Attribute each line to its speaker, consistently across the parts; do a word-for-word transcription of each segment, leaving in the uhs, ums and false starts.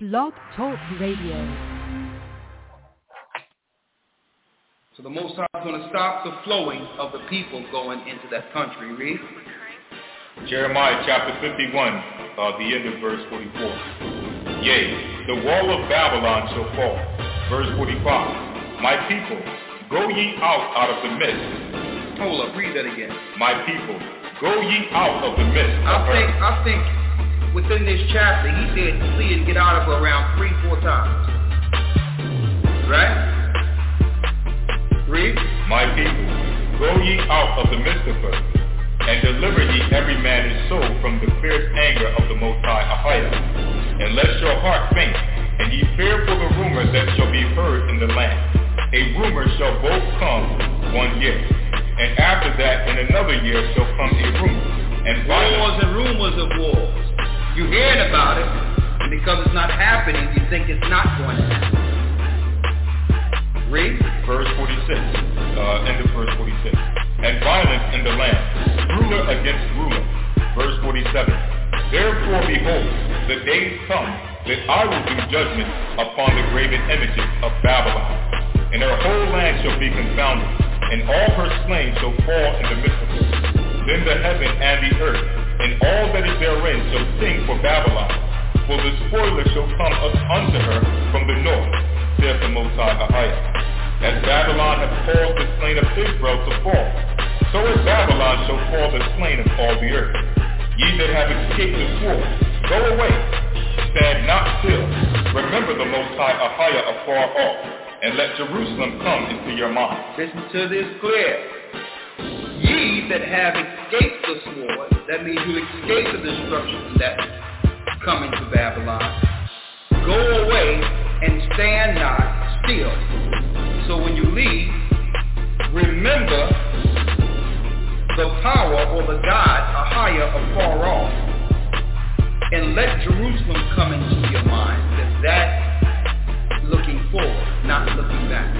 Speaker 1: Blog Talk Radio.
Speaker 2: So the Most High is going to stop the flowing of the people going into that country. Read.
Speaker 3: Jeremiah chapter fifty-one, uh, the end of verse forty-four. Yea, the wall of Babylon shall fall. Verse forty-five. My people, go ye out out of the midst.
Speaker 2: Hold up, read that again.
Speaker 3: My people, go ye out of the midst.
Speaker 2: I think, I think within this chapter, he said flee and get out of her around three, four times. Right? Read.
Speaker 3: My people, go ye out of the midst of her, and deliver ye every man his soul from the fierce anger of the Most High Ahijah. And let your heart faint, and ye fear for the rumor that shall be heard in the land. A rumor shall both come one year, and after that in another year shall come a rumor. And
Speaker 2: wars and rumors of wars. You're hearing about it, and because it's not happening, you think it's not going to happen. Read.
Speaker 3: Verse forty-six, uh, end of verse forty-six. And violence in the land, ruler against ruler. Verse forty-seven. Therefore, behold, the days come that I will do judgment upon the graven images of Babylon, and her whole land shall be confounded, and all her slain shall fall in the midst of her. Then the heaven and the earth, and all that is therein, shall sing for Babylon, for the spoiler shall come up unto her from the north, saith the Most High Ahijah. As Babylon hath caused the slain of Israel to fall, so as Babylon shall fall the slain of all the earth. Ye that have escaped the sword, go away, stand not still. Remember the Most High Ahijah afar off, and let Jerusalem come into your mind.
Speaker 2: Listen to this clear. Ye that have escaped the sword, that means you escaped the destruction that's coming to Babylon, go away and stand not still. So when you leave, remember the power or the God Ahijah afar off, and let Jerusalem come into your mind. That that's looking forward, not looking back.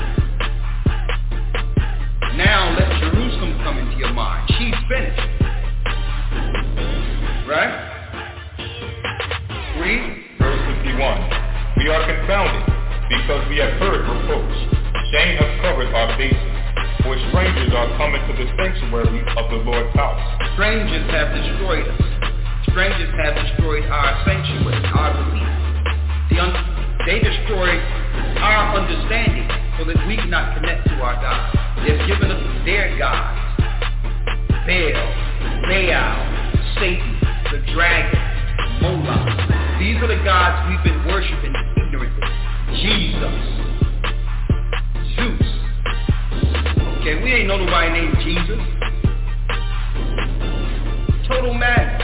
Speaker 2: Now let Jerusalem come into your mind. She's finished. Right? Read.
Speaker 3: Verse fifty-one. We are confounded because we have heard reproach. Shame has covered our faces, for strangers are coming to the sanctuary of the Lord's house.
Speaker 2: Strangers have destroyed us. Strangers have destroyed our sanctuary, our belief. The un- they destroyed our understanding so that we cannot connect to our God. They've given us their gods. Baal, Baal, Satan, the dragon, Moloch. These are the gods we've been worshiping ignorantly. Jesus. Zeus. Okay, we ain't know nobody named Jesus. Total madness.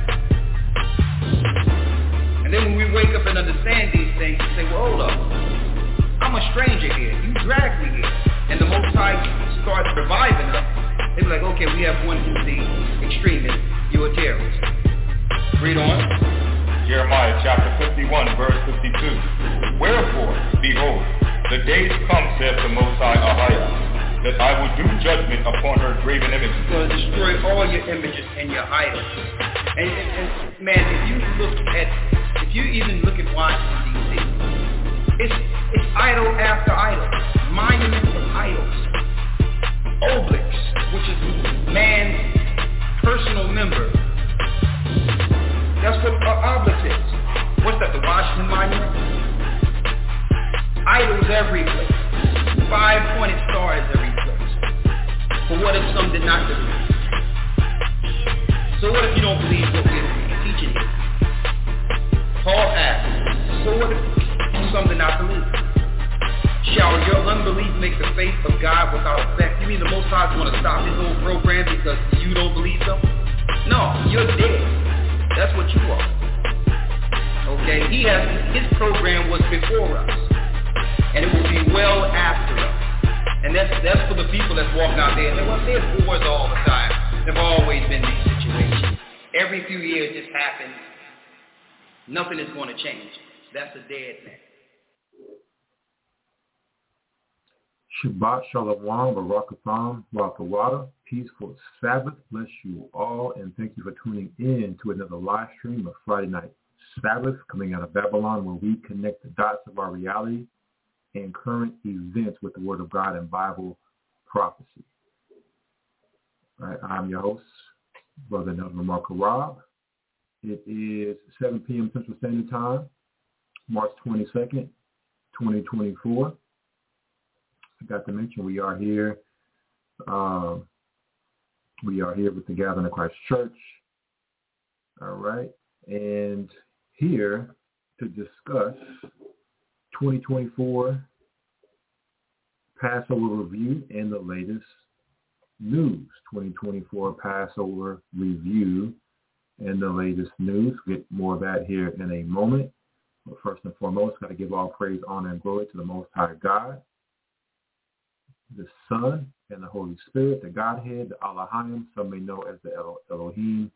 Speaker 2: And then when we wake up and understand these things, we say, well, hold up. I'm a stranger here. You dragged me here. And the Most High starts reviving us. They be like, okay, we have one who's the extremist. You're a terrorist. Read on.
Speaker 3: Jeremiah chapter fifty-one, verse fifty-two. Wherefore, behold, the days come, saith the Most High Ahijah, that I will do judgment upon her graven images.
Speaker 2: He's going to destroy all your images and your idols. And, and, and man, if you look at, if you even look at Washington, D C, it's, it's idol after idol, monuments of idols, obelisks, which is man's personal member. That's what an obelisk is. What's that, the Washington Monument? Idols every place. Five-pointed stars every place. But what if some did not believe? So what if you don't believe what we're teaching you? Paul asked, so what if some did not believe? Shall your unbelief make the faith of God without effect? You mean the Most High is going to stop his whole program because you don't believe them? No, you're dead. That's what you are. Okay? He has, his program was before us. And it will be well after us. And that's that's for the people that's walking out there. And well, there's wars all the time. There've always been these situations. Every few years this happens. Nothing is going to change. That's a dead man.
Speaker 4: Shabbat Shalom, Barakatham, Rakawada, peaceful Sabbath, bless you all, and thank you for tuning in to another live stream of Friday Night Sabbath coming out of Babylon, where we connect the dots of our reality and current events with the Word of God and Bible prophecy. All right, I'm your host, Brother Nelson Marco Rob. It is seven p.m. Central Standard Time, March twenty-second, twenty twenty-four. I got to mention we are here. Uh, we are here with the Gathering of Christ Church. All right, and here to discuss twenty twenty-four Passover review and the latest news. twenty twenty-four Passover review and the latest news. We'll get more of that here in a moment. But first and foremost, got to give all praise, honor, and glory to the Most High God, the Son, and the Holy Spirit, the Godhead, the Elohim, some may know as the El- Elohim.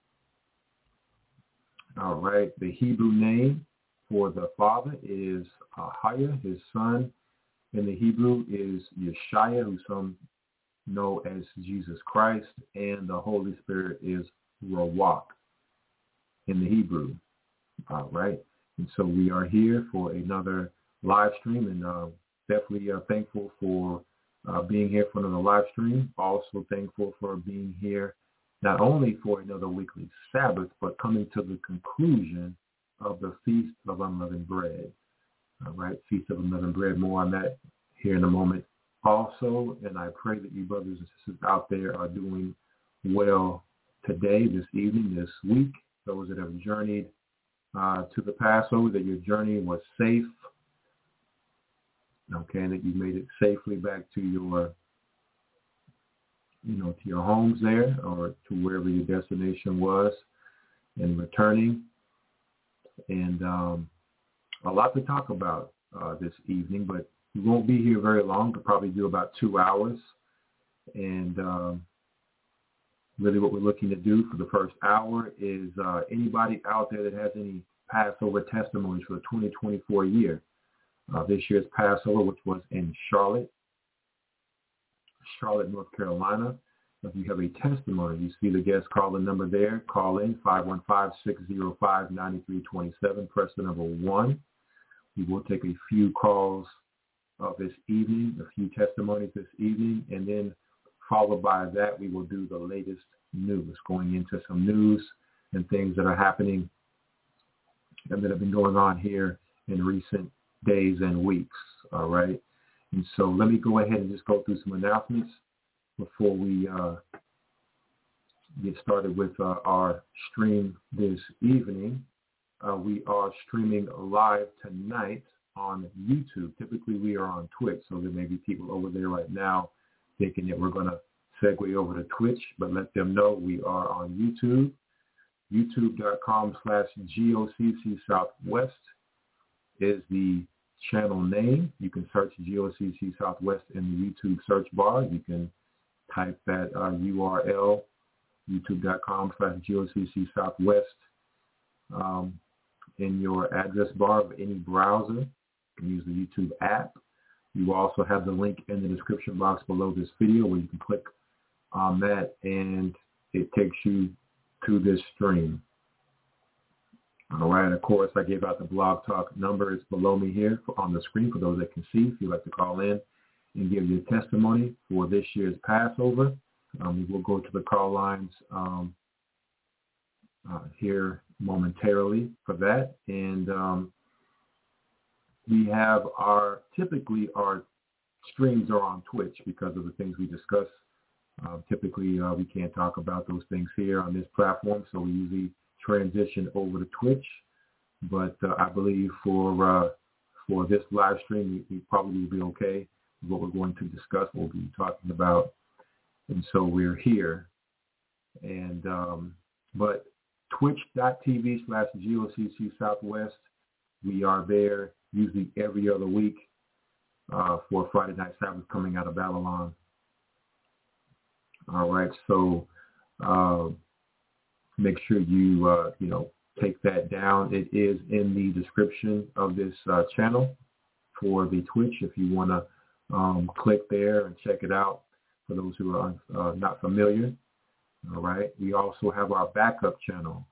Speaker 4: All right, the Hebrew name for the Father is Ahaya. His Son in the Hebrew is Yeshaya, who some know as Jesus Christ, and the Holy Spirit is Rawak in the Hebrew. All right, and so we are here for another live stream, and uh, definitely uh, thankful for uh, being here for another live stream. Also thankful for being here not only for another weekly Sabbath, but coming to the conclusion of the Feast of Unleavened Bread. All right, Feast of Unleavened Bread, more on that here in a moment also. And I pray that you brothers and sisters out there are doing well today, this evening, this week. Those that have journeyed uh, to the Passover, that your journey was safe. Okay, and that you made it safely back to your you know, to your homes there or to wherever your destination was and returning. And um, a lot to talk about uh, this evening, but we won't be here very long. We'll probably do about two hours. And um, really what we're looking to do for the first hour is uh, anybody out there that has any Passover testimonies for the twenty twenty-four year. Uh, this year's Passover, which was in Charlotte, Charlotte, North Carolina. If you have a testimony, you see the guest call-in number there. Call in five one five, six zero five, nine three two seven. Press the number one. We will take a few calls uh, this evening, a few testimonies this evening, and then followed by that, we will do the latest news, going into some news and things that are happening and that have been going on here in recent days and weeks. All right. And so let me go ahead and just go through some announcements before we uh, get started with uh, our stream this evening. Uh, we are streaming live tonight on YouTube. Typically, we are on Twitch, so there may be people over there right now thinking that we're going to segue over to Twitch, but let them know we are on YouTube. YouTube.com slash GOCC Southwest is the channel name. You can search G O C C Southwest in the YouTube search bar. You can type that uh, U R L, youtube.com slash G O C C Southwest um, in your address bar of any browser. You can use the YouTube app. You also have the link in the description box below this video where you can click on that and it takes you to this stream. All right, of course, I gave out the Blog Talk number. It's below me here for, on the screen for those that can see. If you'd like to call in and give your testimony for this year's Passover, um, we will go to the call lines um, uh, here momentarily for that. And um, we have our, typically our streams are on Twitch because of the things we discuss. Uh, typically, uh, we can't talk about those things here on this platform, so we usually transition over to Twitch, but uh, I believe for uh, for this live stream, we, we probably will be okay with what we're going to discuss, what we'll be talking about, and so we're here. And um, but twitch.tv slash GOCC Southwest, we are there usually every other week uh, for Friday Night Sabbath coming out of Babylon. All right, so. Uh, Make sure you, uh, you know, take that down. It is in the description of this uh, channel for the Twitch if you want to um, click there and check it out for those who are uh, not familiar. All right. We also have our backup channel.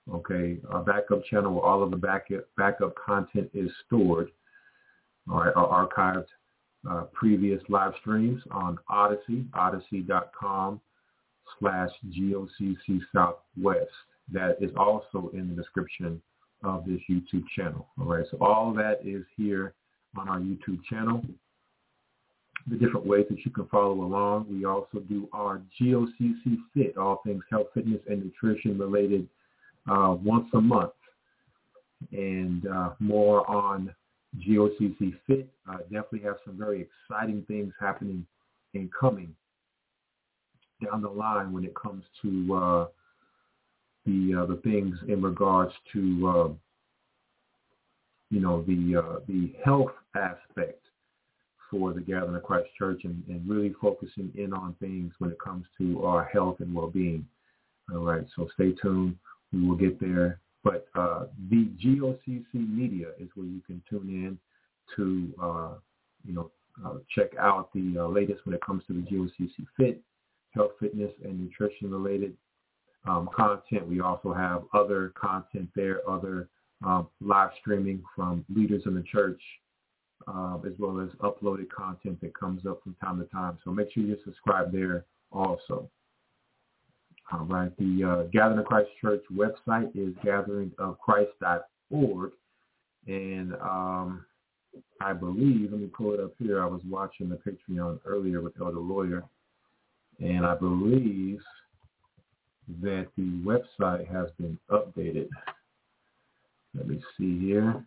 Speaker 4: Okay, our backup channel where all of the backup backup content is stored. All right, our archived uh, previous live streams on Odyssey, odyssey.com slash GOCC Southwest. That is also in the description of this YouTube channel. All right, so all that is here on our YouTube channel. The different ways that you can follow along. We also do our G O C C Fit, all things health, fitness, and nutrition related uh, once a month. And uh, more on G O C C Fit. Uh, definitely have some very exciting things happening and coming down the line when it comes to uh, the uh, the things in regards to uh, you know the uh, the health aspect for the Gathering of Christ Church, and, and really focusing in on things when it comes to our health and well-being. All right, so stay tuned. We will get there. But uh, the G O C C Media is where you can tune in to, uh, you know, uh, check out the uh, latest when it comes to the G O C C Fit, health, fitness, and nutrition-related um, content. We also have other content there, other um, live streaming from leaders in the church, Uh, as well as uploaded content that comes up from time to time. So make sure you subscribe there also. All right. The uh, Gathering of Christ Church website is gathering of christ dot org. And um, I believe, let me pull it up here. I was watching the Patreon earlier with Elder Lawyer. And I believe that the website has been updated. Let me see here.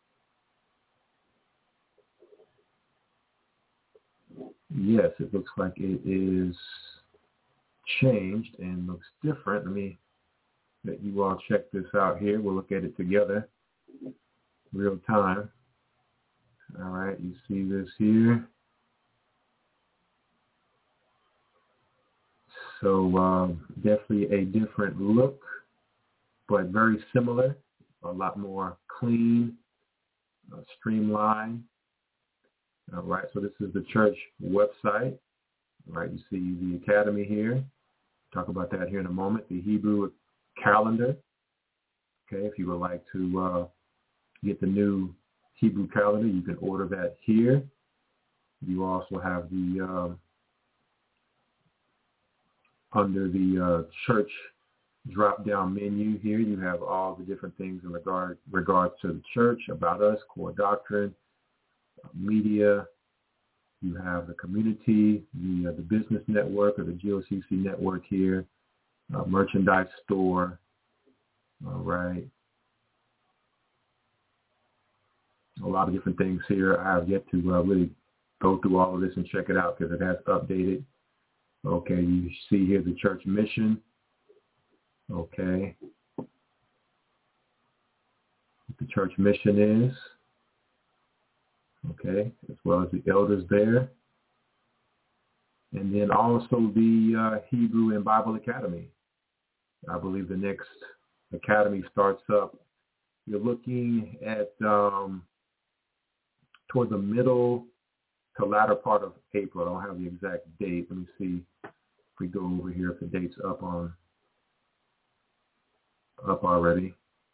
Speaker 4: Yes, it looks like it is changed and looks different. Let me let you all check this out here. We'll look at it together, real time. All right, you see this here. So um, definitely a different look, but very similar. A lot more clean, uh, streamlined. All right, so this is the church website. All right, you see the academy here. Talk about that here in a moment. The Hebrew calendar. Okay, if you would like to uh, get the new Hebrew calendar, you can order that here. You also have the um, under the uh, church drop-down menu here. You have all the different things in regard regards to the church, about us, core doctrine, media. You have the community, the uh, the business network or the G O C C network here, uh, merchandise store. All right. A lot of different things here. I have yet to uh, really go through all of this and check it out because it has updated. Okay, you see here the church mission. Okay. What the church mission is. Okay, as well as the elders there. And then also the uh, Hebrew and Bible Academy. I believe the next academy starts up. You're looking at um, toward the middle to latter part of April. I don't have the exact date. Let me see if we go over here if the date's up on up already.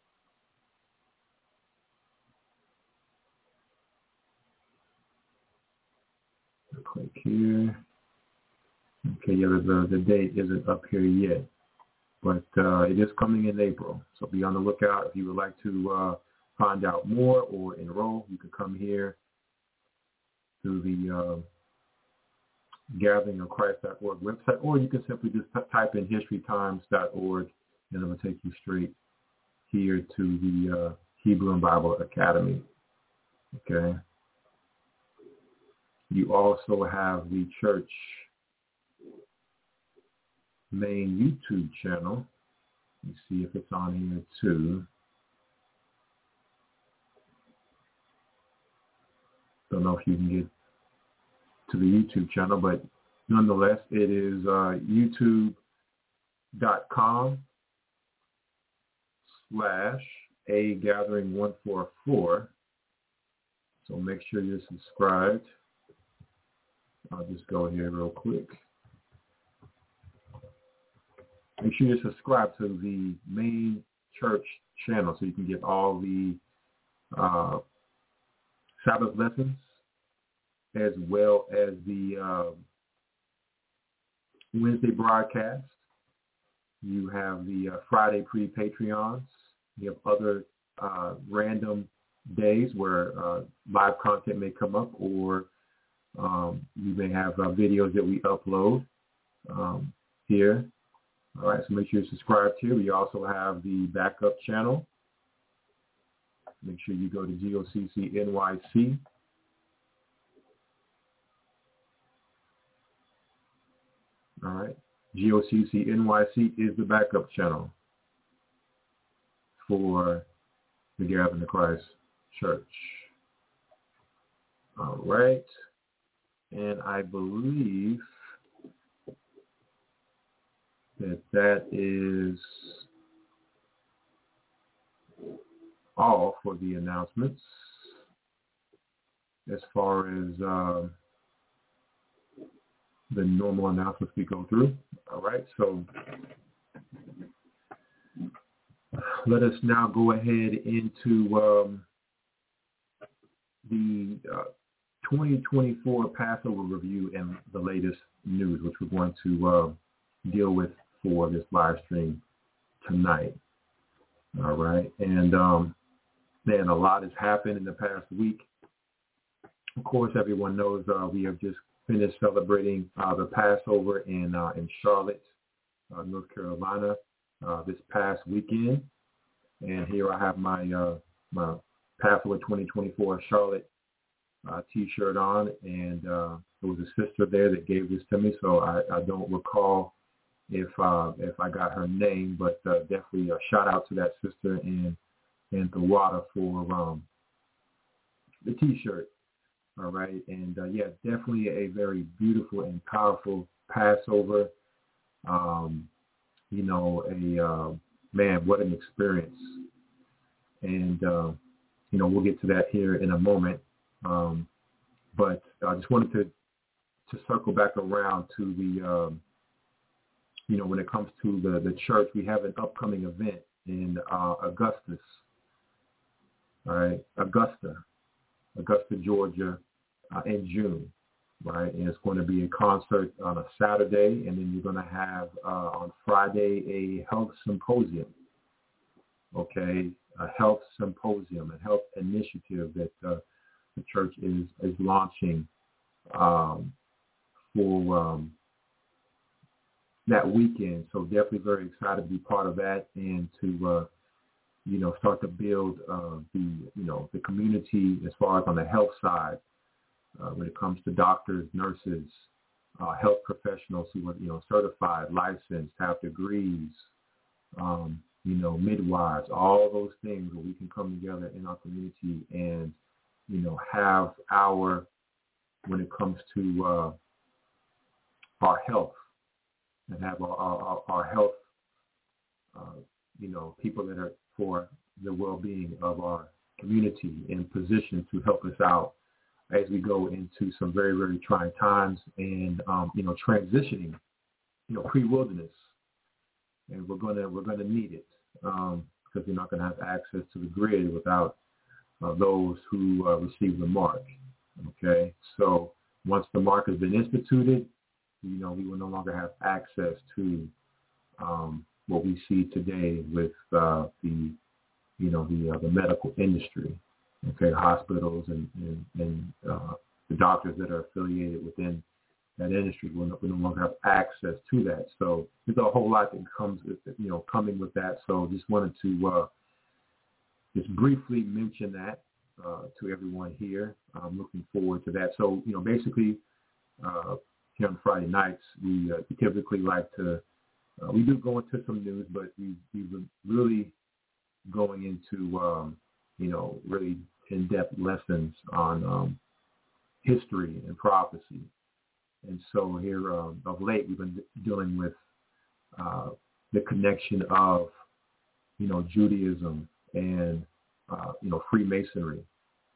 Speaker 4: Click here. Okay, yeah, the, the date isn't up here yet, but uh, it is coming in April. So be on the lookout. If you would like to uh, find out more or enroll, you can come here to the uh, gathering of christ dot org website, or you can simply just t- type in history times dot org, and it will take you straight here to the uh, Hebrew and Bible Academy. Okay. You also have the church main YouTube channel. Let me see if it's on here too. Don't know if you can get to the YouTube channel, but nonetheless, it is uh, youtube.com slash a gathering one four four. So make sure you're subscribed. I'll just go here real quick. Make sure you subscribe to the main Church channel, so you can get all the uh, Sabbath lessons as well as the uh, Wednesday broadcast. You have the uh, Friday pre-Patreons. You have other uh, random days where uh, live content may come up, or um, you may have uh, videos that we upload um, here. All right, so make sure you're subscribed here. We also have the backup channel. Make sure you go to G O C C N Y C. All right, G O C C N Y C is the backup channel for the Gathering of Christ Church. All right, and I believe that that is all for the announcements as far as uh, the normal announcements we go through. All right, so let us now go ahead into um, the uh, twenty twenty-four Passover review and the latest news, which we're going to uh, deal with for this live stream tonight. All right, and um, man, a lot has happened in the past week. Of course, everyone knows uh, we have just finished celebrating uh, the Passover in uh, in Charlotte, uh, North Carolina, uh, this past weekend. And here I have my uh, my Passover twenty twenty-four Charlotte uh, T-shirt on, and uh, there was a sister there that gave this to me, so I, I don't recall if uh, if I got her name, but uh, definitely a shout out to that sister and and the water for um, the T-shirt. All right, and uh, yeah, definitely a very beautiful and powerful Passover. Um, you know, a uh, man, what an experience. And uh, you know, we'll get to that here in a moment. Um, but I just wanted to to circle back around to the, um, you know, when it comes to the the church, we have an upcoming event in uh, Augustus. All right, Augusta. Augusta, Georgia, uh, in June, right? And it's going to be a concert on a Saturday, and then you're going to have uh, on Friday a health symposium, okay? A health symposium, a health initiative that uh, the church is, is launching um, for um, that weekend. So definitely very excited to be part of that and to uh, you know, start to build uh, the, you know, the community as far as on the health side uh, when it comes to doctors, nurses, uh, health professionals who are, you know, certified, licensed, have degrees, um, you know, midwives, all those things where we can come together in our community and, you know, have our, when it comes to uh, our health and have our, our, our health, uh, you know, people that are for the well-being of our community in position to help us out as we go into some very, very trying times and, um, you know, transitioning, you know, pre-wilderness. And we're going to we're going to need it um, because we're not going to have access to the grid without uh, those who uh, receive the mark. Okay, so once the mark has been instituted, you know, we will no longer have access to um, what we see today with uh, the, you know, the uh, the medical industry, okay, hospitals and and, and uh, the doctors that are affiliated within that industry. We no, we no longer have access to that. So there's a whole lot that comes, with, you know, coming with that. So just wanted to uh, just briefly mention that uh, to everyone here. I'm looking forward to that. So, you know, basically uh, here on Friday nights, we, uh, we typically like to Uh, we do go into some news, but we, we've really going into, um, you know, really in-depth lessons on um, history and prophecy. And so here um, of late, we've been dealing with uh, the connection of, you know, Judaism and, uh, you know, Freemasonry,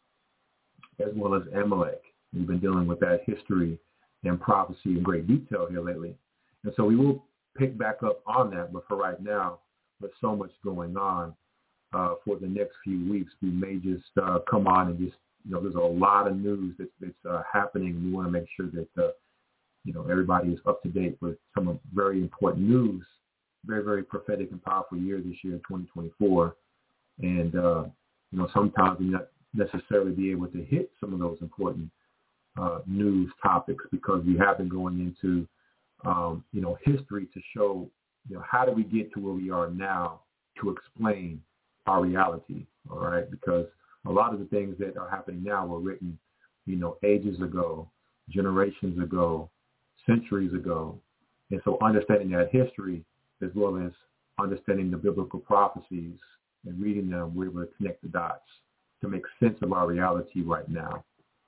Speaker 4: as well as Amalek. We've been dealing with that history and prophecy in great detail here lately. And so we will pick back up on that, but for right now, with so much going on uh, for the next few weeks, we may just uh, come on and just, you know, there's a lot of news that's, that's uh, happening. We want to make sure that, uh, you know, everybody is up to date with some of very important news. Very, very prophetic and powerful year this year, twenty twenty-four. And, uh, you know, sometimes we not necessarily be able to hit some of those important uh, news topics because we have been going into, um, you know, history to show, you know, how do we get to where we are now to explain our reality, all right? Because a lot of the things that are happening now were written, you know, ages ago, generations ago, centuries ago. And so understanding that history as well as understanding the biblical prophecies and reading them, we're able to connect the dots to make sense of our reality right now.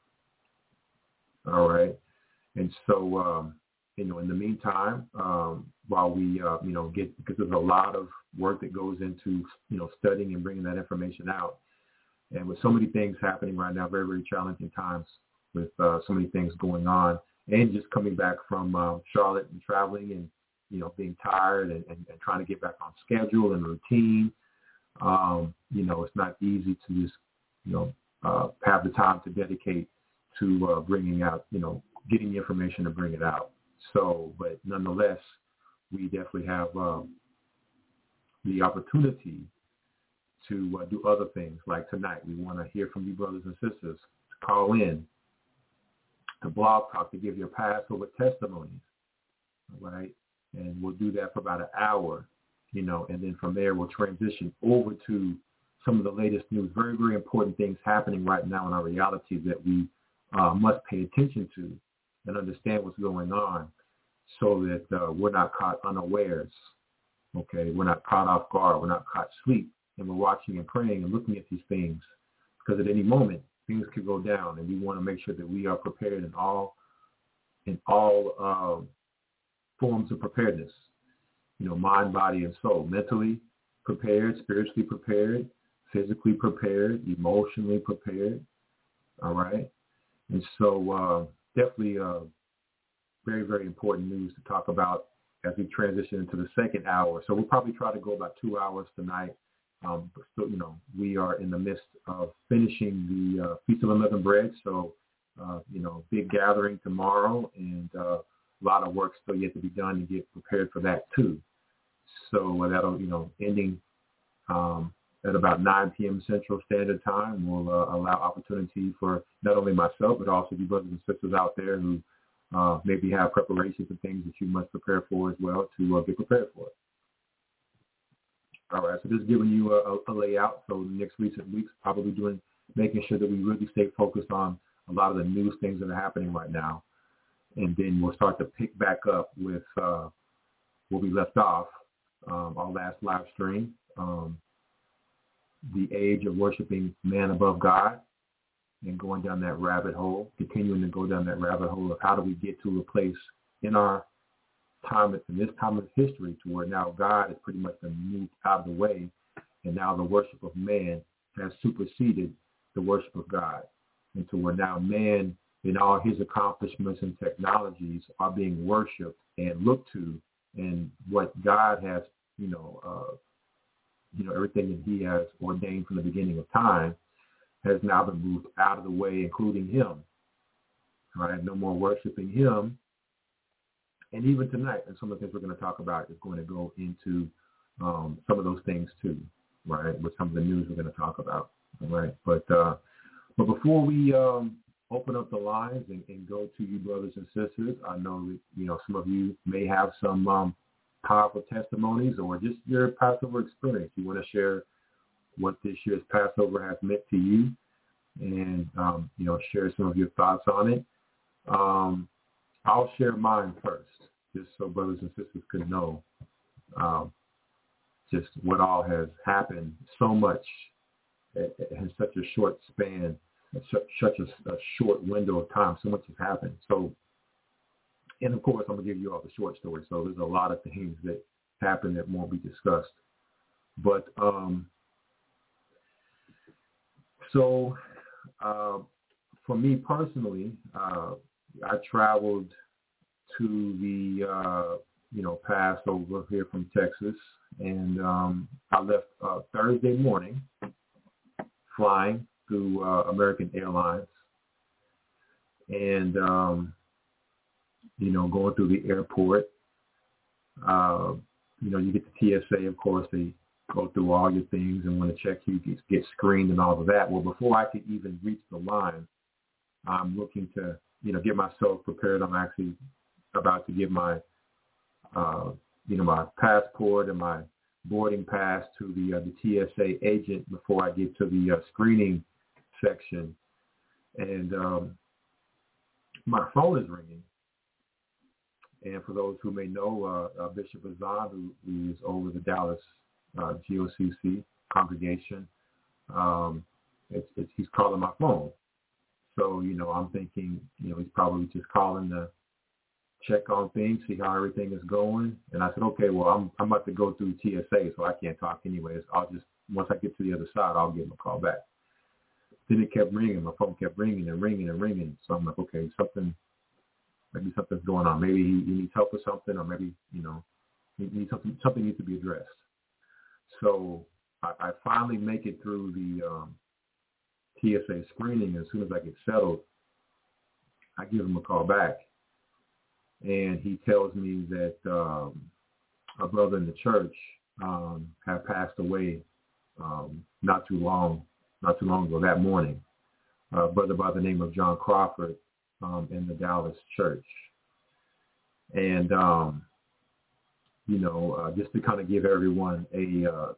Speaker 4: All right. And so, um, you know, in the meantime, um, while we, uh, you know, get, because there's a lot of work that goes into, you know, studying and bringing that information out. And with so many things happening right now, very, very challenging times with uh, so many things going on, and just coming back from uh, Charlotte and traveling and, you know, being tired and, and, and trying to get back on schedule and routine. Um, you know, it's not easy to just, you know, uh, have the time to dedicate to uh, bringing out, you know, getting the information to bring it out. So, but nonetheless, we definitely have uh, the opportunity to uh, do other things. Like tonight, we want to hear from you brothers and sisters, to call in, to blog talk, to give your Passover testimonies, all right? And we'll do that for about an hour, you know, and then from there we'll transition over to some of the latest news, very, very important things happening right now in our reality that we uh, must pay attention to and understand what's going on so that uh, we're not caught unawares, okay? We're not caught off guard. We're not caught asleep, and we're watching and praying and looking at these things because at any moment things could go down, and we want to make sure that we are prepared in all in all uh, forms of preparedness, you know, mind, body, and soul, mentally prepared, spiritually prepared, physically prepared, emotionally prepared, all right? And so uh, definitely uh, very, very important news to talk about as we transition into the second hour. So we'll probably try to go about two hours tonight. Um, but still, you know, we are in the midst of finishing the uh, Feast of Unleavened Bread. So, uh, you know, big gathering tomorrow, and uh, a lot of work still yet to be done to get prepared for that too. So uh, that'll, you know, ending um, at about nine p.m. Central Standard Time will uh, allow opportunity for not only myself, but also you brothers and sisters out there who uh, maybe have preparations and things that you must prepare for as well to uh, get prepared for it. All right, so just giving you a, a layout. So the next recent weeks, probably doing, making sure that we really stay focused on a lot of the news things that are happening right now. And then we'll start to pick back up with uh, where we left off, um, our last live stream, um, the age of worshiping man above God, and going down that rabbit hole, continuing to go down that rabbit hole of how do we get to a place in our time, in this time of history, to where now God has pretty much been moved out of the way, and now the worship of man has superseded the worship of God, and to where now man, in all his accomplishments and technologies, are being worshipped and looked to, and what God has, you know, uh, you know, everything that he has ordained from the beginning of time has now been moved out of the way, including him. All right, no more worshiping him. And even tonight, and some of the things we're going to talk about is going to go into um, some of those things too, right, with some of the news we're going to talk about, all right? But uh, but before we um, open up the lines and, and go to you brothers and sisters, I know that, you know, some of you may have some um, powerful testimonies or just your Passover experience. You want to share what this year's Passover has meant to you and, um, you know, share some of your thoughts on it. Um, I'll share mine first, just so brothers and sisters can know um, just what all has happened so much in such a short span, such, such a, a short window of time. So much has happened. So, and of course, I'm going to give you all the short story. So there's a lot of things that happened that won't be discussed. But um, so uh, for me personally, uh, I traveled to the uh, you know, passed over here from Texas, and um, I left uh, Thursday morning flying through uh, American Airlines, and, um, you know, going through the airport. Uh, you know, you get the T S A, of course, they go through all your things and want to check you, get screened and all of that. Well, before I could even reach the line, I'm looking to, you know, get myself prepared. I'm actually about to give my, uh, you know, my passport and my boarding pass to the uh, the T S A agent before I get to the uh, screening section. And um, my phone is ringing. And for those who may know, uh, uh, Bishop Azan, who, who is over the Dallas uh, G O C C congregation, um, it's, it's, he's calling my phone. So, you know, I'm thinking, you know, he's probably just calling to check on things, see how everything is going. And I said, okay, well, I'm I'm about to go through T S A, so I can't talk anyways. I'll just, once I get to the other side, I'll give him a call back. Then it kept ringing. My phone kept ringing and ringing and ringing. So I'm like, okay, something, maybe something's going on. Maybe he, he needs help with something, or maybe, you know, he needs something, something needs to be addressed. So I, I finally make it through the um, T S A screening. As soon as I get settled, I give him a call back. And he tells me that um, a brother in the church um, had passed away um, not too long, not too long ago, that morning. A brother by the name of John Crawford um, in the Dallas church. And, um, you know, uh, just to kind of give everyone a uh,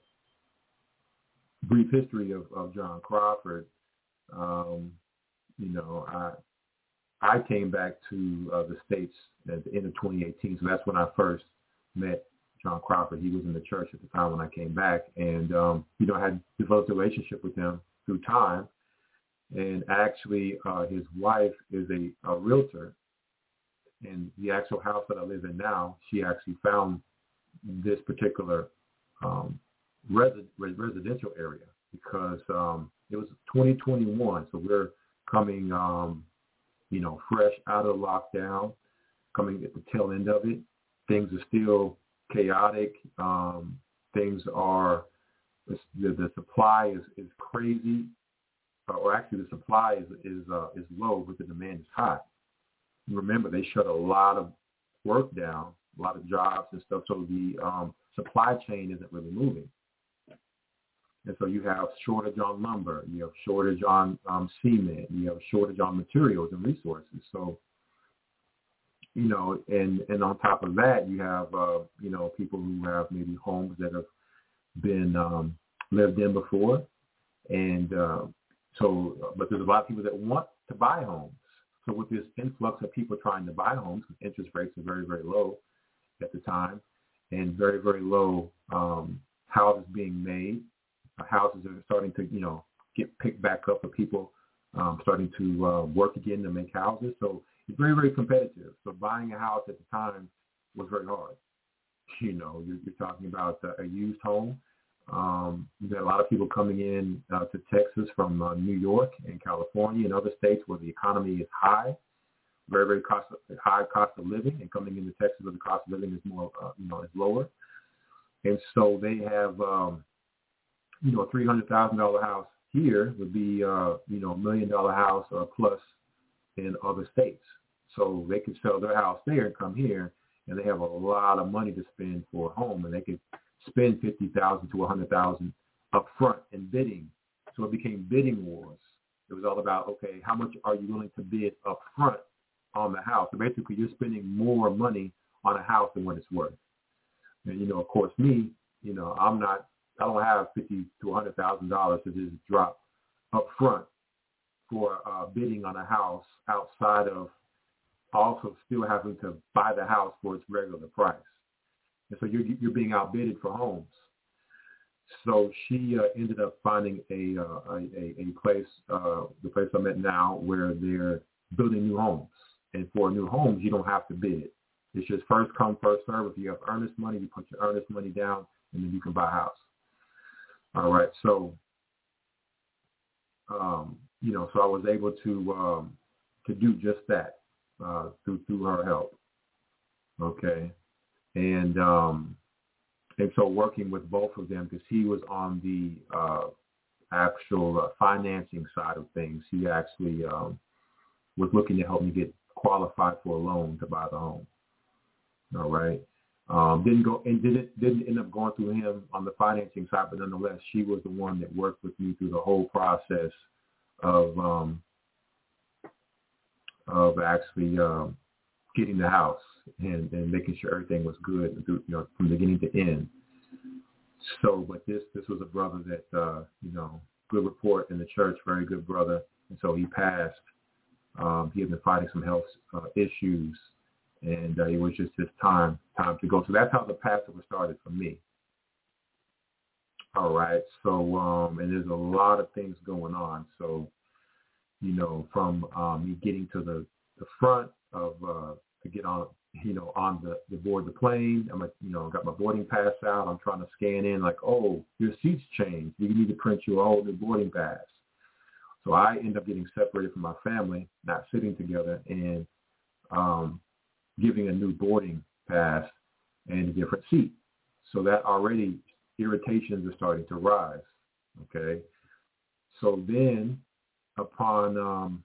Speaker 4: brief history of, of John Crawford, um, you know, I I came back to uh, the States at the end of twenty eighteen, so that's when I first met John Crawford. He was in the church at the time when I came back, and, um, you know, I had developed a relationship with him through time, and actually uh, his wife is a, a realtor, and the actual house that I live in now, she actually found this particular um, resi- residential area because um, it was twenty twenty-one, so we're coming um, you know, fresh out of lockdown, coming at the tail end of it. Things are still chaotic. Um, things are, the, the supply is, is crazy, uh, or actually the supply is is uh, is low, but the demand is high. Remember, they shut a lot of work down, a lot of jobs and stuff, so the um, supply chain isn't really moving. And so you have shortage on lumber, you have shortage on um, cement, you have shortage on materials and resources. So, you know, and, and on top of that, you have, uh, you know, people who have maybe homes that have been um, lived in before. And uh, so, but there's a lot of people that want to buy homes. So with this influx of people trying to buy homes, because interest rates are very, very low at the time, and very, very low um, houses being made. Houses are starting to, you know, get picked back up for people um, starting to uh, work again to make houses. So it's very, very competitive. So buying a house at the time was very hard. You know, you're, you're talking about uh, a used home. Um, you got a lot of people coming in uh, to Texas from uh, New York and California and other states where the economy is high, very, very cost high cost of living, and coming into Texas where the cost of living is more, uh, you know, is lower. And so they have, um, you know, a three hundred thousand dollars house here would be, uh, you know, a million dollar house uh, plus in other states. So they could sell their house there and come here, and they have a lot of money to spend for a home, and they could spend fifty thousand dollars to one hundred thousand dollars up front in bidding. So it became bidding wars. It was all about, okay, how much are you willing to bid up front on the house? So basically you're spending more money on a house than what it's worth. And, you know, of course, me, you know, I'm not, I don't have fifty to one hundred thousand dollars to just drop up front for uh, bidding on a house outside of also still having to buy the house for its regular price. And so you're, you're being outbidded for homes. So she uh, ended up finding a, uh, a, a place, uh, the place I'm at now, where they're building new homes. And for new homes, you don't have to bid. It's just first come, first serve. If you have earnest money, you put your earnest money down, and then you can buy a house. All right, so, um, you know, so I was able to um, to do just that uh, through through her help. Okay, And um, and so working with both of them, because he was on the uh, actual uh, financing side of things, he actually um, was looking to help me get qualified for a loan to buy the home. All right. Um, didn't go and didn't didn't end up going through him on the financing side, but nonetheless, she was the one that worked with me through the whole process of um, of actually um, getting the house and, and making sure everything was good, through, you know, from beginning to end. So, but this this was a brother that uh, you know, good report in the church, very good brother, and so he passed. Um, he had been fighting some health uh, issues. And uh, it was just his time, time to go. So that's how the Passover started for me. All right. So, um, and there's a lot of things going on. So, you know, from um, me getting to the, the front of, uh, to get on, you know, on the, the board the plane. I'm, a, you know, got my boarding pass out. I'm trying to scan in like, oh, your seat's changed. You need to print your whole new boarding pass. So I end up getting separated from my family, not sitting together, and, um, giving a new boarding pass and a different seat. So that already irritations are starting to rise, okay? So then upon um,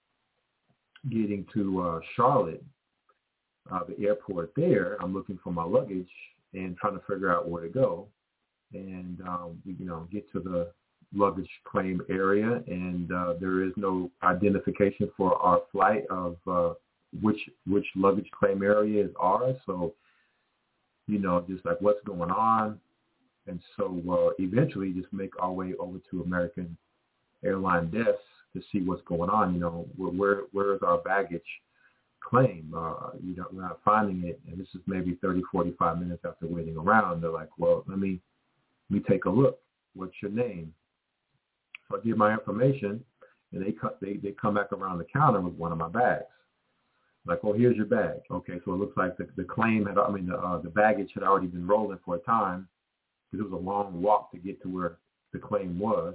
Speaker 4: getting to uh, Charlotte, uh, the airport there, I'm looking for my luggage and trying to figure out where to go. And, um, you know, get to the luggage claim area, and uh, there is no identification for our flight of uh, which which luggage claim area is ours. So, you know, just like what's going on. And so uh, eventually just make our way over to American Airline desk to see what's going on. You know, where where, where is our baggage claim? Uh, you know, we're not finding it. And this is maybe thirty, forty-five minutes after waiting around. They're like, well, let me, let me take a look. What's your name? So I give my information, and they cut, they, they come back around the counter with one of my bags. Like, oh, here's your bag. Okay, so it looks like the, the claim had, I mean, the, uh, the baggage had already been rolling for a time because it was a long walk to get to where the claim was.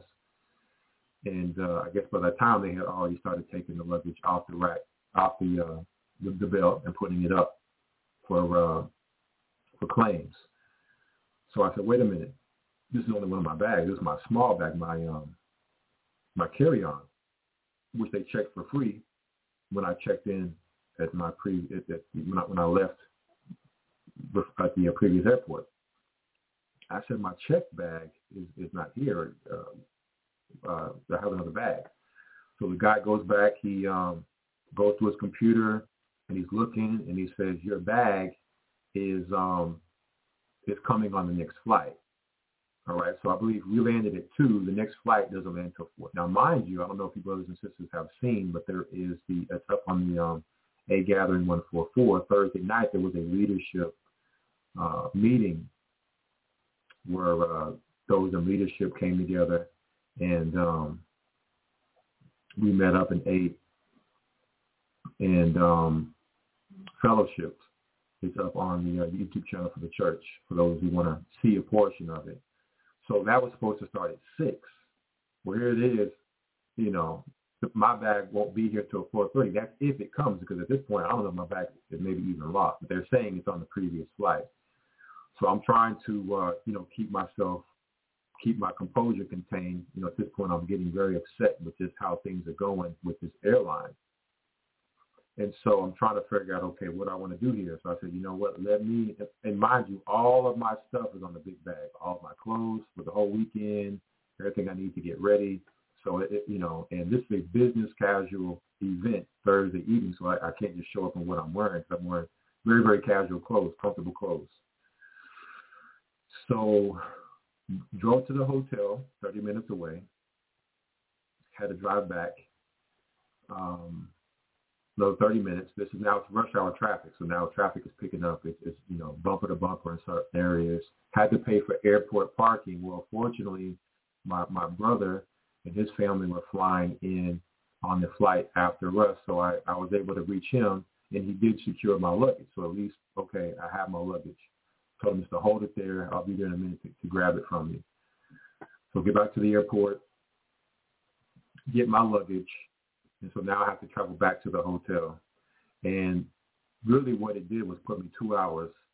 Speaker 4: And uh, I guess by that time they had already started taking the luggage off the rack, off the uh, the, the belt, and putting it up for uh, for claims. So I said, wait a minute, this is only one of my bags. This is my small bag, my um, my carry-on, which they checked for free when I checked in at my pre at, at, when I when I left at the uh, previous airport. I said my check bag is, is not here. Uh, uh, I have another bag. So the guy goes back. He um, goes to his computer and he's looking, and he says your bag is um, is coming on the next flight. All right. So I believe we landed at two. The next flight doesn't land until four. Now, mind you, I don't know if you brothers and sisters have seen, but there is the it's up on the um, A Gathering one forty-four Thursday night. There was a leadership uh, meeting where uh, those in leadership came together, and um, we met up and ate and um, fellowshiped. It's up on the uh, YouTube channel for the church for those who want to see a portion of it. So that was supposed to start at six. Well, here it is. You know, my bag won't be here till four thirty. That's if it comes, because at this point, I don't know if my bag is maybe even lost. But they're saying it's on the previous flight. So I'm trying to, uh, you know, keep myself, keep my composure contained. You know, at this point, I'm getting very upset with just how things are going with this airline. And so I'm trying to figure out, okay, what I want to do here. So I said, you know what, let me, and mind you, all of my stuff is on the big bag, all of my clothes for the whole weekend, everything I need to get ready. So, it, you know, and this is a business casual event Thursday evening, so I, I can't just show up in what I'm wearing, because I'm wearing very, very casual clothes, comfortable clothes. So drove to the hotel, thirty minutes away, had to drive back. Um, No, thirty minutes. This is now it's rush hour traffic, so now traffic is picking up. It's, it's you know bumper to bumper in certain areas. Had to pay for airport parking. Well, fortunately, my my brother and his family were flying in on the flight after us, so I, I was able to reach him, and he did secure my luggage. So at least, okay, I have my luggage. Told him just to hold it there. I'll be there in a minute to, to grab it from you. So get back to the airport, get my luggage. And so now I have to travel back to the hotel. And really what it did was put me two hours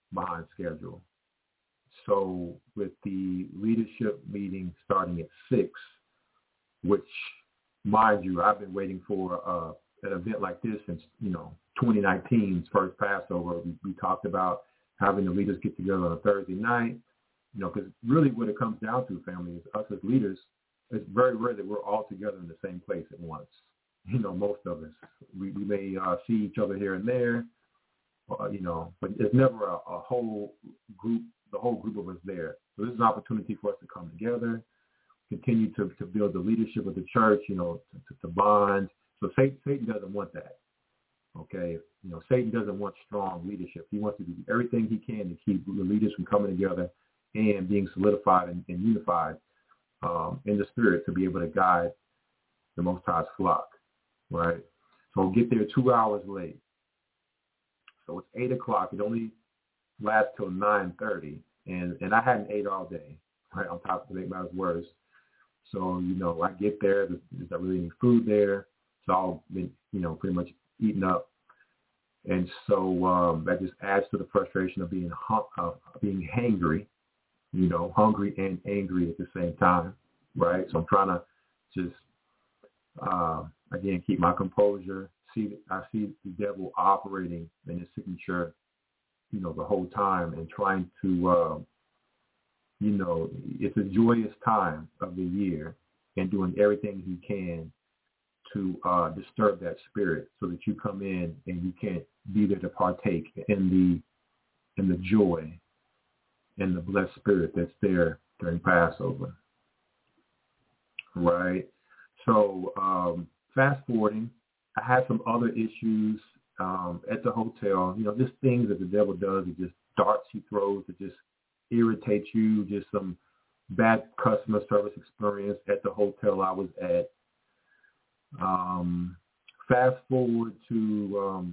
Speaker 4: behind schedule. So with the leadership meeting starting at six, which, mind you, I've been waiting for uh, an event like this since, you know, twenty nineteen's first Passover. We, we talked about having the leaders get together on a Thursday night, you know, because really what it comes down to, family, is us as leaders, it's very rare that we're all together in the same place at once. You know, most of us. We, we may uh, see each other here and there, uh, you know, but it's never a, a whole group, the whole group of us there. So this is an opportunity for us to come together, continue to, to build the leadership of the church, you know, to, to, to bond. So Satan, Satan doesn't want that. Okay, you know, Satan doesn't want strong leadership. He wants to do everything he can to keep the leaders from coming together and being solidified and, and unified um, in the spirit to be able to guide the Most High's flock, right? So we'll get there two hours late. So it's eight o'clock. It only lasts till nine thirty, and and I hadn't ate all day, right? On top of it, make matters worse. So you know, I get there. There's, there's not really any food there. It's all been, you know, pretty much eaten up, and so um, that just adds to the frustration of being hung, uh, being hangry, you know, hungry and angry at the same time, right? So I'm trying to just uh, again keep my composure. See, I see the devil operating in his signature, you know, the whole time, and trying to, uh, you know, it's a joyous time of the year, and doing everything he can to uh, disturb that spirit, so that you come in and you can't be there to partake in the in the joy and the blessed spirit that's there during Passover, right? So um, fast forwarding, I had some other issues um, at the hotel. You know, just things that the devil does. It just darts he throws that just irritates you. Just some bad customer service experience at the hotel I was at. Um, fast forward to um,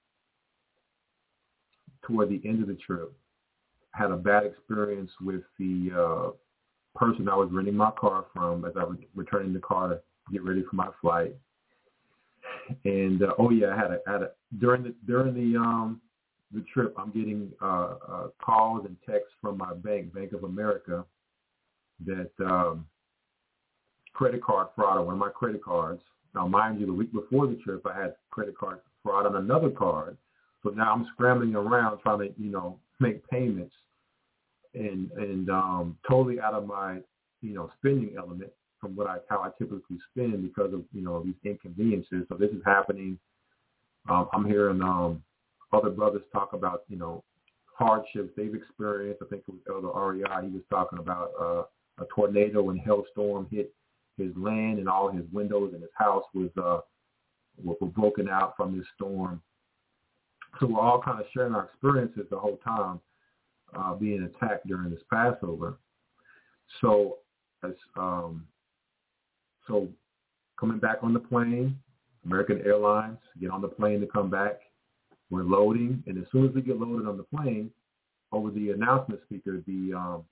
Speaker 4: toward the end of the trip, I had a bad experience with the uh, person I was renting my car from as I was returning the car to get ready for my flight. And uh, oh yeah, I had a, had a during the during the um, the trip, I'm getting uh, uh, calls and texts from my bank, Bank of America, that um, credit card fraud on one of my credit cards. Now, mind you, the week before the trip, I had credit card fraud on another card. So now I'm scrambling around trying to, you know, make payments and and um, totally out of my, you know, spending element from what I how I typically spend because of, you know, these inconveniences. So this is happening. Um, I'm hearing um, other brothers talk about, you know, hardships they've experienced. I think it was Elder R E I. He was talking about uh, a tornado and hailstorm hit his land, and all his windows in his house was uh, were, were broken out from this storm. So we're all kind of sharing our experiences the whole time uh, being attacked during this Passover. So, as um, so coming back on the plane, American Airlines, get on the plane to come back. We're loading, and as soon as we get loaded on the plane, over the announcement speaker, the um,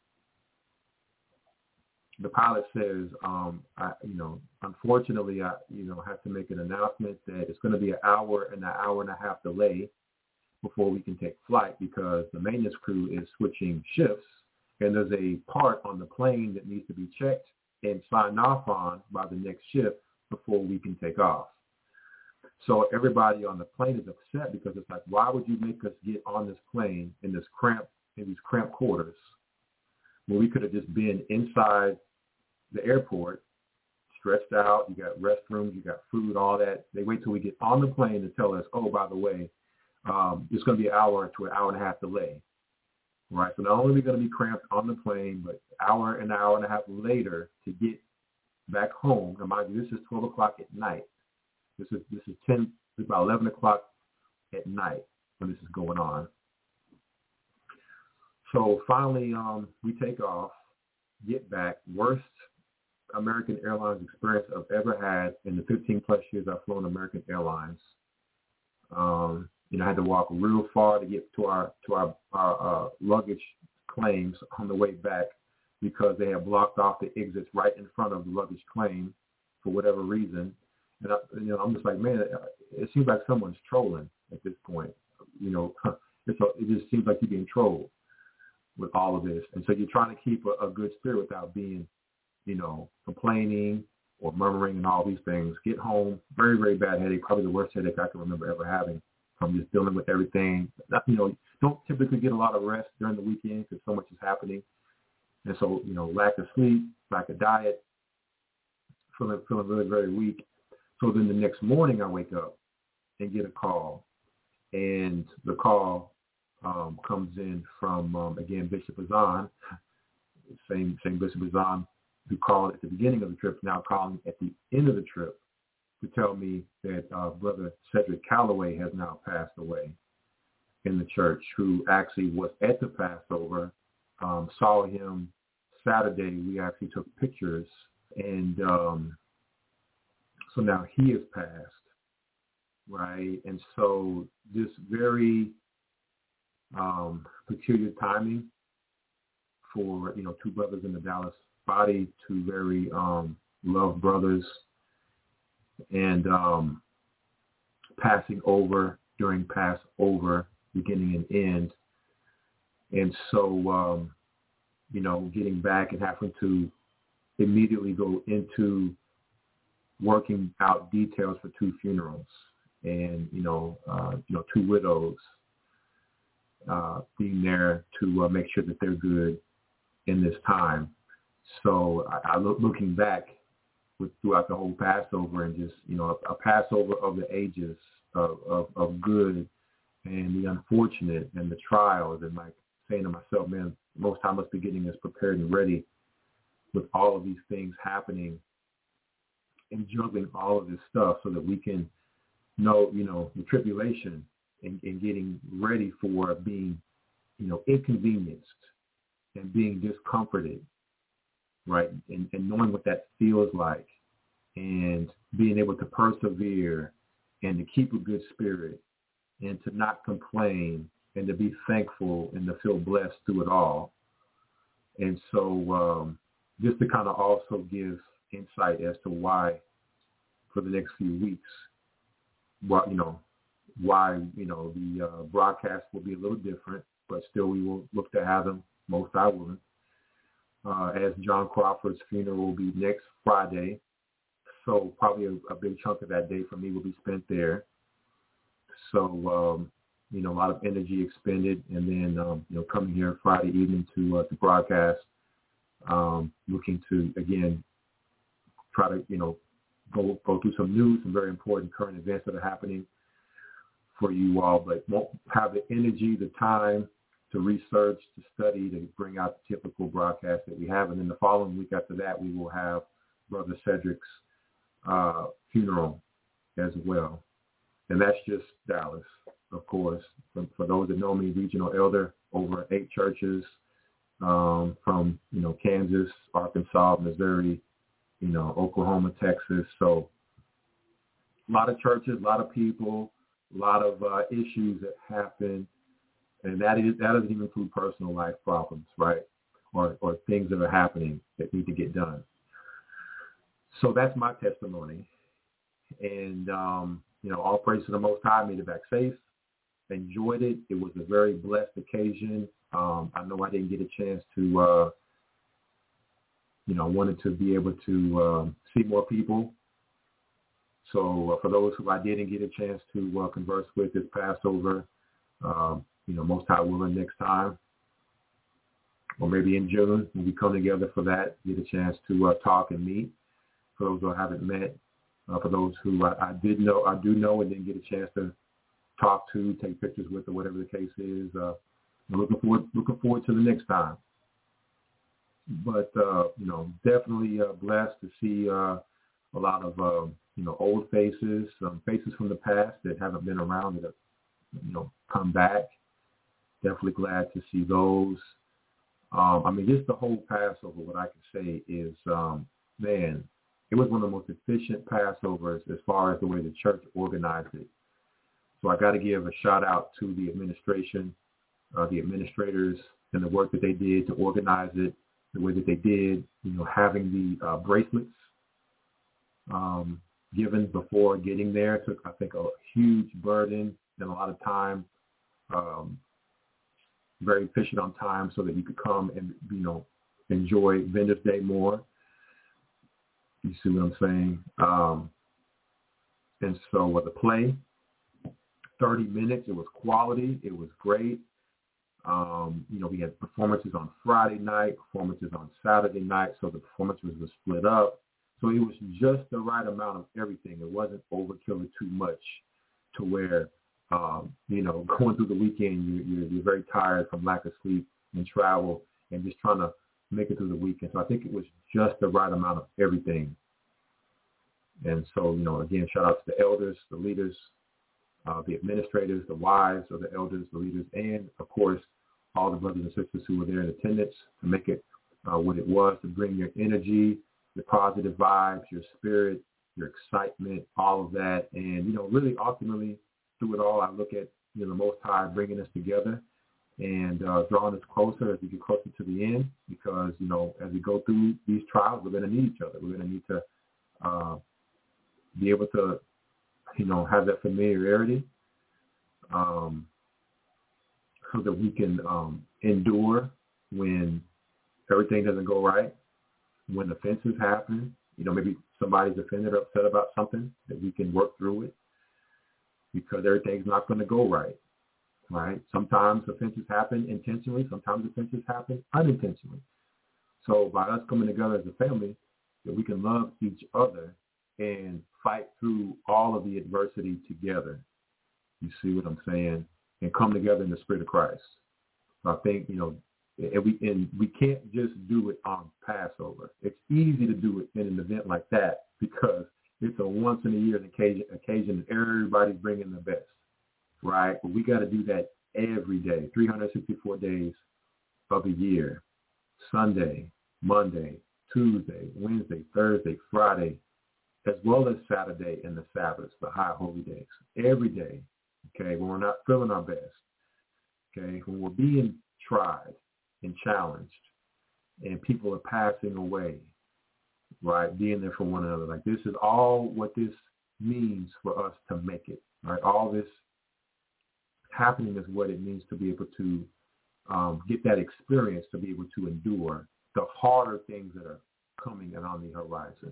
Speaker 4: the pilot says, um, I, you know, unfortunately, I, you know, have to make an announcement that it's going to be an hour and an hour and a half delay before we can take flight because the maintenance crew is switching shifts, and there's a part on the plane that needs to be checked and signed off on by the next shift before we can take off. So everybody on the plane is upset because it's like, why would you make us get on this plane in this cramped, in these cramped quarters when we could have just been inside the airport, stretched out, you got restrooms, you got food, all that. They wait till we get on the plane to tell us, oh, by the way, um, it's going to be an hour to an hour and a half delay, right? So not only are we going to be cramped on the plane, but an hour and an hour and a half later to get back home. Now, mind you, this is twelve o'clock at night. This is this is ten, this is about eleven o'clock at night when this is going on. So finally, um, we take off, get back. Worst American Airlines experience I've ever had in the fifteen plus years I've flown American Airlines. Um, you know, I had to walk real far to get to our to our, our uh, luggage claims on the way back because they had blocked off the exits right in front of the luggage claim for whatever reason. And I, you know, I'm just like, man, it seems like someone's trolling at this point. You know, it's a, it just seems like you're being trolled with all of this. And so you're trying to keep a, a good spirit without being, you know, complaining or murmuring and all these things. Get home, very, very bad headache, probably the worst headache I can remember ever having from just dealing with everything. You know, don't typically get a lot of rest during the weekend because so much is happening. And so, you know, lack of sleep, lack of diet, feeling, feeling really, very weak. So then the next morning I wake up and get a call. And the call um, comes in from, um, again, Bishop Azan, same, same Bishop Azan who called at the beginning of the trip, now calling at the end of the trip to tell me that uh, Brother Cedric Calloway has now passed away in the church, who actually was at the Passover, um, saw him Saturday. We actually took pictures, and um, so now he has passed, right? And so this very um, peculiar timing for, you know, two brothers in the Dallas body, two very um, loved brothers, and um, passing over during Passover, beginning and end. And so, um, you know, getting back and having to immediately go into working out details for two funerals and, you know, uh, you know, two widows, uh, being there to uh, make sure that they're good in this time. So I, I look, looking back with, throughout the whole Passover, and just, you know, a, a Passover of the ages of, of, of good and the unfortunate and the trials, and like saying to myself, man, Most High must be getting us prepared and ready with all of these things happening and juggling all of this stuff so that we can know, you know, the tribulation and, and getting ready for being, you know, inconvenienced and being discomforted, right? And, and knowing what that feels like and being able to persevere and to keep a good spirit and to not complain and to be thankful and to feel blessed through it all. And so um, just to kind of also give insight as to why for the next few weeks, what, you know, why, you know, the uh, broadcast will be a little different, but still we will look to have them, most I will. Uh, as John Crawford's funeral will be next Friday. So probably a, a big chunk of that day for me will be spent there. So, um, you know, a lot of energy expended, and then, um, you know, coming here Friday evening to uh, to broadcast, um, looking to, again, try to, you know, go, go through some news, some very important current events that are happening for you all, but won't have the energy, the time to research, to study, to bring out the typical broadcast that we have. And then the following week after that, we will have Brother Cedric's uh, funeral as well. And that's just Dallas, of course. For, for those that know me, regional elder over eight churches um, from, you know, Kansas, Arkansas, Missouri, you know, Oklahoma, Texas. So a lot of churches, a lot of people, a lot of uh, issues that happen. And that is that doesn't even include personal life problems, right? Or or things that are happening that need to get done. So that's my testimony. And, um, you know, all praise to the Most High, made it back safe, enjoyed it. It was a very blessed occasion. Um, I know I didn't get a chance to, uh, you know, wanted to be able to um, see more people. So uh, for those who I didn't get a chance to uh, converse with this Passover, um, you know, Most High willing next time, or maybe in June, when we come together for that, get a chance to uh, talk and meet. For those who I haven't met, uh, for those who I, I did know, I do know, and didn't get a chance to talk to, take pictures with, or whatever the case is. Uh, I'm looking forward, looking forward to the next time. But uh, you know, definitely uh, blessed to see uh, a lot of uh, you know, old faces, um, faces from the past that haven't been around that have, you know, come back. Definitely glad to see those. Um, I mean, just the whole Passover, what I can say is, um, man, it was one of the most efficient Passovers as far as the way the church organized it. So I got to give a shout out to the administration, uh, the administrators, and the work that they did to organize it the way that they did, you know, having the uh, bracelets um, given before getting there took, I think, a huge burden and a lot of time um, very efficient on time so that you could come and, you know, enjoy Vendors Day more. You see what I'm saying? Um, and so with the play, thirty minutes, it was quality. It was great. Um, you know, we had performances on Friday night, performances on Saturday night, so the performances were split up. So it was just the right amount of everything. It wasn't overkill or too much to where, um, you know, going through the weekend, you're, you're, you're very tired from lack of sleep and travel and just trying to make it through the weekend. So I think it was just the right amount of everything. And so, you know, again, shout out to the elders, the leaders, uh, the administrators, the wives of the elders, the leaders, and, of course, all the brothers and sisters who were there in attendance to make it uh, what it was, to bring your energy, your positive vibes, your spirit, your excitement, all of that. And, you know, really ultimately through it all, I look at, you know, the Most High bringing us together and uh, drawing us closer as we get closer to the end, because, you know, as we go through these trials, we're going to need each other. We're going to need to uh, be able to, you know, have that familiarity um, so that we can um, endure when everything doesn't go right, when offenses happen. You know, maybe somebody's offended or upset about something, that we can work through it, because everything's not going to go right, right? Sometimes offenses happen intentionally. Sometimes offenses happen unintentionally. So by us coming together as a family, that we can love each other and fight through all of the adversity together. You see what I'm saying? And come together in the Spirit of Christ. So I think, you know, and we and we can't just do it on Passover. It's easy to do it in an event like that because it's a once in a year occasion, occasion and everybody's bringing the best, right? But we got to do that every day, three hundred sixty-four days of the year, Sunday, Monday, Tuesday, Wednesday, Thursday, Friday, as well as Saturday and the Sabbaths, the high holy days, every day, okay, when we're not feeling our best, okay, when we're being tried and challenged and people are passing away, right, being there for one another. Like, this is all what this means for us to make it, right? All this happening is what it means to be able to um, get that experience, to be able to endure the harder things that are coming and on the horizon.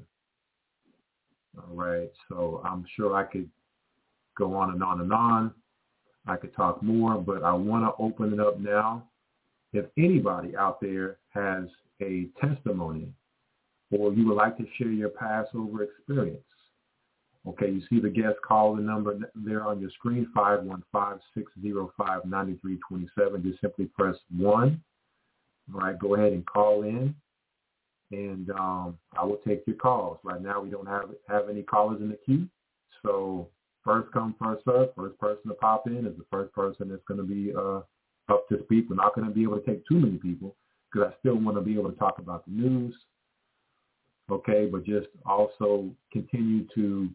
Speaker 4: All right, so I'm sure I could go on and on and on. I could talk more, but I want to open it up now. If anybody out there has a testimony or you would like to share your Passover experience, okay, you see the guest call the number there on your screen, five one five, six zero five, nine three two seven. Just simply press one. All right, go ahead and call in, and um, I will take your calls. Right now we don't have have any callers in the queue, so first come, first serve. First person to pop in is the first person that's going to be uh, up to speak. We're not going to be able to take too many people because I still want to be able to talk about the news, okay, but just also continue to,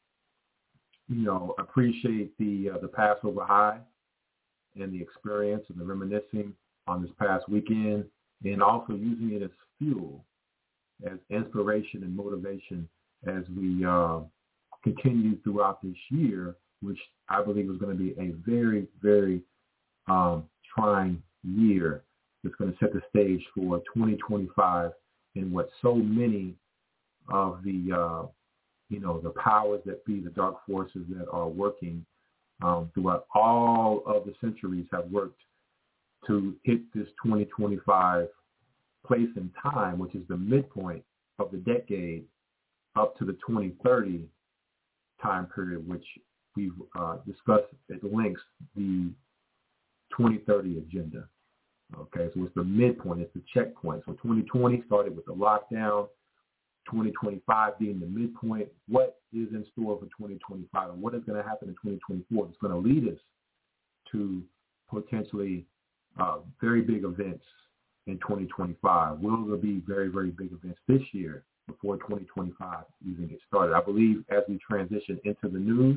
Speaker 4: you know, appreciate the uh, the Passover high and the experience and the reminiscing on this past weekend, and also using it as fuel, as inspiration and motivation as we uh, continue throughout this year, which I believe is going to be a very, very um, trying year. It's going to set the stage for twenty twenty-five and what so many of the, uh, you know, the powers that be, the dark forces that are working um, throughout all of the centuries have worked to hit this twenty twenty-five place in time, which is the midpoint of the decade, up to the twenty thirty time period, which we've uh, discussed at length, the twenty thirty agenda. Okay, so it's the midpoint, it's the checkpoint. So twenty twenty started with the lockdown, twenty twenty-five being the midpoint. What is in store for twenty twenty-five, and what is going to happen in twenty twenty-four? It's going to lead us to potentially uh, very big events in twenty twenty-five. Will there be very, very big events this year before twenty twenty-five even gets started? I believe as we transition into the news,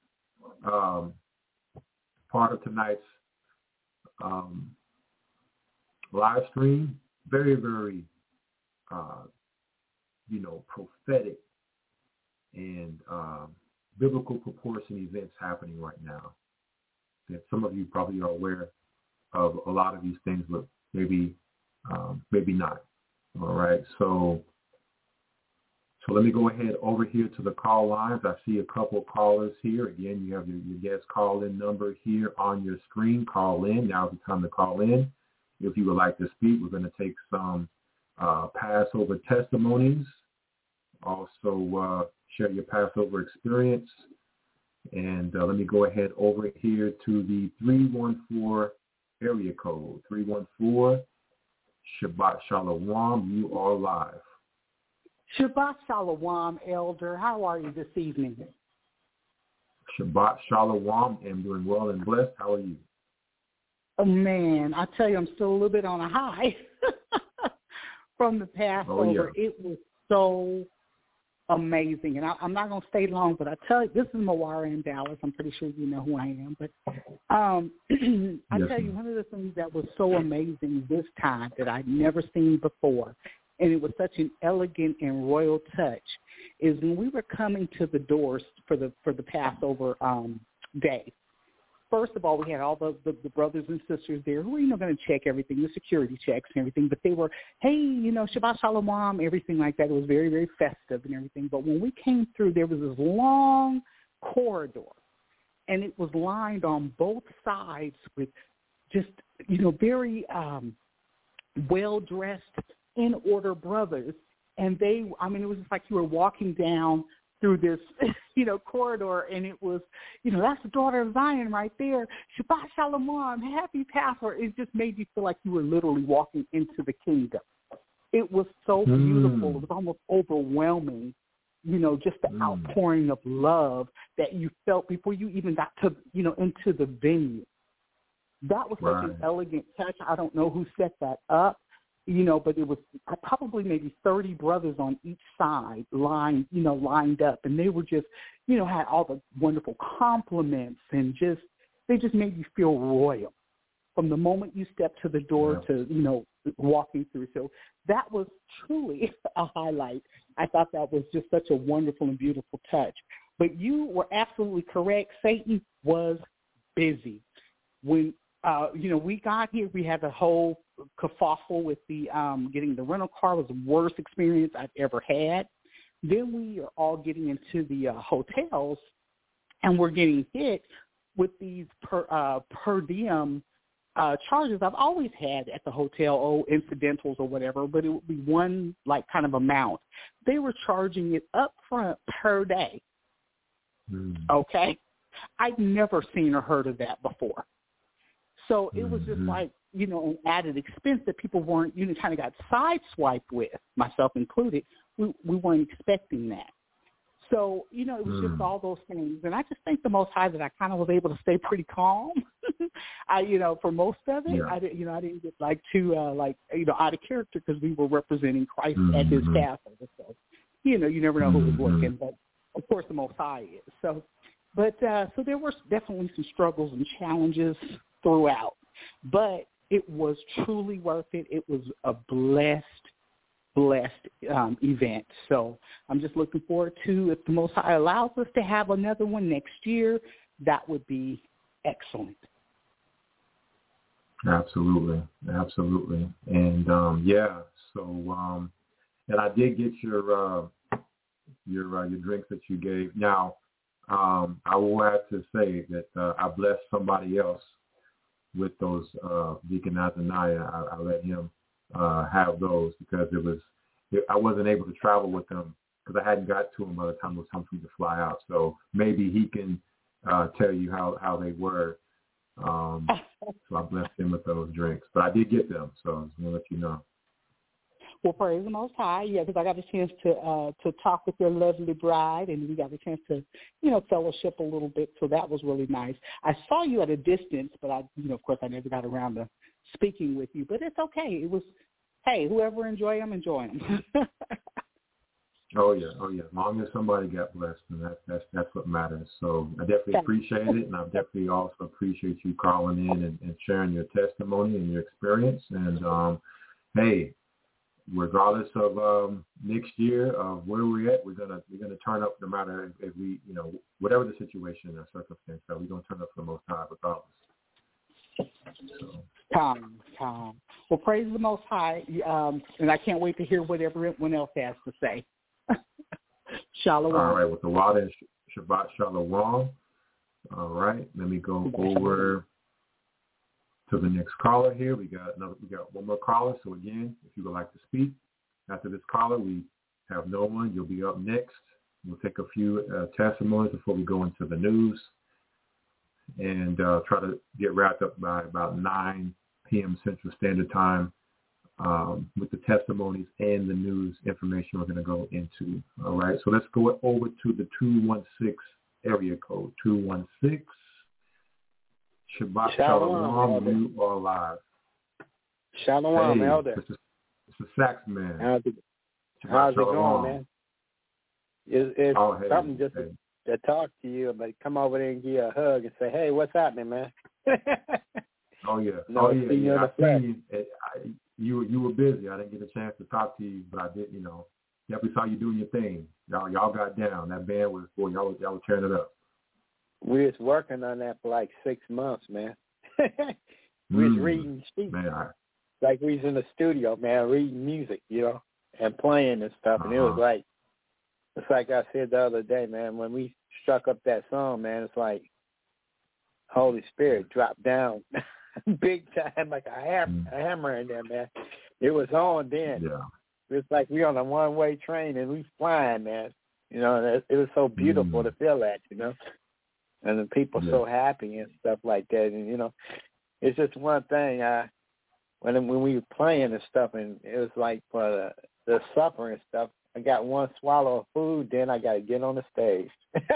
Speaker 4: um, part of tonight's um, live stream, very, very, uh, you know, prophetic and uh, biblical proportion events happening right now that some of you probably are aware of a lot of these things, but maybe um, maybe not. All right, so so let me go ahead over here to the call lines. I see a couple of callers here. Again, you have your, your guest call-in number here on your screen. Call in. Now's the time to call in. If you would like to speak, we're going to take some uh, Passover testimonies. Also, uh, share your Passover experience. And uh, let me go ahead over here to the three one four area code. three one four, Shabbat Shalom. You are live.
Speaker 1: Shabbat Shalom, Elder. How are you this evening?
Speaker 4: Shabbat Shalom. I'm doing well and blessed. How are you?
Speaker 1: Oh, man, I tell you, I'm still a little bit on a high from the Passover.
Speaker 4: Oh, yeah.
Speaker 1: It was so amazing. And I, I'm not going to stay long, but I tell you, this is Mawara in Dallas. I'm pretty sure you know who I am. But um, I
Speaker 4: yes,
Speaker 1: tell you, one of the things that was so amazing this time that I'd never seen before, and it was such an elegant and royal touch, is when we were coming to the doors for the for the Passover um, day. First of all, we had all the, the, the brothers and sisters there who were, you know, going to check everything, the security checks and everything. But they were, hey, you know, Shabbat Shalom, everything like that. It was very, very festive and everything. But when we came through, there was this long corridor, and it was lined on both sides with just, you know, very um, well-dressed, in-order brothers. And they, I mean, it was just like you were walking down through this, you know, corridor, and it was, you know, that's the daughter of Zion right there. Shabbat Shalom, happy Passover. It just made you feel like you were literally walking into the kingdom. It was so
Speaker 4: mm.
Speaker 1: beautiful. It was almost overwhelming, you know, just the mm. outpouring of love that you felt before you even got to, you know, into the venue. That was
Speaker 4: right.
Speaker 1: such an elegant touch. I don't know who set that up. You know, but it was probably maybe thirty brothers on each side lined, you know, lined up. And they were just, you know, had all the wonderful compliments and just, they just made you feel royal from the moment you stepped to the door yeah. to, you know, walking through. So that was truly a highlight. I thought that was just such a wonderful and beautiful touch. But you were absolutely correct. Satan was busy. When Uh, you know, we got here, we had the whole kerfuffle with the um, getting the rental car. Was the worst experience I've ever had. Then we are all getting into the uh, hotels, and we're getting hit with these per, uh, per diem uh, charges I've always had at the hotel, oh, incidentals or whatever, but it would be one, like, kind of amount. They were charging it up front per day, mm. okay? I'd never seen or heard of that before. So it was just like, you know, an added expense that people weren't, you know, kind of got sideswiped with, myself included. We we weren't expecting that. So, you know, it was mm. just all those things. And I just thank the Most High that I kind of was able to stay pretty calm. I, you know, for most of it, yeah. I didn't, you know, I didn't get like too, uh, like, you know, out of character because we were representing Christ mm-hmm. at his Passover. So, you know, you never know who was looking, but of course the Most High is. So, but uh, so there were definitely some struggles and challenges throughout, but it was truly worth it. It was a blessed, blessed um, event. So I'm just looking forward to, if the Most High allows us to have another one next year, that would be excellent.
Speaker 4: Absolutely, absolutely, and um, yeah. So, um, and I did get your uh, your uh, your drinks that you gave. Now, um, I will have to say that uh, I blessed somebody else with those uh, Deacon Nathaniah. I, I let him uh, have those because it was it, I wasn't able to travel with them because I hadn't got to him by the time it was time for me to fly out. So maybe he can uh, tell you how, how they were. Um, so I blessed him with those drinks. But I did get them, so I was going to let you know.
Speaker 1: Well, praise the Most High, yeah, because I got a chance to uh, to talk with your lovely bride, and we got a chance to, you know, fellowship a little bit, so that was really nice. I saw you at a distance, but I, you know, of course, I never got around to speaking with you, but it's okay. It was, hey, whoever enjoy them, enjoy them.
Speaker 4: oh, yeah, oh, yeah. As long as somebody got blessed, and that's, that's, that's what matters. So I definitely appreciate it, and I definitely also appreciate you calling in and, and sharing your testimony and your experience. And, um, hey, regardless of um, next year of where we're at, we're gonna we're gonna turn up no matter if, if we, you know, whatever the situation or circumstance, that we're gonna turn up for the Most High regardless. So.
Speaker 1: Tom, Tom. Well, praise the Most High, um, and I can't wait to hear what everyone else has to say. Shalom.
Speaker 4: All right, with the water and Shabbat Shalom. All right, let me go over to the next caller here. We got another. We got one more caller. So again, if you would like to speak after this caller, we have no one. You'll be up next. We'll take a few uh, testimonies before we go into the news, and uh, try to get wrapped up by about nine p.m. Central Standard Time um, with the testimonies and the news information we're going to go into. All right, so let's go over to the two one six area code, two one six. Shabbat Shalom, you are live.
Speaker 5: Shalom,
Speaker 4: hey,
Speaker 5: Elder.
Speaker 4: It's a sax man.
Speaker 5: How's it,
Speaker 4: how's
Speaker 5: it going, man? It's, it's
Speaker 4: oh, hey,
Speaker 5: something just
Speaker 4: hey.
Speaker 5: to, to talk to you, but come over there and give you a hug and say, hey, what's happening, man?
Speaker 4: oh, yeah.
Speaker 5: No,
Speaker 4: oh, yeah.
Speaker 5: see you
Speaker 4: yeah.
Speaker 5: I
Speaker 4: seen you. I, you, you were busy. I didn't get a chance to talk to you, but I did, you know. Definitely saw you doing your thing. Y'all, y'all got down. That band was, boy, y'all, y'all were tearing it up.
Speaker 5: We was working on that for like six months, man. we was
Speaker 4: mm,
Speaker 5: reading sheets.
Speaker 4: Man, I,
Speaker 5: like we was in the studio, man, reading music, you know, and playing and stuff.
Speaker 4: uh-huh.
Speaker 5: And it was like, it's like I said the other day, man, when we struck up that song, man, it's like Holy Spirit dropped down big time, like a hammer,
Speaker 4: mm.
Speaker 5: a hammer in there, man. It was on then.
Speaker 4: Yeah.
Speaker 5: It's like we on a one-way train and we flying, man. You know, it, it was so beautiful
Speaker 4: mm.
Speaker 5: to feel that, you know. And the people
Speaker 4: yeah.
Speaker 5: so happy and stuff like that. And, you know, it's just one thing. I, when when we were playing and stuff, and it was like for the, the supper and stuff, I got one swallow of food, then I got to get on the stage.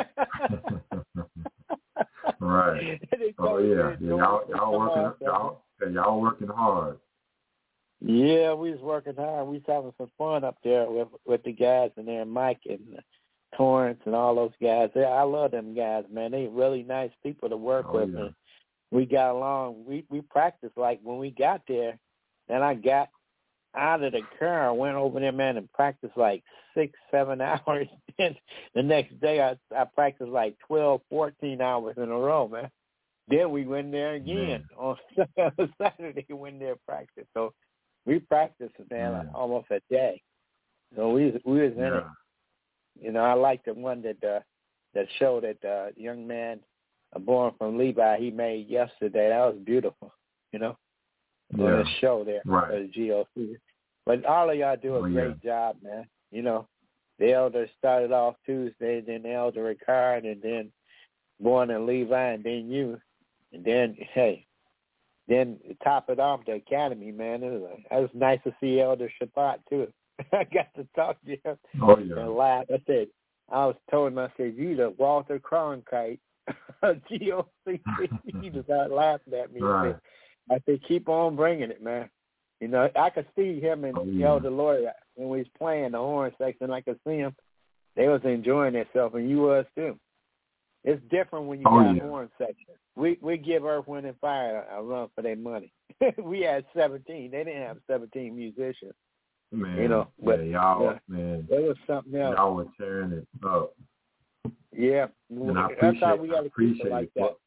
Speaker 4: Right. Oh, yeah. yeah. Y'all, y'all, working, y'all, y'all working hard.
Speaker 5: Yeah, we was working hard. We was having some fun up there with with the guys in there, Mike and Torrance and all those guys. Yeah, I love them guys, man. They really nice people to work
Speaker 4: oh,
Speaker 5: with.
Speaker 4: Yeah.
Speaker 5: And we got along. We we practiced like when we got there. Then I got out of the car, I went over there, man, and practiced like six, seven hours. And the next day, I I practiced like twelve, fourteen hours in a row, man. Then we went there again man. on Saturday. We went there and practiced. So we practiced, man, like almost a day. So we was, we was in
Speaker 4: yeah.
Speaker 5: it. You know, I like the one that uh, that show that uh, young man uh, born from Levi he made yesterday. That was beautiful. You know,
Speaker 4: yeah.
Speaker 5: on the show there
Speaker 4: right.
Speaker 5: at the G O C. But all of y'all do a
Speaker 4: oh,
Speaker 5: great
Speaker 4: yeah.
Speaker 5: job, man. You know, the elder started off Tuesday, then the elder retired, and then born in Levi, and then you, and then hey, then top it off the academy, man. It was, it was nice to see Elder Shabbat too. I got to talk to him
Speaker 4: oh, yeah.
Speaker 5: and laugh. I said, I was told him, I said, you the Walter Cronkite of G O C. He just started laughing at me.
Speaker 4: Right.
Speaker 5: I said, I said, keep on bringing it, man. You know, I could see him and
Speaker 4: oh, yeah.
Speaker 5: Elder Lloyd when we was playing the horn section. I could see him. They was enjoying themselves, and you was too. It's different when you
Speaker 4: oh,
Speaker 5: got
Speaker 4: yeah.
Speaker 5: a horn section. We we give Earth, Wind, and Fire a, a run for their money. We had seventeen. They didn't have seventeen musicians.
Speaker 4: Man,
Speaker 5: you know, but
Speaker 4: yeah, y'all,
Speaker 5: yeah,
Speaker 4: man,
Speaker 5: it was something else.
Speaker 4: Y'all were tearing it up.
Speaker 5: Yeah,
Speaker 4: and I
Speaker 5: that's how
Speaker 4: appreciate,
Speaker 5: we got to keep it like
Speaker 4: it.
Speaker 5: that.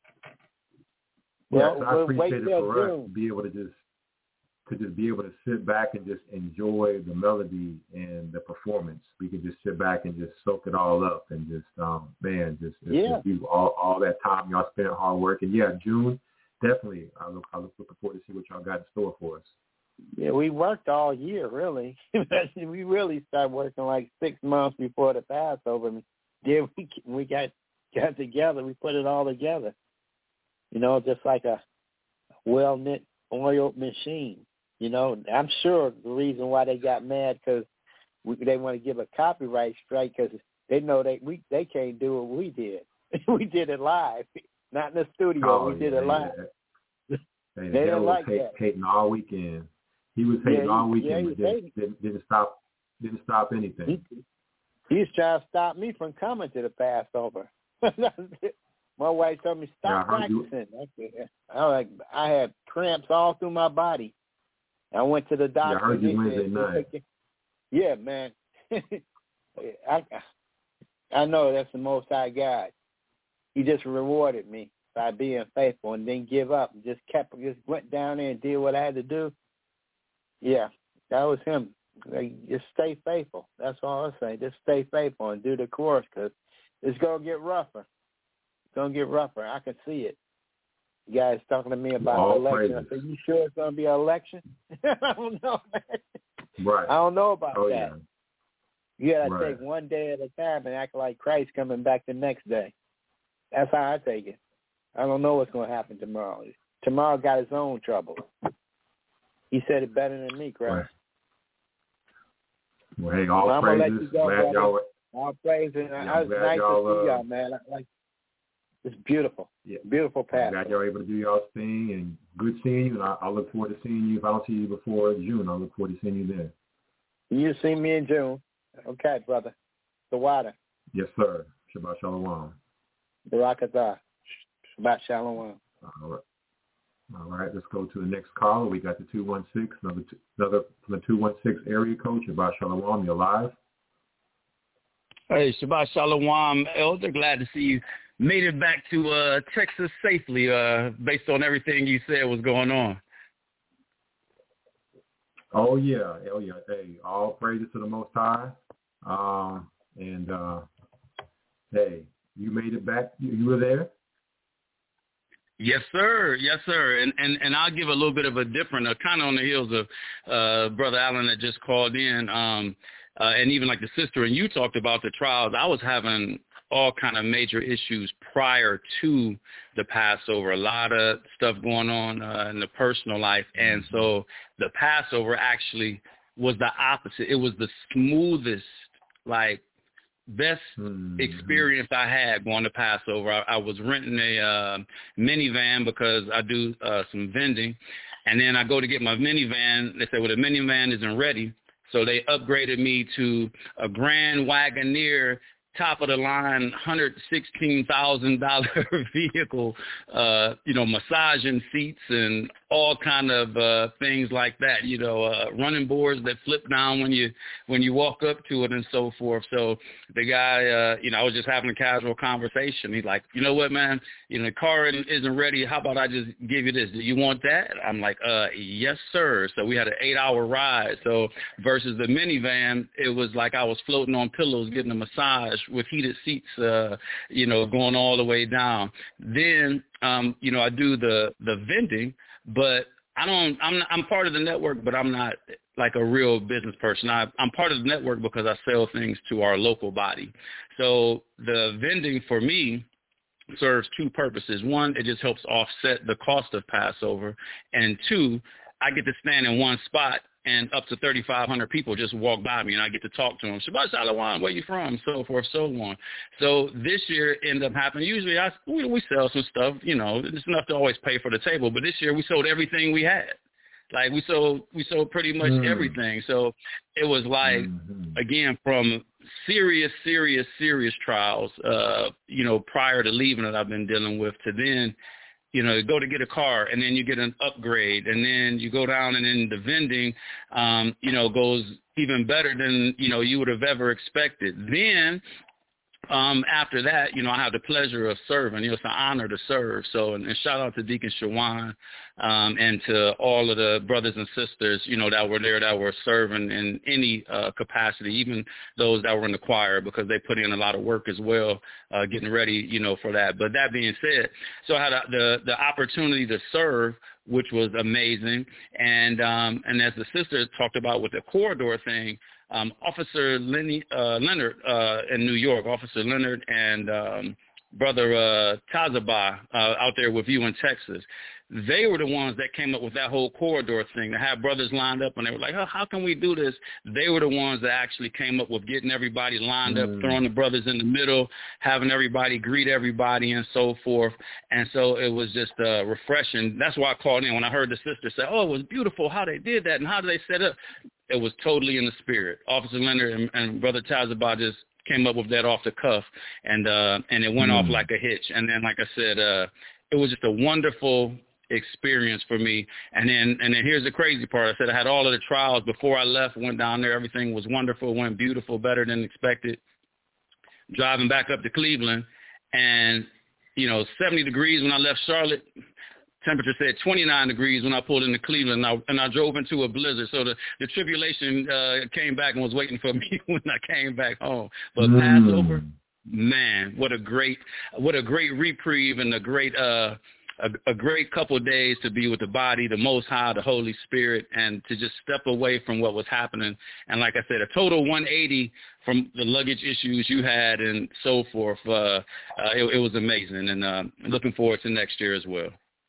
Speaker 4: Well,
Speaker 5: well,
Speaker 4: yes, I
Speaker 5: we'll
Speaker 4: appreciate
Speaker 5: wait
Speaker 4: it
Speaker 5: till
Speaker 4: for
Speaker 5: June.
Speaker 4: us to be able to just to just be able to sit back and just enjoy the melody and the performance. We can just sit back and just soak it all up and just, um, man, just, just,
Speaker 5: yeah.
Speaker 4: just do all, all that time y'all spent hard work. And yeah, June, definitely, I look, I look looking forward to see what y'all got in store for us.
Speaker 5: Yeah, we worked all year, really. We really started working like six months before the Passover. And then we we got got together. We put it all together. You know, just like a well-knit, oiled machine. You know, I'm sure the reason why they got mad because they want to give a copyright strike because they know they we they can't do what we did. We did it live, not in the studio.
Speaker 4: Oh,
Speaker 5: we did
Speaker 4: yeah,
Speaker 5: it live.
Speaker 4: Yeah. Hey,
Speaker 5: they didn't like
Speaker 4: hate,
Speaker 5: that.
Speaker 4: Hating all weekend. He was hating
Speaker 5: yeah,
Speaker 4: all
Speaker 5: he,
Speaker 4: weekend,
Speaker 5: yeah,
Speaker 4: but didn't, didn't, didn't stop. Didn't stop anything.
Speaker 5: He, he's trying to stop me from coming to the Passover. My wife told me stop
Speaker 4: yeah,
Speaker 5: practicing. I, I like I had cramps all through my body. I went to the doctor.
Speaker 4: Yeah, I heard you Wednesday
Speaker 5: said,
Speaker 4: night.
Speaker 5: Yeah, man. I I know that's the Most High God. He just rewarded me. by being faithful and didn't give up and just kept, just went down there and did what I had to do. Yeah, that was him. Like, just stay faithful. That's all I say. Just stay faithful and do the course, because it's going to get rougher. It's going to get rougher. I can see it. You guys talking to me about
Speaker 4: all
Speaker 5: the election.
Speaker 4: praises.
Speaker 5: I said, you sure it's going to be an election? I don't know, man.
Speaker 4: Right.
Speaker 5: I don't know about
Speaker 4: oh,
Speaker 5: that.
Speaker 4: Yeah.
Speaker 5: You got to
Speaker 4: right.
Speaker 5: take one day at a time and act like Christ coming back the next day. That's how I take it. I don't know what's going to happen tomorrow. Tomorrow got his own trouble. He said it better than me, Christ.
Speaker 4: Right. Well, hey, all
Speaker 5: well,
Speaker 4: praises.
Speaker 5: I'm gonna let you go,
Speaker 4: Glad y'all were,
Speaker 5: all praises.
Speaker 4: yeah,
Speaker 5: It's nice to
Speaker 4: uh,
Speaker 5: see y'all, man. I, like, it's beautiful.
Speaker 4: Yeah.
Speaker 5: Beautiful path.
Speaker 4: Glad y'all were able to do y'all's thing, and good seeing you. And I, I look forward to seeing you. If I don't see you before June, I look forward to seeing you then.
Speaker 5: You see me in June. Okay, brother. The water.
Speaker 4: Yes, sir. Shabbat shalom.
Speaker 5: The Rakatah. Shabbat shalom.
Speaker 4: All right. All right, let's go to the next caller. We got the two one six, another, two, another from the two one six area code. Shabbat shalom. You're live.
Speaker 6: Hey, Shabbat shalom, Elder. Glad to see you made it back to uh, Texas safely, uh, based on everything you said was going on.
Speaker 4: Oh, yeah. Oh, yeah. Hey, all praises to the Most High. Um, and, uh, hey, you made it back. You, you were there?
Speaker 6: Yes, sir. Yes, sir. And and, and I'll give a little bit of a different, uh, kind of on the heels of uh, Brother Allen that just called in, um, uh, and even like the sister, and you talked about the trials. I was having all kind of major issues prior to the Passover, a lot of stuff going on uh, in the personal life. And so the Passover actually was the opposite. It was the smoothest, like, best mm-hmm. experience I had going to Passover. I, I was renting a uh, minivan because I do uh, some vending, and then I go to get my minivan. They say, well, the minivan isn't ready, so they upgraded me to a Grand Wagoneer, top of the line, one hundred sixteen thousand dollars vehicle, uh, you know, massaging seats and all kind of uh, things like that, you know, uh, running boards that flip down when you when you walk up to it and so forth. So the guy, uh, you know, I was just having a casual conversation. He's like, you know what, man, you know, the car isn't ready. How about I just give you this? Do you want that? I'm like, uh, yes, sir. So we had an eight-hour ride. So versus the minivan, it was like I was floating on pillows getting a massage with heated seats, uh, you know, going all the way down. Then, um, you know, I do the, the vending, but I don't, I'm, I'm part of the network, but I'm not like a real business person. I, I'm part of the network because I sell things to our local body. So the vending for me serves two purposes. One, it just helps offset the cost of Passover. And two, I get to stand in one spot and up to thirty-five hundred people just walk by me, and I get to talk to them. Shabbat shalom, where you from? So forth, so on. So this year ended up happening. Usually I, we, we sell some stuff, you know, it's enough to always pay for the table. But this year we sold everything we had. Like we sold, we sold pretty much mm. everything. So it was like, mm-hmm. again, from serious, serious, serious trials, uh, you know, prior to leaving that I've been dealing with, to then, you know, go to get a car and then you get an upgrade, and then you go down and then the vending, um, you know, goes even better than, you know, you would have ever expected. Then um, after that, you know, I have the pleasure of serving. You know, it's an honor to serve. So, and, and shout out to Deacon Shawan um, and to all of the brothers and sisters, you know, that were there that were serving in any uh, capacity, even those that were in the choir, because they put in a lot of work as well, uh, getting ready, you know, for that. But that being said, so I had a, the, the opportunity to serve, which was amazing. And um, and as the sister talked about with the corridor thing, um, Officer Lenny, uh, Leonard uh, in New York, Officer Leonard and um, Brother uh, Tazaba uh, out there with you in Texas, they were the ones that came up with that whole corridor thing, to have brothers lined up, and they were like, oh, how can we do this? They were the ones that actually came up with getting everybody lined up, mm. throwing the brothers in the middle, having everybody greet everybody and so forth. And so it was just uh, refreshing. That's why I called in when I heard the sister say, oh, it was beautiful how they did that and how did they set up. It was totally in the spirit. Officer Leonard and, and Brother Tazaba just came up with that off the cuff, and uh, and it went mm. off like a hitch. And then, like I said, uh, it was just a wonderful experience for me. And then and then here's the crazy part. I said I had all of the trials before I left, went down there. Everything was wonderful, went beautiful, better than expected. Driving back up to Cleveland, and you know, seventy degrees when I left Charlotte. Temperature said twenty-nine degrees when I pulled into Cleveland, and I, and I drove into a blizzard. So the, the tribulation uh, came back and was waiting for me when I came back home. But mm. Passover, man, what a great, what a great reprieve and a great, uh, a, a great couple of days to be with the body, the Most High, the Holy Spirit, and to just step away from what was happening. And like I said, a total one eighty from the luggage issues you had and so forth. Uh, uh, it, it was amazing, and uh, looking forward to next year as well.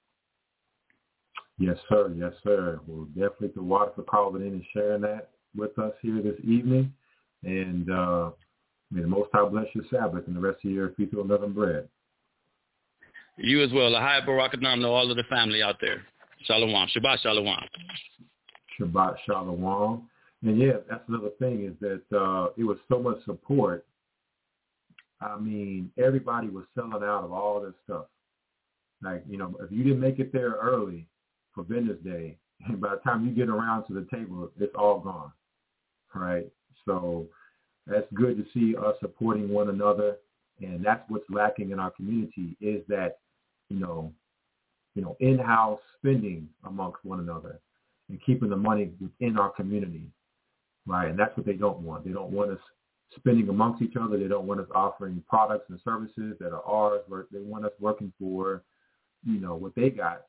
Speaker 4: Yes, sir. Yes, sir. Well, definitely to Water for calling in and sharing that with us here this evening. And uh, may the Most High bless your Sabbath and the rest of your feast of unleavened bread.
Speaker 6: You as well. Lahai Barak Adam to all of the family out there. Shalom. Shabbat Shalom.
Speaker 4: Shabbat Shalom. And, yeah, that's another thing is that uh, it was so much support. I mean, everybody was selling out of all this stuff. Like, you know, if you didn't make it there early, for Vendors Day, and by the time you get around to the table, it's all gone, right? So that's good to see us supporting one another, and that's what's lacking in our community is that, you know, you know, in-house spending amongst one another and keeping the money within our community, right? And that's what they don't want. They don't want us spending amongst each other. They don't want us offering products and services that are ours. They want us working for, you know, what they got.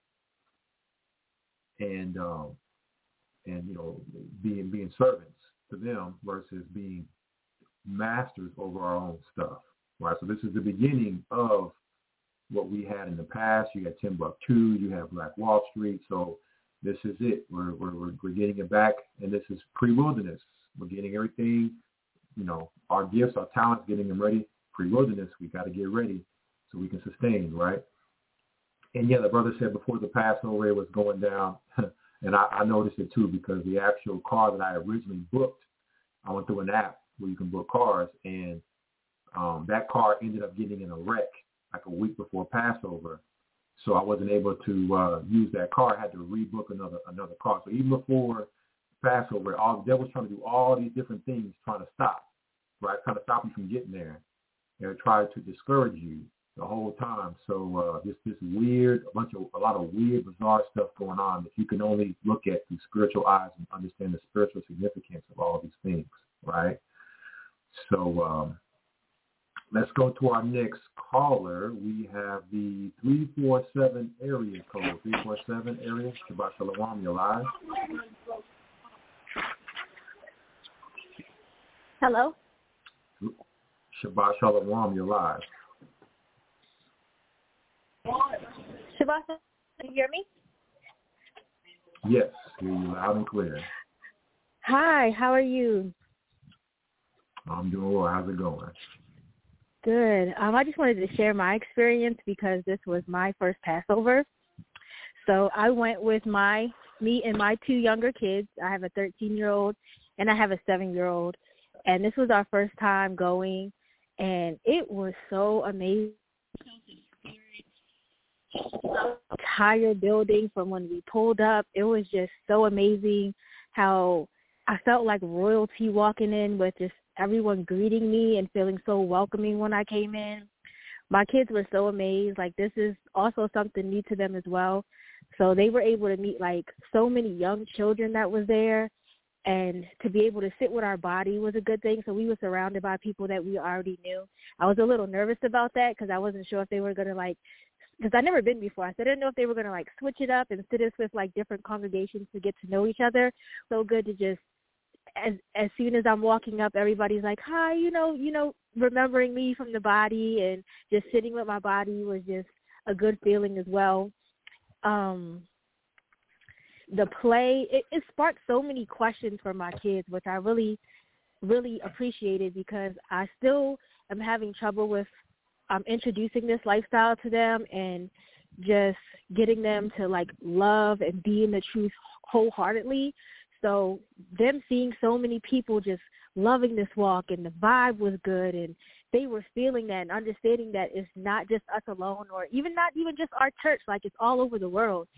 Speaker 4: And um, and you know being being servants to them versus being masters over our own stuff, right? So this is the beginning of what we had in the past. You had Timbuktu, you have Black Wall Street. So this is it. We're we're we're getting it back, and this is pre-wilderness. We're getting everything, you know, our gifts, our talents, getting them ready. Pre-wilderness, we got to get ready so we can sustain, right? And, yeah, the brother said before the Passover it was going down, and I, I noticed it too because the actual car that I originally booked, I went through an app where you can book cars, and um, that car ended up getting in a wreck like a week before Passover. So I wasn't able to uh, use that car. I had to rebook another another car. So even before Passover, all the devil's trying to do all these different things trying to stop, right, trying to stop you from getting there. They're trying to discourage you the whole time. So uh, this this weird, a bunch of, a lot of weird, bizarre stuff going on that you can only look at through spiritual eyes and understand the spiritual significance of all these things, right? So um, let's go to our next caller. We have the three four seven area code. three four seven area. Shabbat Shalom, you're live.
Speaker 7: Hello?
Speaker 4: Shabbat Shalom, you're live.
Speaker 7: Shabbat, can you hear me?
Speaker 4: Yes, hear you loud and clear.
Speaker 7: Hi, how are you?
Speaker 4: I'm doing well. How's it going?
Speaker 7: Good. Um, I just wanted to share my experience because this was my first Passover. So I went with my me and my two younger kids. I have a thirteen-year-old and I have a seven-year-old. And this was our first time going, and it was so amazing. Entire building from when we pulled up, it was just so amazing how I felt like royalty walking in with just everyone greeting me and feeling so welcoming when I came in. My kids were so amazed. Like, this is also something new to them as well. So they were able to meet like so many young children that was there, and to be able to sit with our body was a good thing. So we were surrounded by people that we already knew. I was a little nervous about that because I wasn't sure if they were going to like, because I'd never been before. So I didn't know if they were going to like switch it up and sit us with like different congregations to get to know each other. So good to just, as as soon as I'm walking up, everybody's like, hi, you know, you know, remembering me from the body, and just sitting with my body was just a good feeling as well. Um, the play, it, it sparked so many questions for my kids, which I really, really appreciated because I still am having trouble with um, introducing this lifestyle to them and just getting them to like love and be in the truth wholeheartedly. So them seeing so many people just loving this walk, and the vibe was good, and they were feeling that and understanding that it's not just us alone, or even not even just our church, like it's all over the world.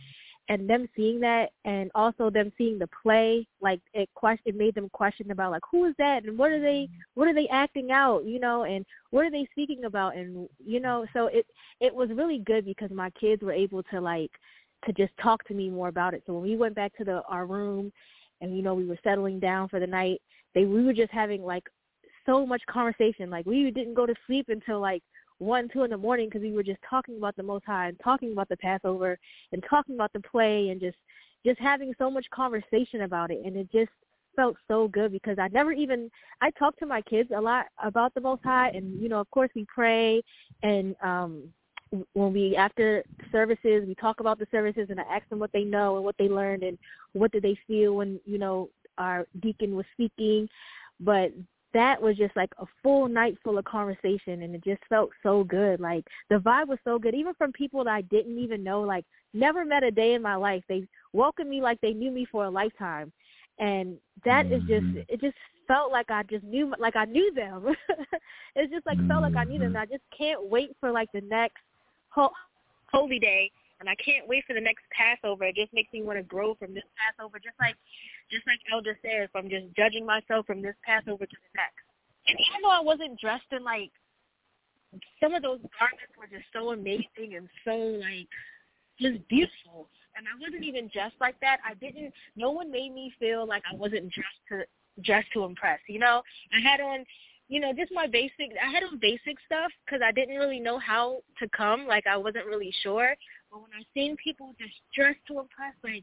Speaker 7: and them seeing that, and also them seeing the play, like it question it made them question about like who is that and what are they what are they acting out, you know, and what are they speaking about, and you know, so it it was really good because my kids were able to like to just talk to me more about it. So when we went back to the our room, and you know we were settling down for the night, they we were just having like so much conversation. Like we didn't go to sleep until like one, two in the morning because we were just talking about the Most High and talking about the Passover and talking about the play and just just having so much conversation about it. And it just felt so good because I never even – I talk to my kids a lot about the Most High, and, you know, of course we pray, and um, when we – after services, we talk about the services, and I ask them what they know and what they learned and what did they feel when, you know, our deacon was speaking. But – that was just like a full night full of conversation, and it just felt so good. Like the vibe was so good, even from people that I didn't even know, like never met a day in my life. They welcomed me like they knew me for a lifetime. And that mm-hmm. is just, it just felt like I just knew, like I knew them. It's just like, mm-hmm. felt like I knew them. And I just can't wait for like the next ho- Holy Day. And I can't wait for the next Passover. It just makes me want to grow from this Passover, just like just like Elder said, from just judging myself from this Passover to the next. And even though I wasn't dressed in, like, some of those garments were just so amazing and so, like, just beautiful. And I wasn't even dressed like that. I didn't, no one made me feel like I wasn't dressed to, dressed to impress, you know? I had on, you know, just my basic, I had on basic stuff because I didn't really know how to come. Like, I wasn't really sure. But when I seen people just dressed to impress, like,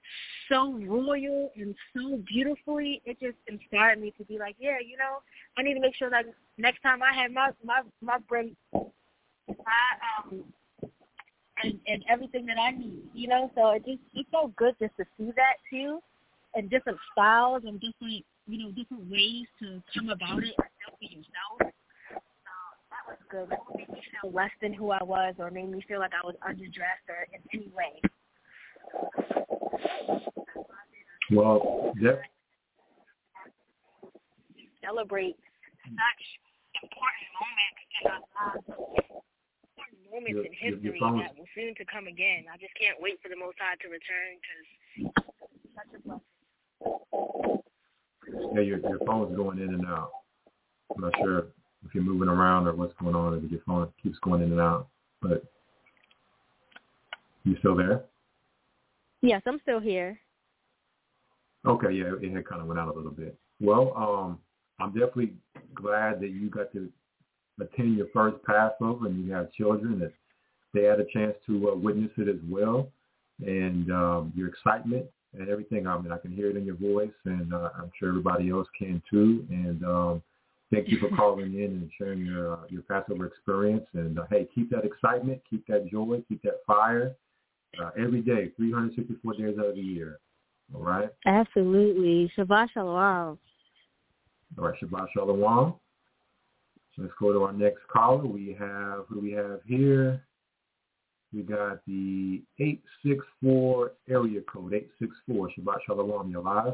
Speaker 7: so royal and so beautifully, it just inspired me to be like, yeah, you know, I need to make sure that next time I have my, my, my brim, my, um, and, and everything that I need, you know? So it just, it felt good just to see that, too, and different styles and different, you know, different ways to come about it and be yourself. That was good. That made me feel less than who I was or made me feel like I was underdressed or in any way.
Speaker 4: Well, yep.
Speaker 7: Celebrate such important moments in our lives, important moments your, in history your, your that will soon to come again. I just can't wait for the Most High to return because it's such a blessing.
Speaker 4: Yeah, your your phone's going in and out. I'm not sure if you're moving around or what's going on, if your phone keeps going in and out. But you still there?
Speaker 7: Yes, I'm still here.
Speaker 4: Okay, yeah, it had kind of went out a little bit. Well, um, I'm definitely glad that you got to attend your first Passover and you have children that they had a chance to uh, witness it as well. And um, your excitement and everything, I mean, I can hear it in your voice, and uh, I'm sure everybody else can too. And um, thank you for calling in and sharing your uh, your Passover experience. And, uh, hey, keep that excitement, keep that joy, keep that fire uh, every day, three hundred sixty-four days out of the year. All right?
Speaker 7: Absolutely. Shabbat Shalom.
Speaker 4: All right, Shabbat Shalom. Let's go to our next caller. We have, who do we have here? We got the eight six four area code, eight six four. Shabbat Shalom, you're live.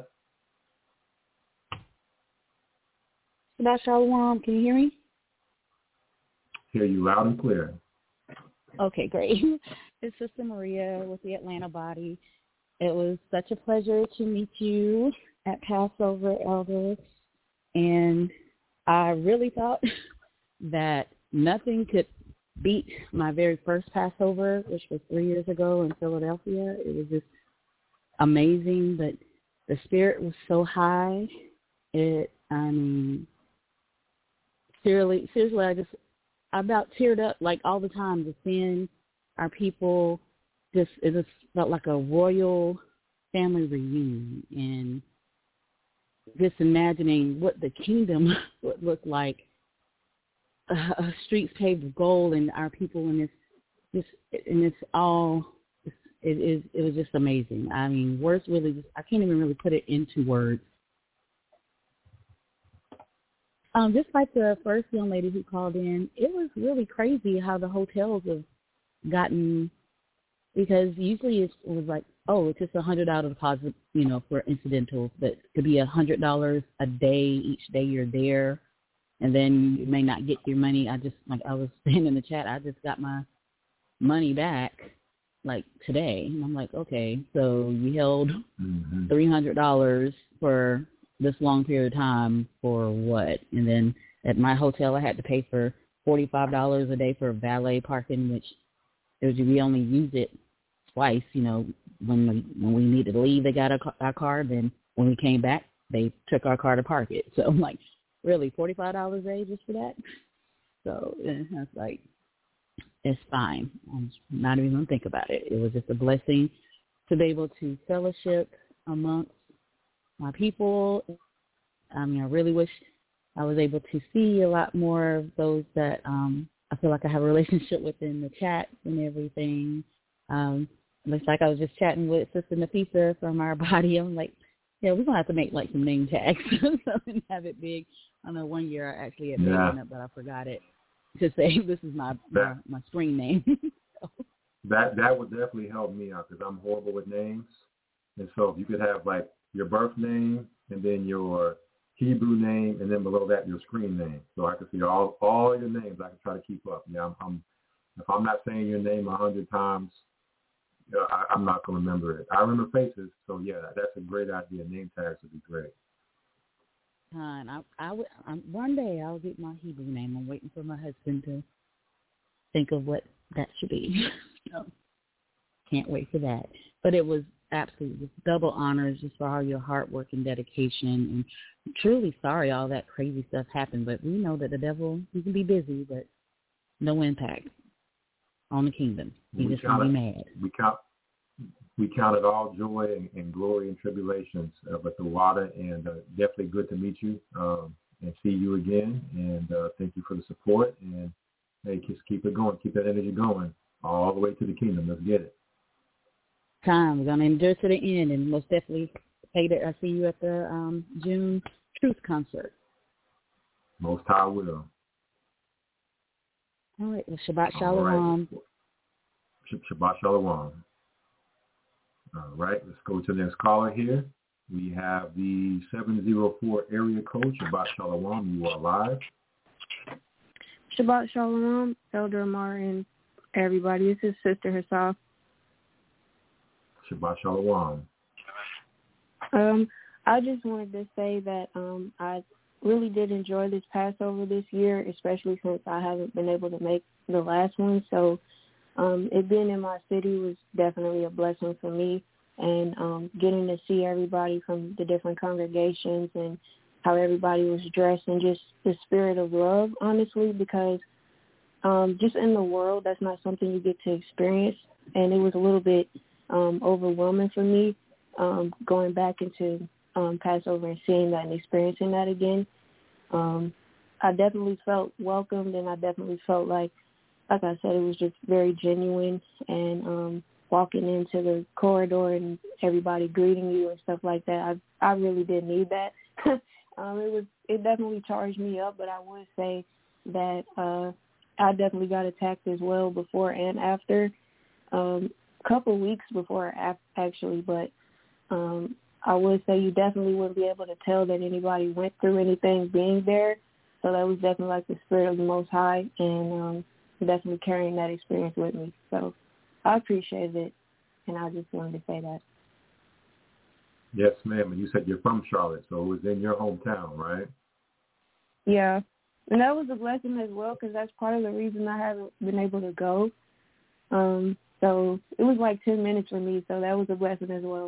Speaker 8: Shabbat Shalom, can you hear me?
Speaker 4: Hear you loud and clear.
Speaker 8: Okay, great. It's Sister Maria with the Atlanta Body. It was such a pleasure to meet you at Passover, Elder. And I really thought that nothing could beat my very first Passover, which was three years ago in Philadelphia. It was just amazing, but the spirit was so high. It, I mean, seriously, seriously, I just, I about teared up like all the time to seeing our people. Just, it just felt like a royal family reunion, and just imagining what the kingdom would look like. Uh, streets paved with gold, and our people in this, this, and it's all, it is, it, it was just amazing. I mean, words really, just, I can't even really put it into words. Um, just like the first young lady who called in, it was really crazy how the hotels have gotten, because usually it's, it was like, oh, it's just a hundred dollar deposit, you know, for incidentals, but it could be a hundred dollars a day each day you're there. And then you may not get your money. I just, like I was saying in the chat, I just got my money back like today. And I'm like, okay, so you held
Speaker 4: mm-hmm.
Speaker 8: three hundred dollars for this long period of time for what? And then at my hotel, I had to pay for forty-five dollars a day for valet parking, which it was, we only used it twice. You know, when we, when we needed to leave, they got our, our car. Then when we came back, they took our car to park it. So I'm like, really, forty-five dollars a day just for that? So I was like, it's fine. I'm not even going to think about it. It was just a blessing to be able to fellowship amongst my people. I mean, I really wish I was able to see a lot more of those that um, I feel like I have a relationship with in the chat and everything. Um, looks like I was just chatting with Sister Nafisa from our body. I'm like, yeah, we're going to have to make like some name tags and have it big. I know one year I actually had made
Speaker 4: yeah.
Speaker 8: one up, but I forgot it to say this is my my, my screen name. So.
Speaker 4: That that would definitely help me out because I'm horrible with names. And so if you could have like your birth name and then your Hebrew name and then below that your screen name, so I could see all all your names. I can try to keep up. Yeah, I'm, I'm if I'm not saying your name a hundred times, you know, I, I'm not going to remember it. I remember faces, so yeah, that's a great idea. Name tags would be great.
Speaker 8: And I, I, I, one day I'll get my Hebrew name. I'm waiting for my husband to think of what that should be. So, can't wait for that. But it was absolutely just double honors just for all your hard work and dedication. And I'm truly sorry all that crazy stuff happened. But we know that the devil, he can be busy, but no impact on the kingdom. He just can be mad.
Speaker 4: We count. We count it all joy and, and glory and tribulations uh, with the water, and uh, definitely good to meet you um, and see you again. And uh, thank you for the support. And hey, just keep it going, keep that energy going all the way to the kingdom. Let's get it.
Speaker 8: Time we're gonna endure to the end, and most definitely, Peter, I see you at the um, June Truth concert.
Speaker 4: Most High will.
Speaker 8: All right, well, Shabbat Shalom.
Speaker 4: Right. Shabbat Shalom. All right, let's go to the next caller here. We have the seven zero four area code. Shabbat Shalom, you are live.
Speaker 9: Shabbat Shalom, Elder Amar and everybody. This is Sister Hassaf.
Speaker 4: Shabbat Shalom.
Speaker 9: Um, I just wanted to say that um, I really did enjoy this Passover this year, especially since I haven't been able to make the last one. So Um, it being in my city was definitely a blessing for me, and um, getting to see everybody from the different congregations and how everybody was dressed and just the spirit of love, honestly, because um, just in the world, that's not something you get to experience, and it was a little bit um, overwhelming for me um, going back into um, Passover and seeing that and experiencing that again. Um, I definitely felt welcomed, and I definitely felt like Like I said, it was just very genuine, and um, walking into the corridor and everybody greeting you and stuff like that, I I really did need that. um, it was it definitely charged me up, but I would say that uh, I definitely got attacked as well before and after, um, a couple weeks before actually, but um, I would say you definitely wouldn't be able to tell that anybody went through anything being there, so that was definitely like the spirit of the Most High, and um, definitely carrying that experience with me. So I appreciated it, and I just wanted to say that.
Speaker 4: Yes, ma'am. And you said you're from Charlotte, so it was in your hometown, right?
Speaker 9: Yeah. And that was a blessing as well, because that's part of the reason I haven't been able to go. Um, so it was like ten minutes for me, so that was a blessing as well.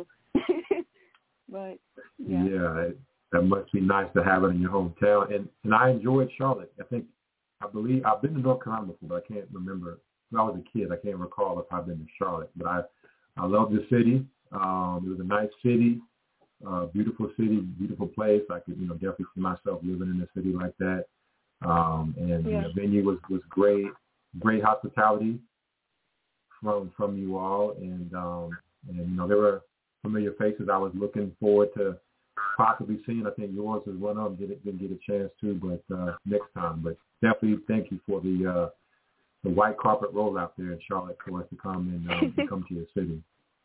Speaker 9: But, yeah.
Speaker 4: Yeah, it, that must be nice to have it in your hometown. And, and I enjoyed Charlotte. I think I believe I've been to North Carolina before, but I can't remember. When I was a kid, I can't recall if I've been to Charlotte. But I, I love the city. Um, it was a nice city, uh, beautiful city, beautiful place. I could, you know, definitely see myself living in a city like that. Um, and
Speaker 9: yeah.
Speaker 4: the venue was, was great, great hospitality from from you all. And um, and you know, there were familiar faces I was looking forward to possibly seeing. I think yours is one of them. Didn't, didn't get a chance to, but uh, next time. But definitely thank you for the uh, the white carpet roll out there in Charlotte for us to come and, uh, and come to your city.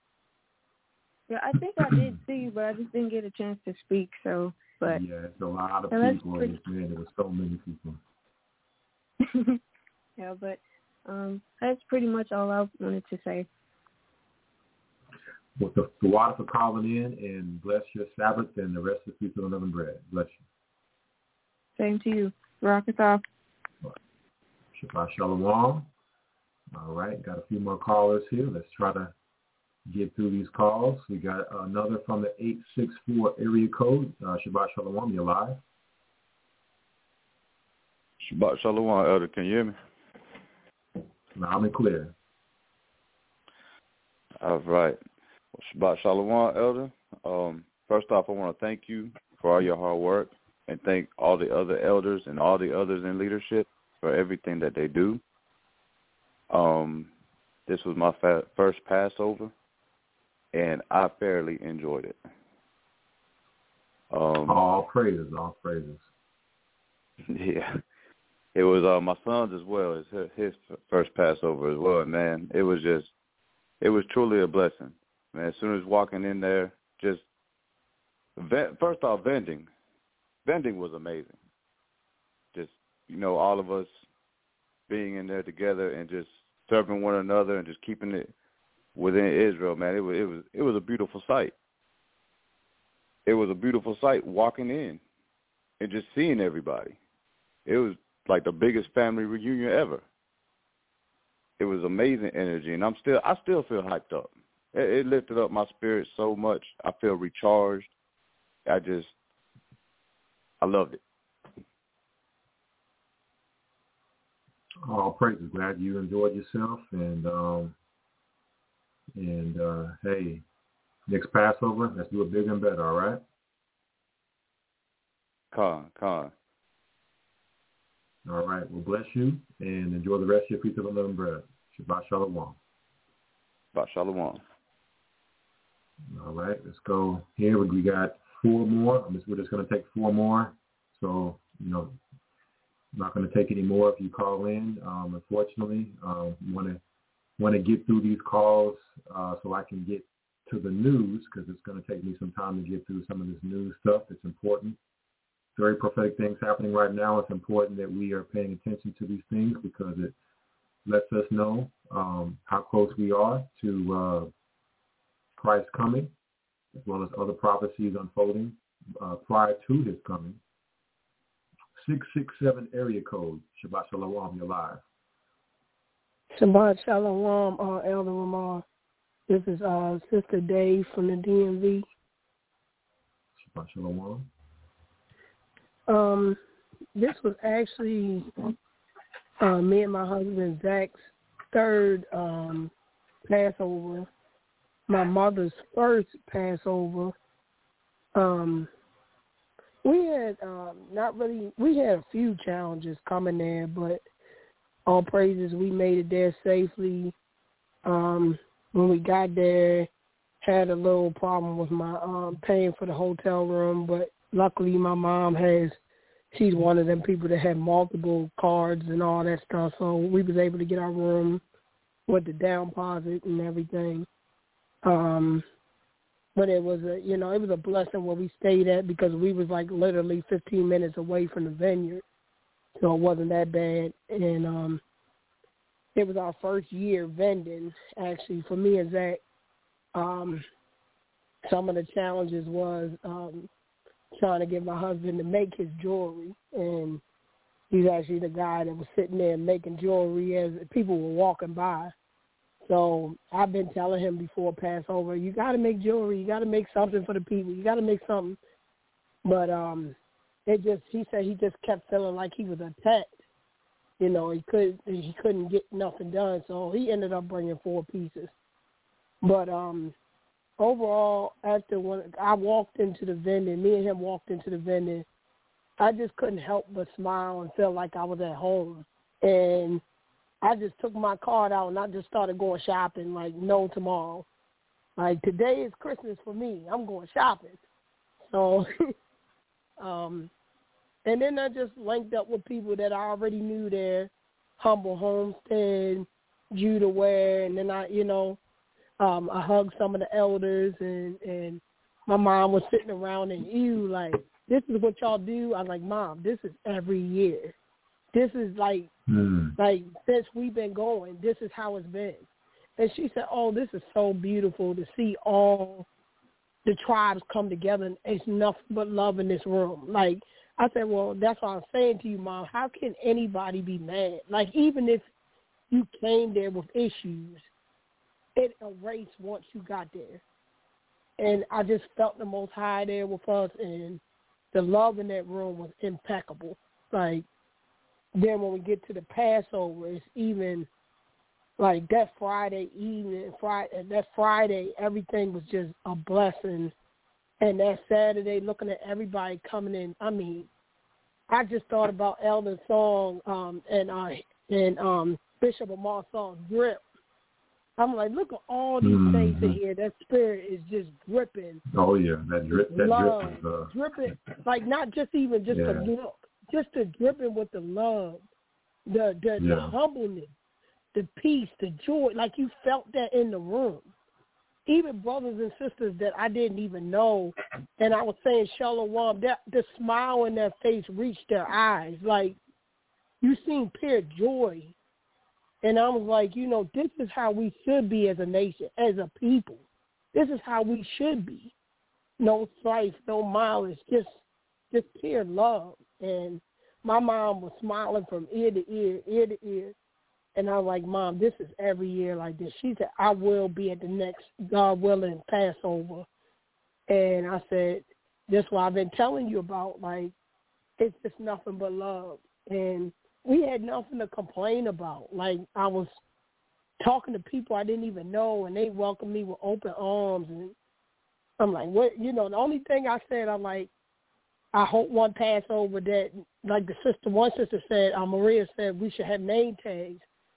Speaker 9: Yeah, I think I did see you, but I just didn't get a chance to speak. So, but
Speaker 4: yeah, it's a lot of
Speaker 9: yeah,
Speaker 4: people.
Speaker 9: pretty...
Speaker 4: Man, there were so many people.
Speaker 9: Yeah, but um, that's pretty much all I wanted to say.
Speaker 4: with the, the water for calling in, and bless your Sabbath and the rest of the Feast of Unleavened Bread. Bless you.
Speaker 9: Same to you. Rock us off.
Speaker 4: Shabbat Shalom. All right, got a few more callers here. Let's try to get through these calls. We got another from the eight six four area code. Uh, Shabbat Shalom, you're live.
Speaker 10: Shabbat Shalom, Elder. Can you hear me?
Speaker 4: Loud and clear.
Speaker 10: All right. Well, Shabbat Shalom, Elder. Um, first off, I want to thank you for all your hard work and thank all the other elders and all the others in leadership for everything that they do. Um, this was my fa- first Passover, and I fairly enjoyed it. Um,
Speaker 4: all praises, all praises.
Speaker 10: Yeah. It was uh, my son's as well. It's his first Passover as well. And, man, it was just, it was truly a blessing. Man, as soon as walking in there, just, first off, vending. Vending was amazing. Just, you know, all of us being in there together and just serving one another and just keeping it within Israel, man. It was, it was, it was a beautiful sight. It was a beautiful sight walking in and just seeing everybody. It was like the biggest family reunion ever. It was amazing energy, and I'm still, I still feel hyped up. It, it lifted up my spirit so much. I feel recharged. I just, I loved it.
Speaker 4: All praises. Glad you enjoyed yourself, and um, and uh, hey, next Passover, let's do it bigger and better. All right.
Speaker 10: Con, con.
Speaker 4: All right. Well, bless you, and enjoy the rest of your Feast of Unleavened Bread. Shabbat Shalom.
Speaker 10: Shabbat Shalom.
Speaker 4: All right. Let's go here. We got four more. I'm just, we're just going to take four more. So, you know, I'm not going to take any more if you call in. Um, unfortunately, um, want to want to get through these calls uh, so I can get to the news, because it's going to take me some time to get through some of this news stuff. It's important. Very prophetic things happening right now. It's important that we are paying attention to these things, because it lets us know um, how close we are to uh, Christ's coming, as well as other prophecies unfolding uh, prior to his coming. six six seven area code. Shabbat Shalom, you're live.
Speaker 11: Shabbat Shalom, uh, Elder Ramar. This is uh, Sister Dave from the D M V.
Speaker 4: Shabbat Shalom.
Speaker 11: Um, this was actually uh, me and my husband Zach's third um, Passover. My mother's first Passover. Um, we had um, not really. We had a few challenges coming there, but all praises, we made it there safely. Um, when we got there, had a little problem with my um, paying for the hotel room, but luckily my mom has, she's one of them people that have multiple cards and all that stuff, so we was able to get our room with the down deposit and everything. Um, but it was a, you know, it was a blessing where we stayed at, because we was like literally fifteen minutes away from the vineyard, so it wasn't that bad. And um, it was our first year vending, actually, for me and Zach. Um, some of the challenges was um, trying to get my husband to make his jewelry, and he's actually the guy that was sitting there making jewelry as people were walking by. So I've been telling him before Passover, you got to make jewelry, you got to make something for the people, you got to make something. But um, it just, he said he just kept feeling like he was attacked. You know, he could he couldn't get nothing done, so he ended up bringing four pieces. But um, overall, after when I walked into the vending, me and him walked into the vending, I just couldn't help but smile and feel like I was at home. And I just took my card out and I just started going shopping like no tomorrow. Like, today is Christmas for me. I'm going shopping. So, um, and then I just linked up with people that I already knew there, Humble Homestead, Judah Ware, and then I, you know, um, I hugged some of the elders, and, and my mom was sitting around and ew, like, this is what y'all do? I was like, Mom, this is every year. This is like, mm. like since we've been going, this is how it's been. And she said, oh, this is so beautiful to see all the tribes come together, and it's nothing but love in this room. Like, I said, well, that's what I'm saying to you, Mom. How can anybody be mad? Like, even if you came there with issues, it erased once you got there. And I just felt the Most High there with us, and the love in that room was impeccable. Like, then when we get to the Passover, it's even like that Friday evening, Friday, that Friday, everything was just a blessing. And that Saturday, looking at everybody coming in, I mean, I just thought about Elder's song um, and uh, and um, Bishop Amar's song, Drip. I'm like, look at all these
Speaker 4: mm-hmm.
Speaker 11: faces here. That spirit is just dripping.
Speaker 4: Oh, yeah, that drip, that
Speaker 11: love,
Speaker 4: drip is... Uh...
Speaker 11: dripping, like not just even just
Speaker 4: yeah.
Speaker 11: the look, just the dripping with the love, the the,
Speaker 4: yeah.
Speaker 11: the humbleness, the peace, the joy, like you felt that in the room. Even brothers and sisters that I didn't even know, and I was saying Shalom, that the smile in their face reached their eyes. Like, you seen pure joy. And I was like, you know, this is how we should be as a nation, as a people. This is how we should be. No strife, no malice, just just pure love. And my mom was smiling from ear to ear, ear to ear. And I was like, Mom, this is every year like this. She said, I will be at the next, God willing, Passover. And I said, that's what I've been telling you about. Like, it's just nothing but love. And we had nothing to complain about. Like, I was talking to people I didn't even know, and they welcomed me with open arms. And I'm like, what? You know, the only thing I said, I'm like, I hope one Passover that, like the sister, one sister said, uh, Maria said, we should have name tags.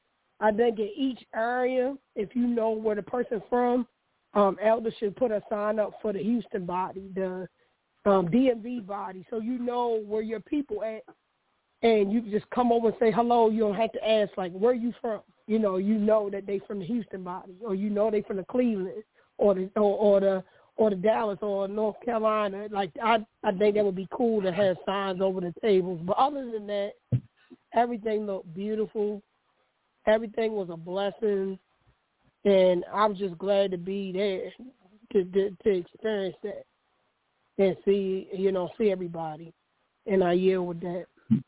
Speaker 11: I think in each area, if you know where the person's from, um, Elder should put a sign up for the Houston body, the um, D M V body, so you know where your people at. And you can just come over and say hello. You don't have to ask, like, where are you from? You know, you know that they from the Houston body, or you know they from the Cleveland, or the or, or the or the Dallas, or North Carolina. Like, I I think that would be cool to have signs over the tables. But other than that, everything looked beautiful. Everything was a blessing, and I was just glad to be there to to, to experience that and see, you know, see everybody. And I yield with that.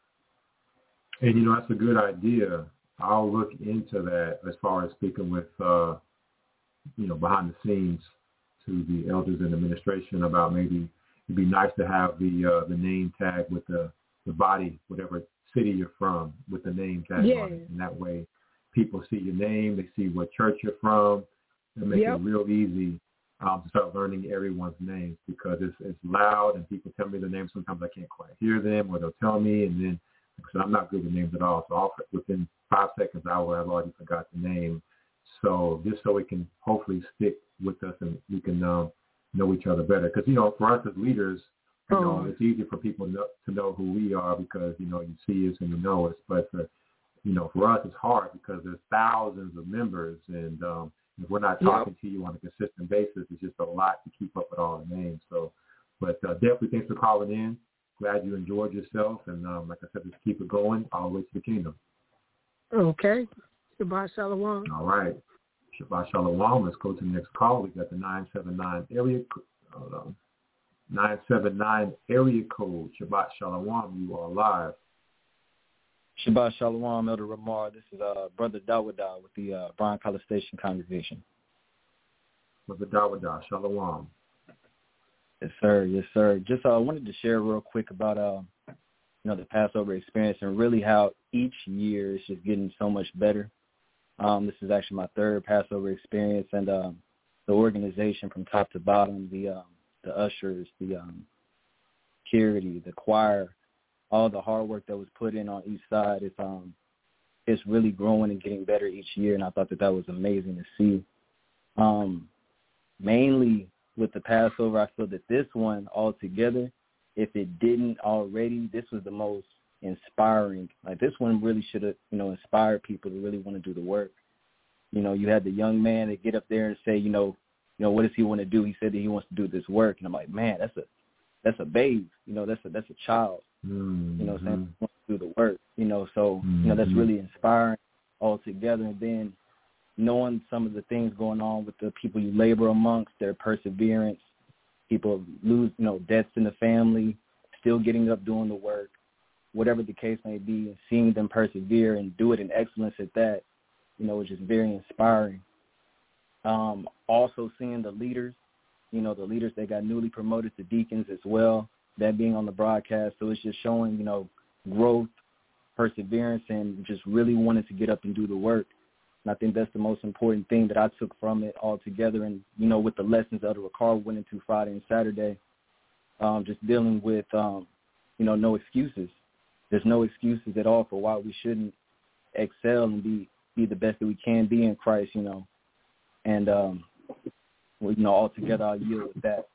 Speaker 4: And, you know, that's a good idea. I'll look into that as far as speaking with, uh, you know, behind the scenes to the elders and administration about maybe it'd be nice to have the uh, the name tag with the, the body, whatever city you're from, with the name tag
Speaker 11: yeah.
Speaker 4: on it. And that way people see your name, they see what church you're from. It makes yep. it real easy um, to start learning everyone's names, because it's, it's loud and people tell me their names. Sometimes I can't quite hear them, or they'll tell me, and then because I'm not good with names at all. So I'll, within five seconds, I will have already forgot the name. So just so it can hopefully stick with us and we can um, know each other better. Because, you know, for us as leaders, you oh. know, it's easy for people to know, to know who we are because, you know, you see us and you know us. But, for, you know, for us, it's hard because there's thousands of members. And um, if we're not talking yep. to you on a consistent basis, it's just a lot to keep up with all the names. So, but uh, definitely thanks for calling in. Glad you enjoyed yourself, and um, like I said, just keep it going all the way to the kingdom.
Speaker 11: Okay. Shabbat Shalom.
Speaker 4: All right. Shabbat Shalom. Let's go to the next call. We got the nine seven nine area hold on. nine seven nine area code. Shabbat Shalom. You are live.
Speaker 12: Shabbat Shalom, Elder Ramar. This is uh, Brother Dawadah with the uh, Bryan College Station congregation.
Speaker 4: Brother Dawadah. Shalom.
Speaker 12: Yes, sir. Yes, sir. Just uh, wanted to share real quick about, uh, you know, the Passover experience and really how each year is just getting so much better. Um, this is actually my third Passover experience, and um, the organization from top to bottom, the um, the ushers, the um, security, the choir, all the hard work that was put in on each side, it's um, it's really growing and getting better each year, and I thought that that was amazing to see. Um, mainly with the Passover, I feel that this one altogether, if it didn't already, this was the most inspiring. Like, this one really should have, you know, inspired people to really want to do the work. You know, you had the young man that get up there and say, you know, you know, what does he want to do? He said that he wants to do this work, and I'm like, man, that's a that's a babe. You know, that's a that's a child.
Speaker 4: Mm-hmm.
Speaker 12: You know, saying he wants to do the work. You know, so
Speaker 4: mm-hmm.
Speaker 12: you know, that's really inspiring altogether. And then knowing some of the things going on with the people you labor amongst, their perseverance, people lose, you know, deaths in the family, still getting up doing the work, whatever the case may be, and seeing them persevere and do it in excellence at that, you know, is just very inspiring. Um, also seeing the leaders, you know, the leaders that got newly promoted to deacons as well, that being on the broadcast. So it's just showing, you know, growth, perseverance, and just really wanting to get up and do the work. And I think that's the most important thing that I took from it altogether. And, you know, with the lessons Elder Ricard went into Friday and Saturday, um, just dealing with, um, you know, no excuses. There's no excuses at all for why we shouldn't excel and be, be the best that we can be in Christ, you know. And, um, well, you know, altogether I'll yield with that.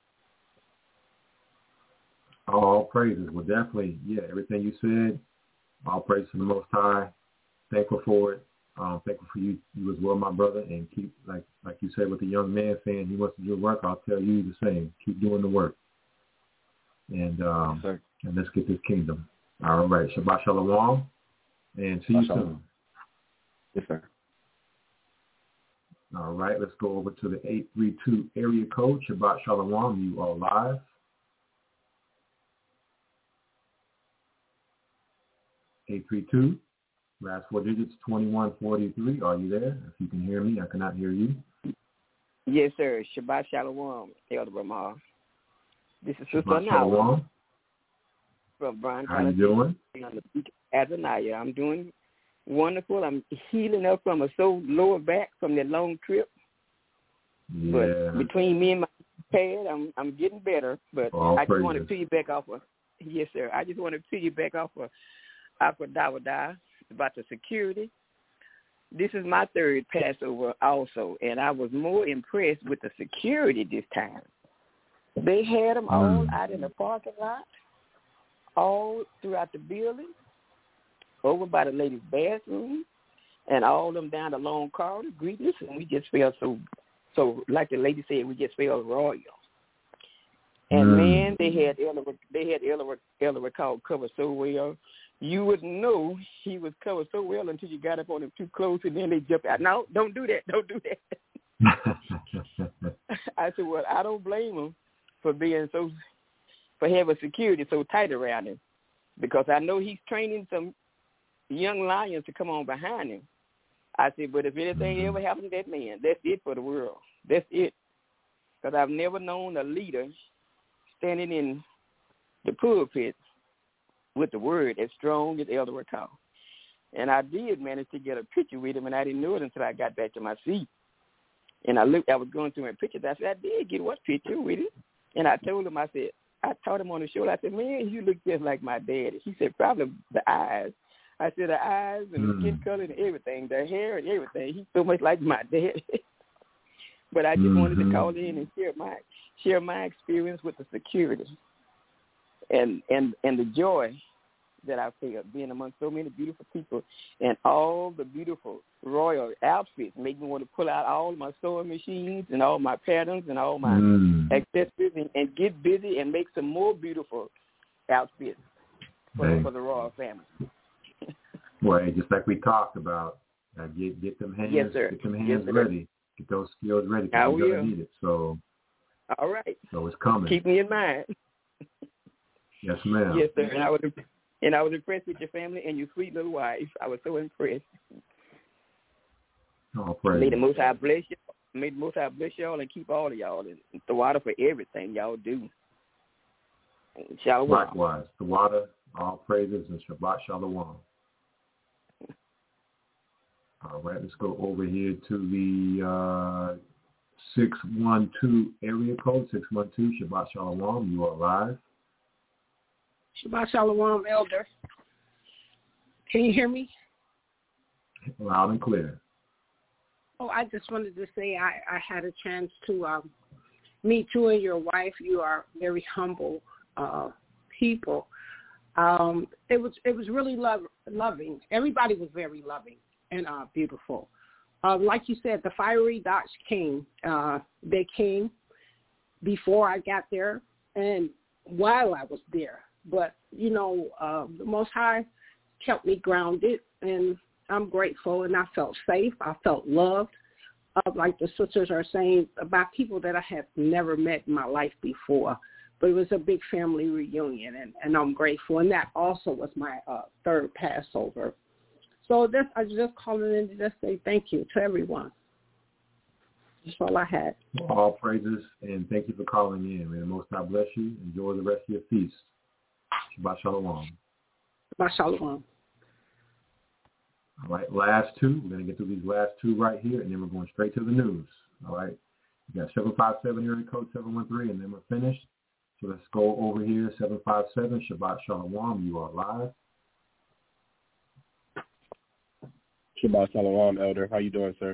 Speaker 4: All praises. Well, definitely, yeah, everything you said, all praise to the Most High. Thankful for it. Um, thankful for you, you as well, my brother. And keep, like like you said, with the young man saying he wants to do work, I'll tell you the same. Keep doing the work. And um, yes, and let's get this kingdom. All right. Shabbat Shalom. And see you soon.
Speaker 12: Yes, sir.
Speaker 4: All right. Let's go over to the eight three two area code. Shabbat Shalom. You are live. eight three two. Last four digits, twenty-one forty-three. Are you there? If you can hear me, I cannot hear you.
Speaker 13: Yes, sir. Shabbat Shalom, Elder Ramah. This is Sister
Speaker 4: Shabbat Shalom.
Speaker 13: From Bryan,
Speaker 4: How you doing?
Speaker 13: Azaniah. I'm doing wonderful. I'm healing up from a sore lower back from that long trip.
Speaker 4: Yeah.
Speaker 13: But between me and my pad, I'm I'm getting better. But
Speaker 4: All
Speaker 13: I just
Speaker 4: praises.
Speaker 13: want to piggyback off of, yes, sir. I just want to piggyback off of Aqua Dawada about the security. This is my third Passover also, and I was more impressed with the security this time. They had them all
Speaker 4: Mm.
Speaker 13: out in the parking lot, all throughout the building, over by the ladies' bathroom, and all of them down the long corridor greeting us, and we just felt so, so like the lady said, we just felt royal. And
Speaker 4: Mm.
Speaker 13: man, they had Elder, they had Elder, Elder Ricard covered so well. You wouldn't know he was covered so well until you got up on him too close, and then they jumped out. No, don't do that. Don't do that. I said, well, I don't blame him for being so, for having security so tight around him, because I know he's training some young lions to come on behind him. I said, but if anything
Speaker 4: Mm-hmm.
Speaker 13: ever happened to that man, that's it for the world. That's it. Because I've never known a leader standing in the pulpit with the word as strong as Elder Ricard. And I did manage to get a picture with him, and I didn't know it until I got back to my seat. And I looked, I was going through my pictures. I said, I did get one picture with him. And I told him, I said, I taught him on the show. I said, man, you look just like my daddy. He said, probably the eyes. I said, the eyes and the
Speaker 4: Mm.
Speaker 13: skin color and everything, the hair and everything. He's so much like my daddy. But I just
Speaker 4: Mm-hmm.
Speaker 13: wanted to call in and share my share my experience with the security and and and the joy that I felt being among so many beautiful people, and all the beautiful royal outfits make me want to pull out all my sewing machines and all my patterns and all my
Speaker 4: Mm.
Speaker 13: accessories and, and get busy and make some more beautiful outfits for,
Speaker 4: Dang.
Speaker 13: for the royal family.
Speaker 4: Well, hey, just like we talked about, uh, get get them hands,
Speaker 13: Yes, sir.
Speaker 4: get them hands
Speaker 13: Yes, sir.
Speaker 4: ready, get those skills ready. 'Cause
Speaker 13: I
Speaker 4: you're
Speaker 13: will.
Speaker 4: gonna need it. So,
Speaker 13: All right.
Speaker 4: so it's coming.
Speaker 13: Keep me in mind.
Speaker 4: Yes, ma'am.
Speaker 13: Yes, sir. And I was and I was impressed with your family and your sweet little wife. I was so impressed.
Speaker 4: All praise.
Speaker 13: May the Most High bless you. May the Most High bless y'all and keep all of y'all and the water for everything y'all do. Shalom.
Speaker 4: Likewise, the water, all praises, and Shabbat Shalom. All right, let's go over here to the uh, six one two area code, six one two, Shabbat Shalom. You are live.
Speaker 11: Shabbat Shalom, Elder. Can you hear me?
Speaker 4: Loud and clear.
Speaker 11: Oh, I just wanted to say I, I had a chance to um, meet you and your wife. You are very humble uh, people. Um, it was it was really love, loving. Everybody was very loving and uh, beautiful. Uh, like you said, the fiery dots came. Uh, they came before I got there and while I was there. But, you know, uh, the Most High kept me grounded, and I'm grateful, and I felt safe. I felt loved.
Speaker 14: uh, like the sisters are saying, about people that I have never met in my life before. But it was a big family reunion, and, and I'm grateful. And that also was my uh, third Passover. So that's, I was just calling in to just say thank you to everyone. That's all I had.
Speaker 4: All praises, and thank you for calling in. May the Most High bless you. Enjoy the rest of your feast. Shabbat Shalom.
Speaker 14: Shabbat Shalom.
Speaker 4: All right, last two. We're going to get through these last two right here, and then we're going straight to the news. All right. You got seven five seven area code seven one three, and then we're finished. So let's go over here, seven five seven, Shabbat Shalom. You are live.
Speaker 15: Shabbat Shalom, Elder. How you doing, sir?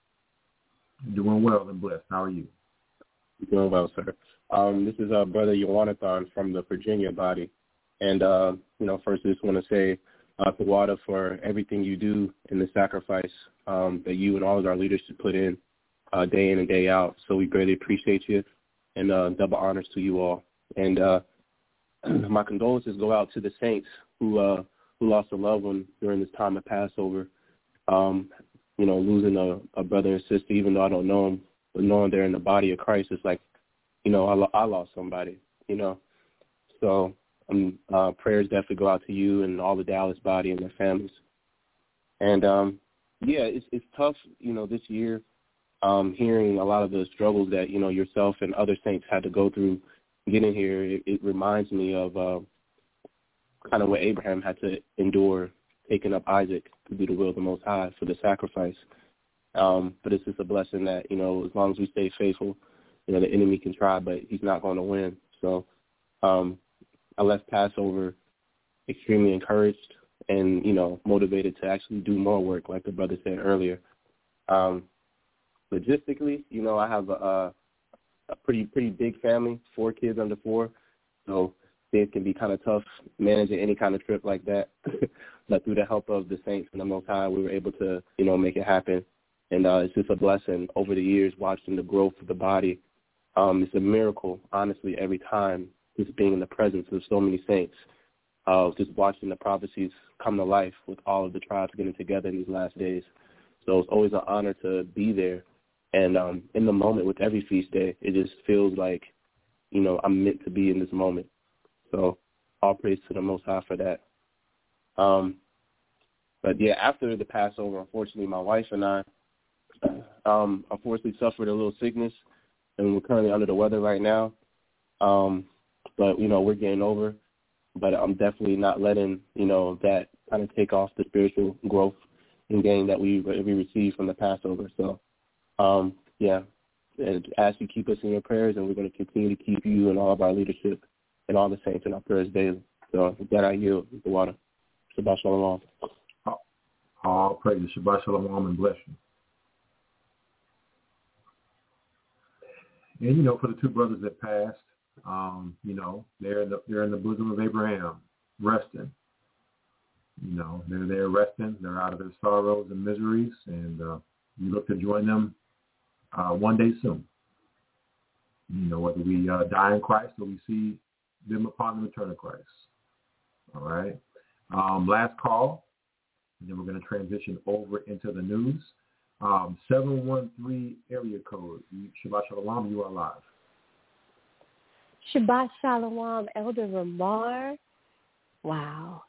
Speaker 4: Doing well and blessed. How are you?
Speaker 15: Doing well, sir. Um, this is uh, Brother Yowanathan from the Virginia body. And, uh, you know, first I just want to say uh, to Wada for everything you do in the sacrifice um, that you and all of our leaders should put in uh, day in and day out. So we greatly appreciate you, and uh, double honors to you all. And uh, my condolences go out to the saints who uh, who lost a loved one during this time of Passover. Um, you know, losing a, a brother and sister, even though I don't know them, but knowing they're in the body of Christ, it's like, you know, I, lo- I lost somebody, you know. So um, uh, prayers definitely go out to you and all the Dallas body and their families. And, um, yeah, it's it's tough, you know, this year, um, hearing a lot of the struggles that, you know, yourself and other saints had to go through getting here. It, it reminds me of uh, kind of what Abraham had to endure, taking up Isaac to do the will of the Most High for the sacrifice. Um, but it's just a blessing that, you know, as long as we stay faithful, you know, the enemy can try, but he's not going to win. So um, I left Passover extremely encouraged and, you know, motivated to actually do more work, like the brother said earlier. Um, logistically, you know, I have a, a pretty, pretty big family, four kids under four. So things can be kind of tough managing any kind of trip like that. But through the help of the saints and the Most High, we were able to, you know, make it happen. And uh, it's just a blessing over the years watching the growth of the body. Um, it's a miracle, honestly, every time, just being in the presence of so many saints, uh, just watching the prophecies come to life with all of the tribes getting together in these last days. So it's always an honor to be there. And um, in the moment with every feast day, it just feels like, you know, I'm meant to be in this moment. So all praise to the Most High for that. Um, but, yeah, after the Passover, unfortunately, my wife and I, um, unfortunately suffered a little sickness, and we're currently under the weather right now. Um, but, you know, we're getting over. But I'm definitely not letting, you know, that kind of take off the spiritual growth and gain that we, we received from the Passover. So, um, yeah, and ask you keep us in your prayers, and we're going to continue to keep you and all of our leadership and all the saints in our prayers daily. So with that, I yield the water. Shabbat Shalom.
Speaker 4: All praise Shabbat Shalom and bless you. And, you know, for the two brothers that passed, um, you know, they're in the, they're in the bosom of Abraham, resting. You know, they're there resting. They're out of their sorrows and miseries, and uh, we look to join them uh, one day soon. You know, whether we uh, die in Christ or we see them upon the return of Christ. All right. Um, last call, and then we're going to transition over into the news. Um, seven one three area code. Shabbat Shalom, you are live.
Speaker 16: Shabbat Shalom, Elder Ramar. Wow.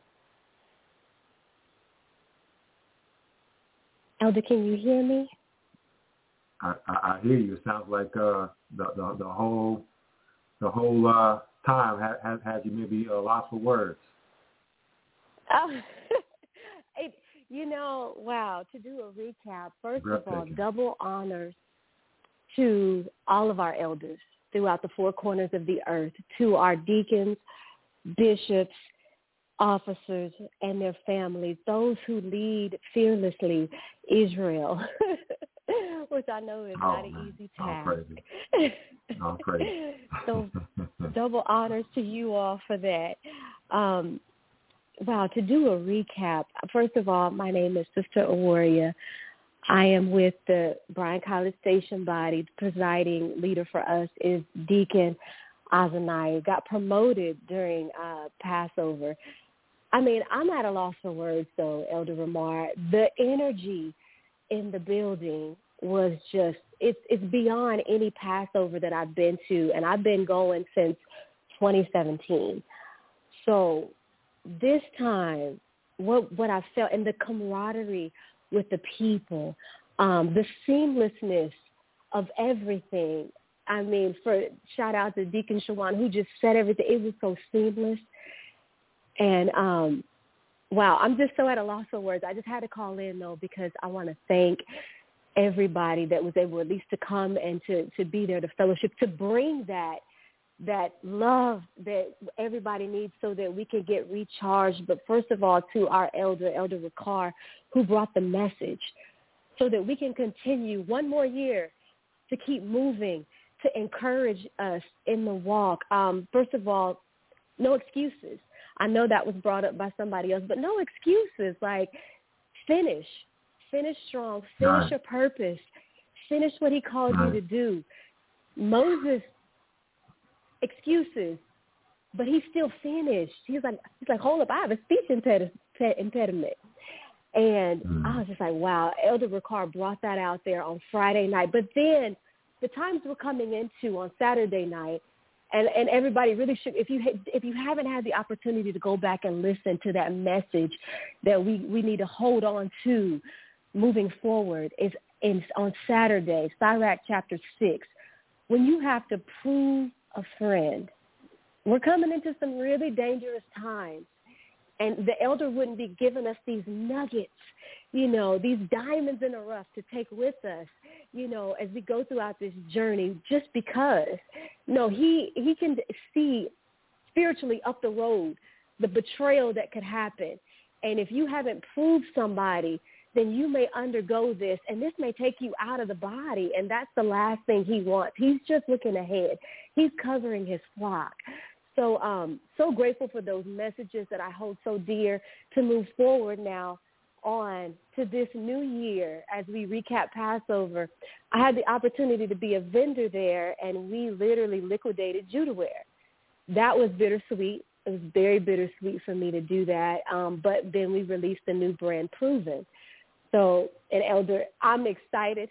Speaker 16: Elder, can you hear me?
Speaker 4: I, I, I hear you. It sounds like uh, the, the the whole the whole uh, time has had, had you maybe uh, lost for words.
Speaker 16: Oh, it, you know, wow. To do a recap, first of all, double honors to all of our elders throughout the four corners of the earth, to our deacons, bishops, officers, and their families, those who lead fearlessly Israel, which I know is oh, not an man. easy task.
Speaker 4: All praise.
Speaker 16: So double honors to you all for that. Um, wow, to do a recap, first of all, my name is Sister Awaria. I am with the Bryan College Station body. The presiding leader for us is Deacon Azaniah. Got promoted during uh, Passover. I mean, I'm at a loss for words, though, Elder Ramar. The energy in the building was just, it's it's beyond any Passover that I've been to, and I've been going since twenty seventeen. So this time, what what I felt, and the camaraderie with the people, um, the seamlessness of everything. I mean, for shout out to Deacon Shawan, who just said everything. It was so seamless. And, um, wow, I'm just so at a loss for words. I just had to call in, though, because I want to thank everybody that was able at least to come and to, to be there, to fellowship, to bring that that love that everybody needs so that we can get recharged. But first of all, to our elder, Elder Ricard, who brought the message so that we can continue one more year to keep moving, to encourage us in the walk. Um, first of all, no excuses. I know that was brought up by somebody else, but no excuses. Like, finish. Finish strong. Finish right. your purpose. Finish what he called right. you to do. Moses, excuses, but he still finished. He's like, he's like, hold up, I have a speech imped- impediment. And mm. I was just like, wow, Elder Ricard brought that out there on Friday night. But then the times we're coming into on Saturday night, and, and everybody really should, if you if you haven't had the opportunity to go back and listen to that message that we, we need to hold on to moving forward, is in, on Saturday, Sirach chapter six, when you have to prove a friend. We're coming into some really dangerous times. And the elder wouldn't be giving us these nuggets, you know, these diamonds in the rough to take with us, you know, as we go throughout this journey, just because. No, he, he can see spiritually up the road the betrayal that could happen. And if you haven't proved somebody, then you may undergo this, and this may take you out of the body, and that's the last thing he wants. He's just looking ahead. He's covering his flock. So um, so grateful for those messages that I hold so dear to move forward now on to this new year as we recap Passover. I had the opportunity to be a vendor there, and we literally liquidated Judaware. That was bittersweet. It was very bittersweet for me to do that, um, but then we released the new brand, Proven. So, and Elder, I'm excited.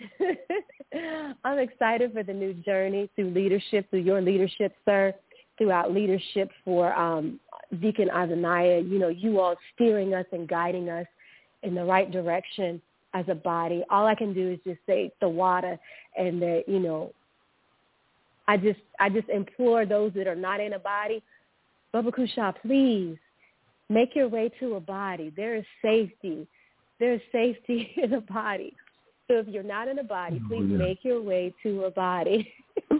Speaker 16: I'm excited for the new journey through leadership, through your leadership, sir, throughout leadership for um, Deacon Azaniah, you know, you all steering us and guiding us in the right direction as a body. All I can do is just say the water, and that, you know, I just I just implore those that are not in a body, Baba Kusha, please make your way to a body. There is safety. There is safety in a body. So if you're not in a body, please oh, yeah. make your way to a body.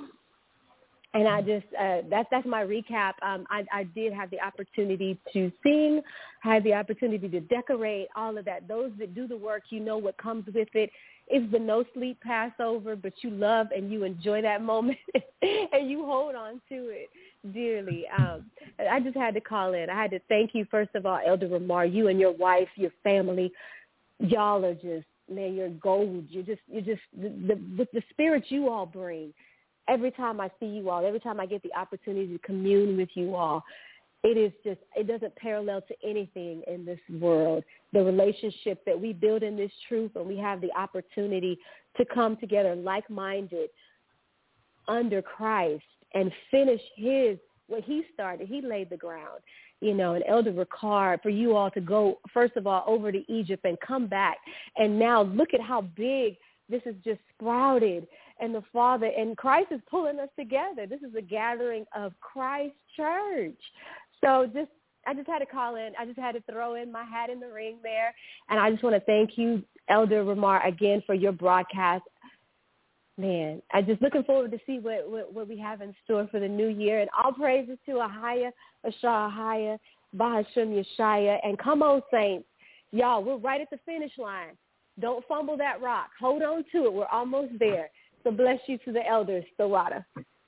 Speaker 16: And I just, uh, that's, that's my recap. Um, I, I did have the opportunity to sing, had the opportunity to decorate, all of that. Those that do the work, you know what comes with it. It's the no sleep Passover, but you love and you enjoy that moment and you hold on to it dearly. Um, I just had to call in. I had to thank you, first of all, Elder Ramar, you and your wife, your family. Y'all are just, man, you're gold. You're just, you're just, the, the, the spirit you all bring. Every time I see you all, every time I get the opportunity to commune with you all, it is just, it doesn't parallel to anything in this world. The relationship that we build in this truth, and we have the opportunity to come together like-minded under Christ and finish his, what he started. He laid the ground, you know, and Elder Ricard, for you all to go, first of all, over to Egypt and come back. And now look at how big this has just sprouted. And the Father and Christ is pulling us together. This is a gathering of Christ Church. So just, I just had to call in. I just had to throw in my hat in the ring there. And I just want to thank you, Elder Ramar, again for your broadcast. Man, I'm just looking forward to see what, what, what we have in store for the new year. And all praises to Ahaya, Ashah, Ahaya, Bahashim, Yeshaya. And come on, saints. Y'all, we're right at the finish line. Don't fumble that rock. Hold on to it. We're almost there. So bless you to the elders, Sawada.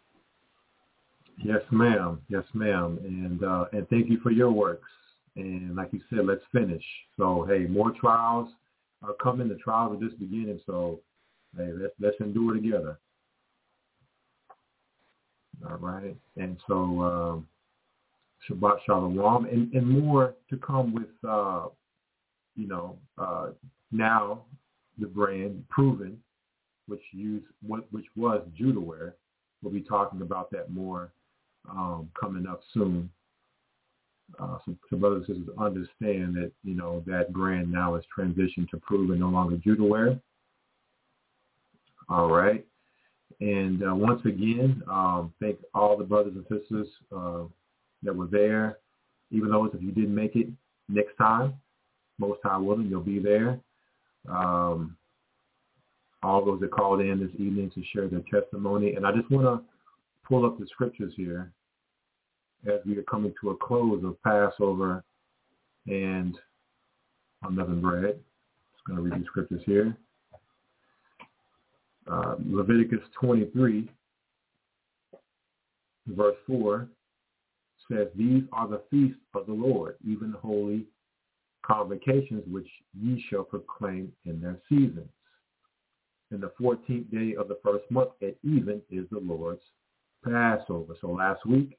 Speaker 4: Yes, ma'am. Yes, ma'am. And uh, and thank you for your works. And like you said, let's finish. So, hey, more trials are coming. The trials are just beginning. So, hey, let's, let's endure together. All right. And so, um, Shabbat Shalom. And, and more to come with, uh, you know, uh, now the brand Proven. which used which was Judah wear. We'll be talking about that more um, coming up soon. Uh, so, so brothers and sisters understand that, you know, that brand now is transitioned to Prove and no longer Judah wear. All right. And uh, once again, um, thank all the brothers and sisters uh, that were there. Even those, if you didn't make it next time, most high willing, you'll be there. Um, all those that called in this evening to share their testimony. And I just want to pull up the scriptures here as we are coming to a close of Passover and unleavened bread. Just going to read the scriptures here. Uh, Leviticus twenty-three, verse four, says, "These are the feasts of the Lord, even holy convocations, which ye shall proclaim in their seasons. And the fourteenth day of the first month at even is the Lord's Passover." So last week,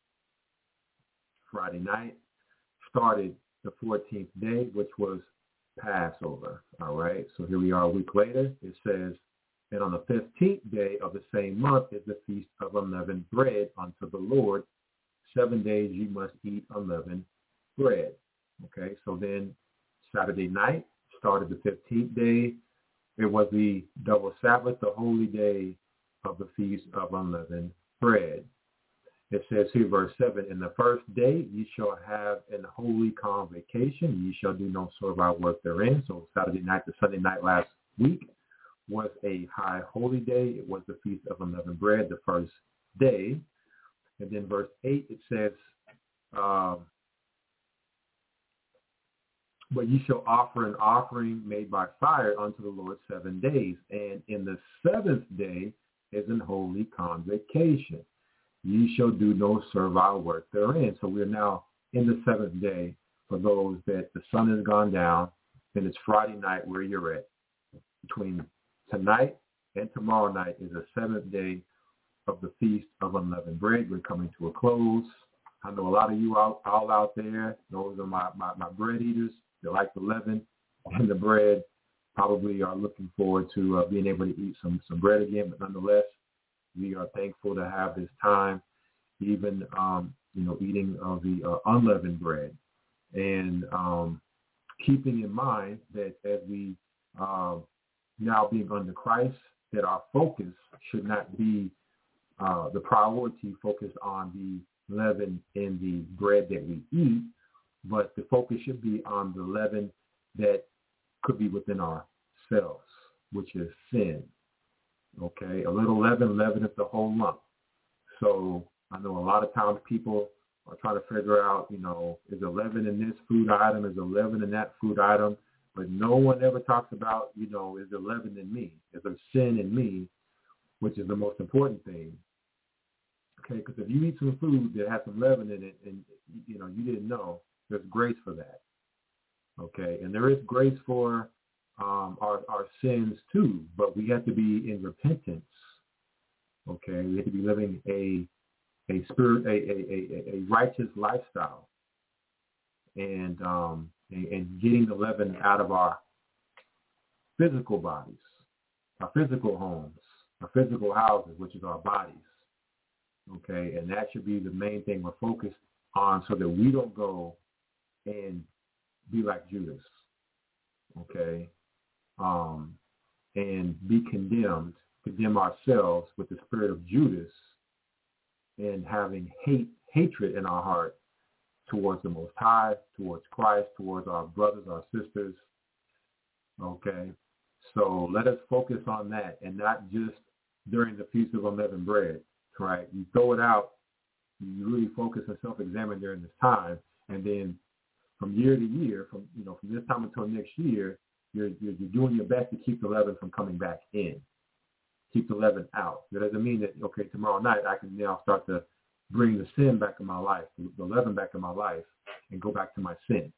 Speaker 4: Friday night, started the fourteenth day, which was Passover. All right, so here we are a week later. It says, "And on the fifteenth day of the same month is the feast of unleavened bread unto the Lord. Seven days you must eat unleavened bread." Okay, so then Saturday night started the fifteenth day. It was the double Sabbath, the holy day of the feast of unleavened bread. It says here, verse seven, "In the first day ye shall have an holy convocation. Ye shall do no servile work therein." So Saturday night to Sunday night last week was a high holy day. It was the feast of unleavened bread, the first day. And then verse eight, it says, um, "But ye shall offer an offering made by fire unto the Lord seven days. And in the seventh day is an holy convocation. Ye shall do no servile work therein." So we're now in the seventh day for those that the sun has gone down, and it's Friday night where you're at. Between tonight and tomorrow night is the seventh day of the Feast of Unleavened Bread. We're coming to a close. I know a lot of you out, all out there, those are my, my, my bread eaters. They like the leaven and the bread, probably are looking forward to uh, being able to eat some, some bread again. But nonetheless, we are thankful to have this time, even, um, you know, eating of the uh, unleavened bread. And um, keeping in mind that as we uh, now being under Christ, that our focus should not be uh, the priority focus on the leaven in the bread that we eat, but the focus should be on the leaven that could be within ourselves, which is sin. Okay, a little leaven leaveneth the whole lump. So I know a lot of times people are trying to figure out, you know, is there leaven in this food item, is there leaven in that food item, but no one ever talks about, you know, is there leaven in me, is there sin in me, which is the most important thing. Okay, because if you eat some food that has some leaven in it and, you know, you didn't know, there's grace for that. Okay, and there is grace for um, our, our sins too, but we have to be in repentance. Okay, we have to be living a a spirit, a a, a, a righteous lifestyle, and um and, and getting the leaven out of our physical bodies, our physical homes, our physical houses, which is our bodies. Okay, and that should be the main thing we're focused on, so that we don't go and be like Judas. Okay, um, and be condemned, condemn ourselves with the spirit of Judas, and having hate, hatred in our heart towards the Most High, towards Christ, towards our brothers, our sisters. Okay, so let us focus on that, and not just during the Feast of Unleavened Bread. Right, you throw it out, you really focus and self-examine during this time, and then from year to year, from you know from this time until next year, you're you're, you're doing your best to keep the leaven from coming back in, keep the leaven out. That doesn't mean that okay, tomorrow night I can now start to bring the sin back in my life, the leaven back in my life, and go back to my sin.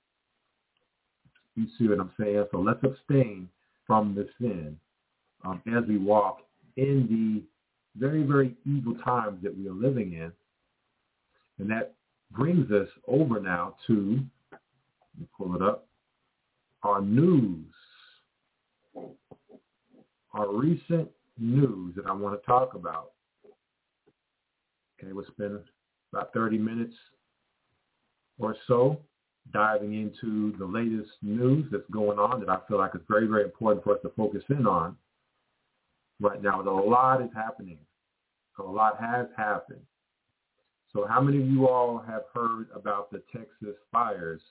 Speaker 4: You see what I'm saying? So let's abstain from the sin um, as we walk in the very, very evil times that we are living in. And that brings us over now to, let me pull it up, our news. our recent news that I want to talk about. Okay, we'll spend about thirty minutes or so diving into the latest news that's going on that I feel like is very, very important for us to focus in on right now. A lot is happening. A lot has happened. So how many of you all have heard about the Texas fires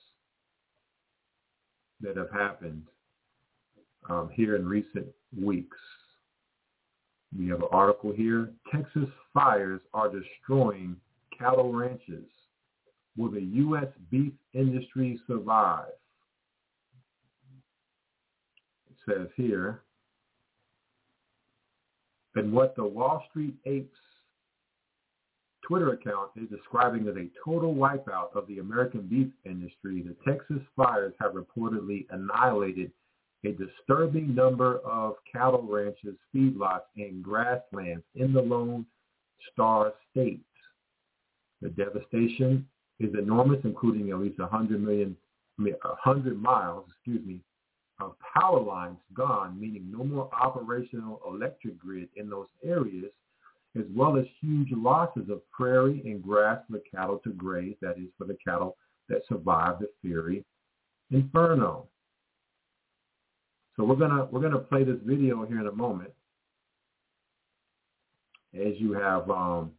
Speaker 4: that have happened um, here in recent weeks? We have an article here. Texas fires are destroying cattle ranches. Will the U S beef industry survive? It says here, and what the Wall Street Apes Twitter account is describing as a total wipeout of the American beef industry, the Texas fires have reportedly annihilated a disturbing number of cattle ranches, feedlots, and grasslands in the Lone Star State. The devastation is enormous, including at least one hundred million, I mean, one hundred miles, excuse me, of power lines gone, meaning no more operational electric grid in those areas, as well as huge losses of prairie and grass for the cattle to graze, that is for the cattle that survived the fiery inferno. So we're gonna we're gonna play this video here in a moment, as you have um,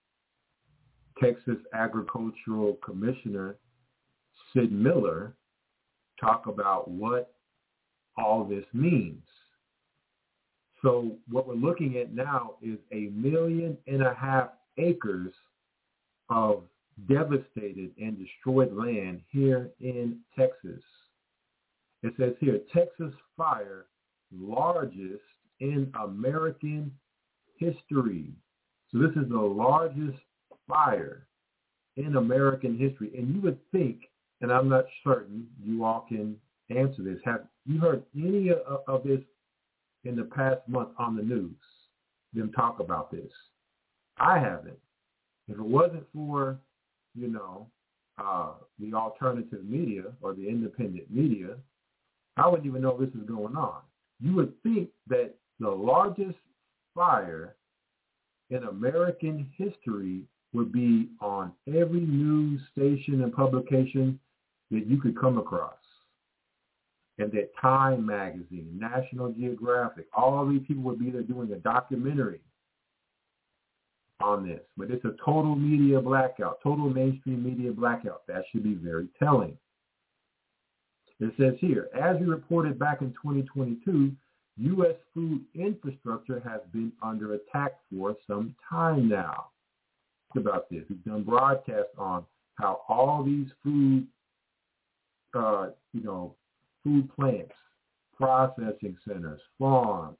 Speaker 4: Texas Agricultural Commissioner Sid Miller talk about what all this means. So what we're looking at now is a million and a half acres of devastated and destroyed land here in Texas. It says here, Texas fire, largest in American history. So this is the largest fire in American history. And you would think, and I'm not certain, you all can answer this, have you heard any of, of this in the past month on the news, them talk about this? I haven't. If it wasn't for, you know, uh, the alternative media or the independent media, I wouldn't even know this is going on. You would think that the largest fire in American history would be on every news station and publication that you could come across. And that Time Magazine, National Geographic, all these people would be there doing a documentary on this. But it's a total media blackout, total mainstream media blackout. That should be very telling. It says here, as we reported back in twenty twenty-two, U S food infrastructure has been under attack for some time now. Think about this. We've done broadcasts on how all these food, uh, you know, food plants, processing centers, farms,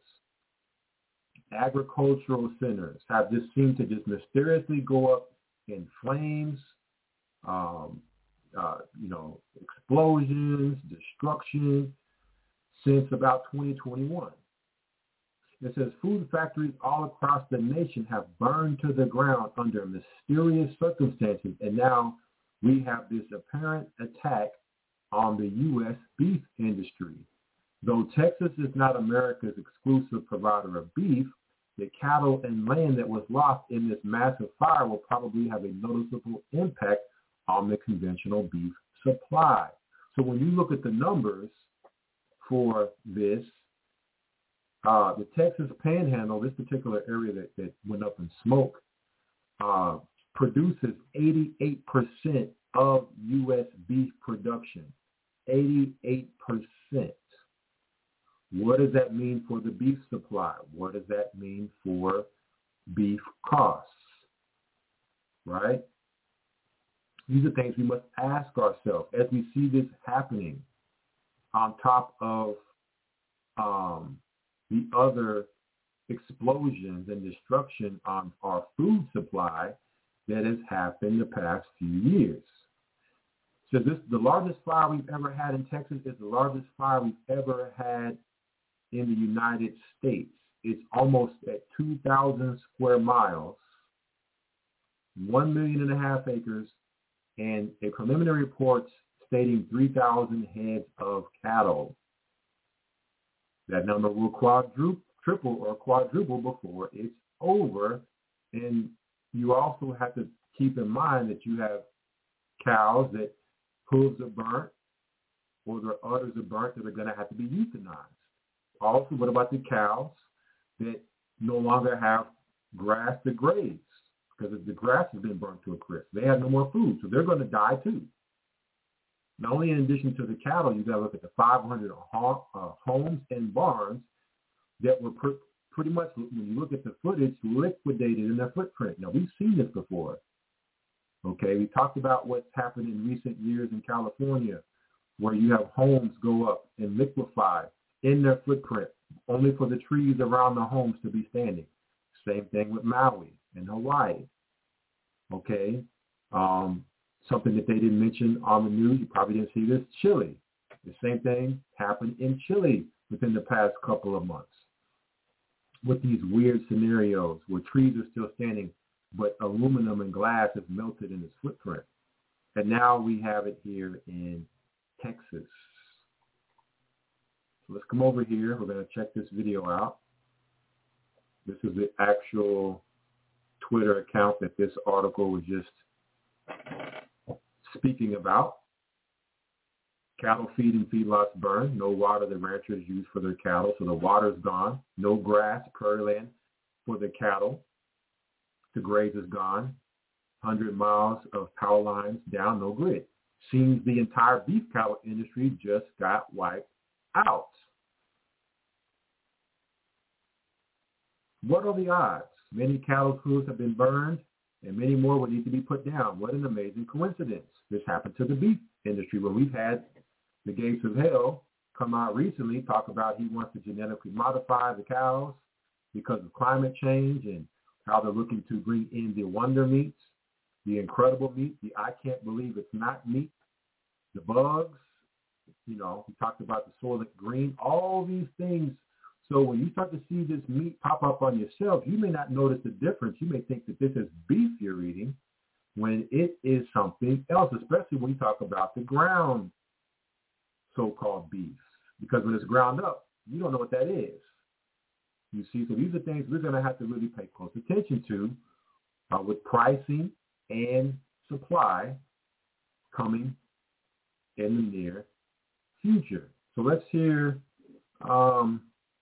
Speaker 4: agricultural centers have just seemed to just mysteriously go up in flames, um, uh, you know, explosions, destruction since about twenty twenty-one. It says food factories all across the nation have burned to the ground under mysterious circumstances, and now we have this apparent attack on the U S beef industry. Though Texas is not America's exclusive provider of beef, the cattle and land that was lost in this massive fire will probably have a noticeable impact on the conventional beef supply. So when you look at the numbers for this, uh, the Texas Panhandle, this particular area that, that went up in smoke, uh, produces eighty-eight percent of U S beef production. eighty-eight percent. What does that mean for the beef supply? What does that mean for beef costs? Right? These are things we must ask ourselves as we see this happening on top of um, the other explosions and destruction on our food supply that has happened the past few years. So this, the largest fire we've ever had in Texas is the largest fire we've ever had in the United States. It's almost at two thousand square miles, one million and a half acres, and a preliminary report stating three thousand heads of cattle. That number will quadruple, triple or quadruple before it's over. And you also have to keep in mind that you have cows that hooves are burnt or their udders are burnt that are going to have to be euthanized. Also, what about the cows that no longer have grass to graze because the grass has been burnt to a crisp? They have no more food, so they're going to die too. Not only in addition to the cattle, you got to look at the five hundred ho- uh, homes and barns that were pr- pretty much, when you look at the footage, liquidated in their footprint. Now, we've seen this before. Okay, we talked about what's happened in recent years in California, where you have homes go up and liquefy in their footprint, only for the trees around the homes to be standing. Same thing with Maui and Hawaii. Okay, um, something that they didn't mention on the news, you probably didn't see this, Chile. The same thing happened in Chile within the past couple of months with these weird scenarios where trees are still standing, but aluminum and glass has melted in its footprint. And now we have it here in Texas. So let's come over here. We're going to check this video out. This is the actual Twitter account that this article was just speaking about. Cattle feed and feedlots burn. No water the ranchers use for their cattle, so the water's gone. No grass, prairie land for the cattle to graze is gone. one hundred miles of power lines down, no grid. Seems the entire beef cattle industry just got wiped out. What are the odds? Many cattle hooves have been burned, and many more will need to be put down. What an amazing coincidence. This happened to the beef industry when we've had the Gates of Hell come out recently, talk about he wants to genetically modify the cows because of climate change and how they're looking to bring in the wonder meats, the incredible meat, the I can't believe it's not meat, the bugs, you know, he talked about the Soylent Green, all these things. So when you start to see this meat pop up on your shelf, you may not notice the difference. You may think that this is beef you're eating when it is something else, especially when you talk about the ground so-called beef. Because when it's ground up, you don't know what that is. You see, so these are things we're going to have to really pay close attention to uh, with pricing and supply coming in the near future. So let's hear um,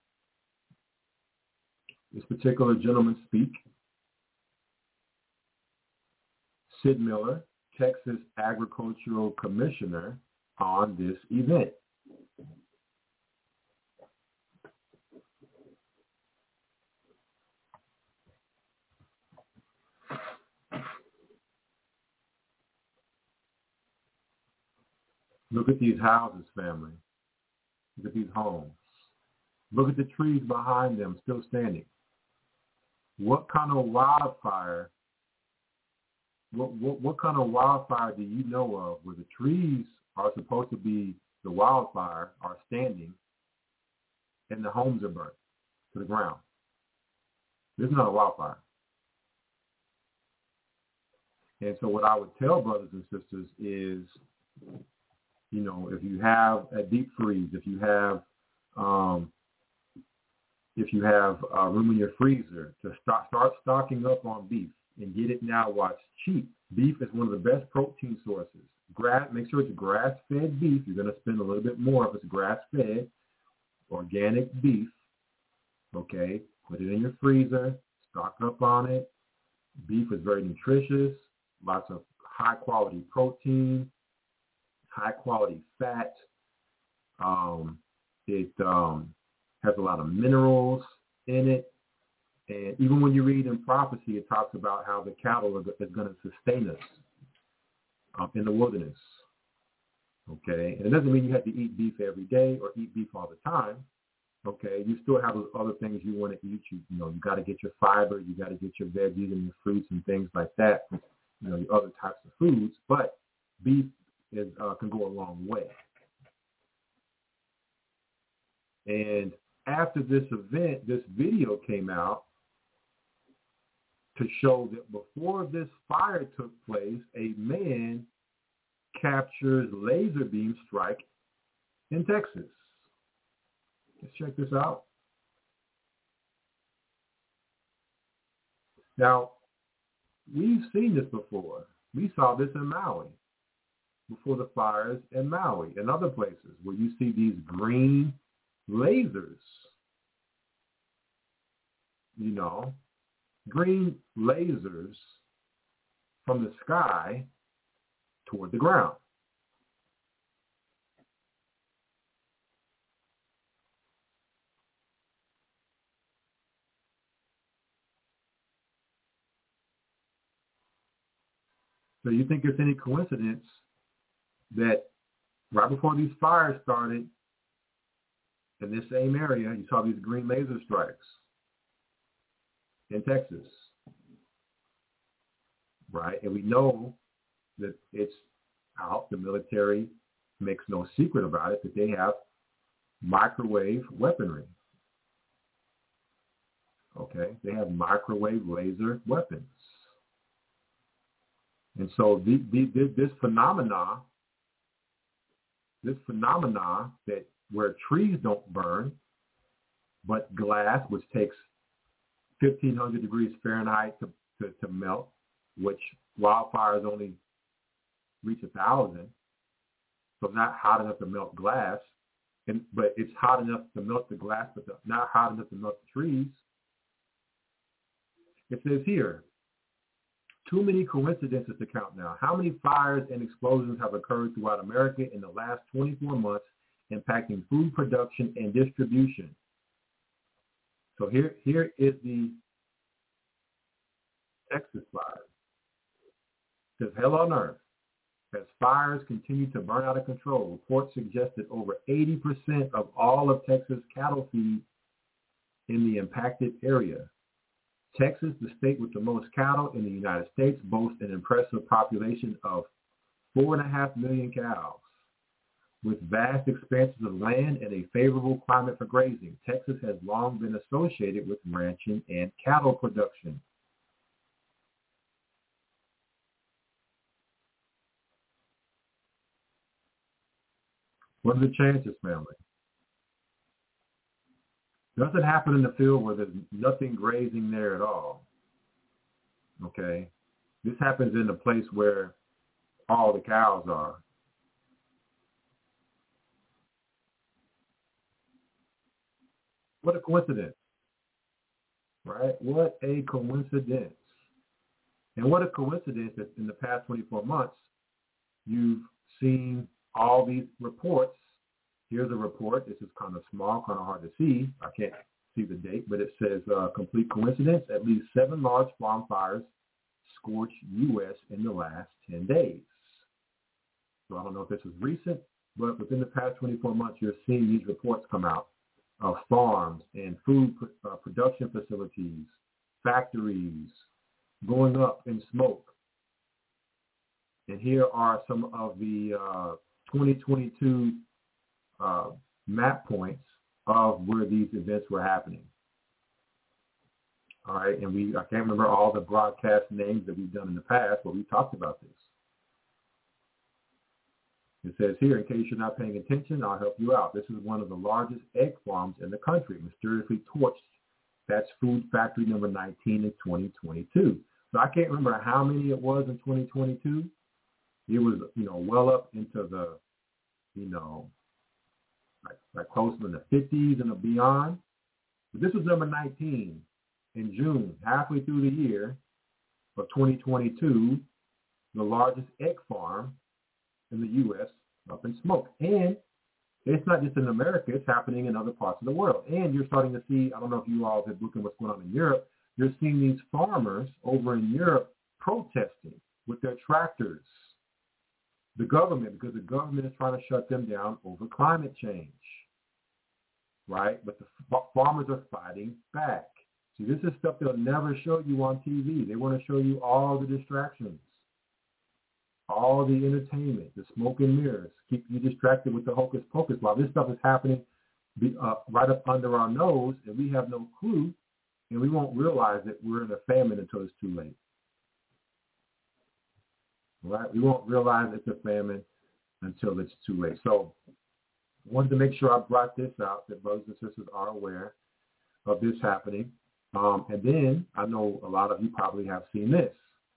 Speaker 4: this particular gentleman speak. Sid Miller, Texas Agricultural Commissioner, on this event. Look at these houses, family. Look at these homes. Look at the trees behind them still standing. What kind of wildfire, what, what, what kind of wildfire do you know of where the trees are supposed to be the wildfire are standing and the homes are burnt to the ground? This is not a wildfire. And so what I would tell brothers and sisters is, you know, if you have a deep freeze, if you have um, if you have uh, room in your freezer, to start, start stocking up on beef and get it now while it's cheap. Beef is one of the best protein sources. Grass, make sure it's grass-fed beef. You're going to spend a little bit more if it's grass-fed, organic beef. Okay, put it in your freezer, stock up on it. Beef is very nutritious, lots of high-quality protein, high-quality fat. Um, it um, has a lot of minerals in it. And even when you read in prophecy, it talks about how the cattle is going to sustain us um, in the wilderness. Okay, and it doesn't mean you have to eat beef every day or eat beef all the time. Okay, you still have those other things you want to eat. You, you know, you got to get your fiber, you got to get your veggies and your fruits and things like that. You know, your other types of foods, but beef is uh, can go a long way. And after this event, this video came out to show that before this fire took place, a man captures laser beam strike in Texas. Let's check this out. Now, we've seen this before. We saw this in Maui, before the fires in Maui and other places where you see these green lasers, you know, green lasers from the sky toward the ground. So you think it's any coincidence that right before these fires started in this same area, you saw these green laser strikes in Texas, right? And we know that it's out. The military makes no secret about it, that they have microwave weaponry. Okay? They have microwave laser weapons. And so the, the, this phenomena, this phenomena that where trees don't burn, but glass, which takes fifteen hundred degrees Fahrenheit to, to, to melt, which wildfires only reach a thousand, so not hot enough to melt glass, and but it's hot enough to melt the glass, but the, not hot enough to melt the trees. It says here, too many coincidences to count now. How many fires and explosions have occurred throughout America in the last twenty-four months, impacting food production and distribution? So here, here is the Texas fire. It says, hell on earth. As fires continue to burn out of control, reports suggest that over eighty percent of all of Texas cattle feed in the impacted area. Texas, the state with the most cattle in the United States, boasts an impressive population of four and a half million cows. With vast expanses of land and a favorable climate for grazing, Texas has long been associated with ranching and cattle production. What are the chances, family? Doesn't happen in the field where there's nothing grazing there at all. Okay? This happens in the place where all the cows are. What a coincidence, right? What a coincidence. And what a coincidence that in the past twenty-four months, you've seen all these reports. Here's a report. This is kind of small, kind of hard to see. I can't see the date, but it says uh, complete coincidence. At least seven large farm fires scorched U S in the last ten days. So I don't know if this is recent, but within the past twenty-four months, you're seeing these reports come out of farms and food uh, production facilities, factories going up in smoke. And here are some of the uh, twenty twenty-two uh, map points of where these events were happening. All right, and we I can't remember all the broadcast names that we've done in the past, but we talked about this. It says here, in case you're not paying attention, I'll help you out. This is one of the largest egg farms in the country, mysteriously torched. That's food factory number nineteen in twenty twenty-two. So I can't remember how many it was in twenty twenty-two. It was, you know, well up into the, you know, like, like close to the fifties and beyond. But this was number nineteen in June, halfway through the year of twenty twenty-two, the largest egg farm in the U S up in smoke. And it's not just in America, it's happening in other parts of the world. And you're starting to see, I don't know if you all have looked at what's going on in Europe, you're seeing these farmers over in Europe protesting with their tractors, the government, because the government is trying to shut them down over climate change, right? But the f- farmers are fighting back. See, this is stuff they'll never show you on T V. They want to show you all the distractions, all the entertainment, the smoke and mirrors, keep you distracted with the hocus pocus while this stuff is happening be, uh, right up under our nose, and we have no clue, and we won't realize that we're in a famine until it's too late. Right? We won't realize it's a famine until it's too late. So I wanted to make sure I brought this out, that brothers and sisters are aware of this happening. Um, and then I know a lot of you probably have seen this.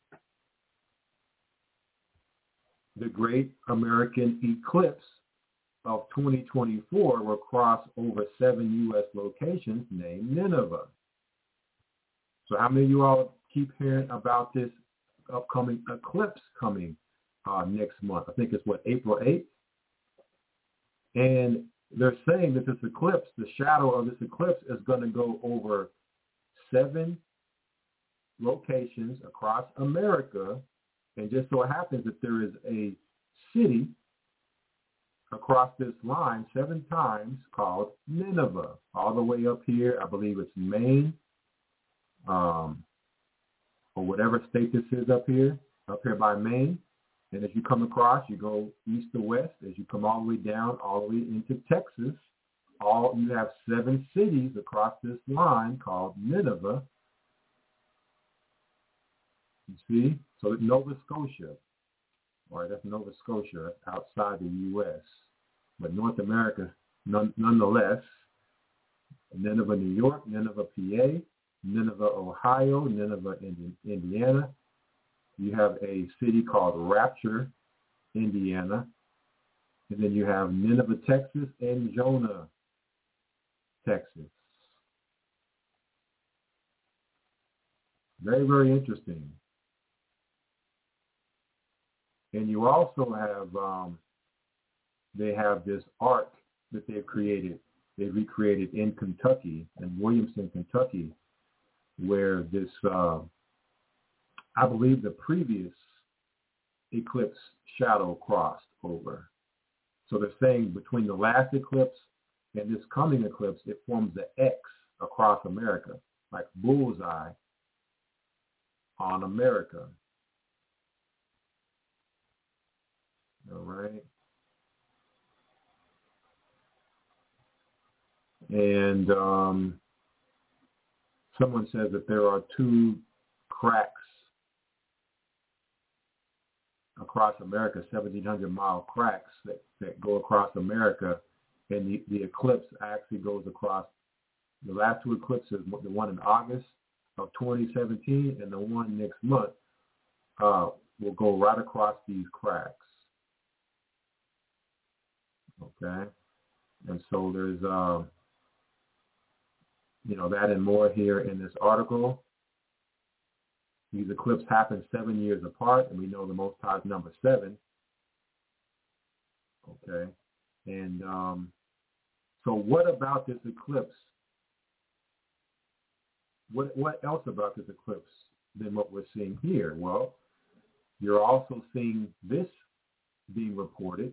Speaker 4: The Great American Eclipse of twenty twenty-four will cross over seven U S locations named Nineveh. So how many of you all keep hearing about this upcoming eclipse coming uh, next month? I think it's, what, April eighth? And they're saying that this eclipse, the shadow of this eclipse is going to go over seven locations across America. And just so it happens that there is a city across this line seven times called Nineveh, all the way up here. I believe it's Maine, um, or whatever state this is up here, up here by Maine. And as you come across, you go east to west. As you come all the way down, all the way into Texas, all you have seven cities across this line called Nineveh. You see? So Nova Scotia, all right, that's Nova Scotia, outside the U S, but North America, none, nonetheless. Nineveh, New York, Nineveh, P A, Nineveh, Ohio, Nineveh, Indiana. You have a city called Rapture, Indiana. And then you have Nineveh, Texas, and Jonah, Texas. Very, very interesting. And you also have, um, they have this ark that they've created. They recreated in Kentucky, in Williamson, Kentucky, where this, uh, I believe the previous eclipse shadow crossed over. So they're saying between the last eclipse and this coming eclipse, it forms the X across America, like bullseye on America. All right. And um, someone says that there are two cracks across America, seventeen hundred mile cracks that, that go across America, and the, the eclipse actually goes across the last two eclipses, the one in August of twenty seventeen and the one next month uh, will go right across these cracks. Okay? And so there's, uh, you know, that and more here in this article. These eclipses happen seven years apart, and we know the Most High is number seven. Okay? And um, so what about this eclipse? What what else about this eclipse than what we're seeing here? Well, you're also seeing this being reported.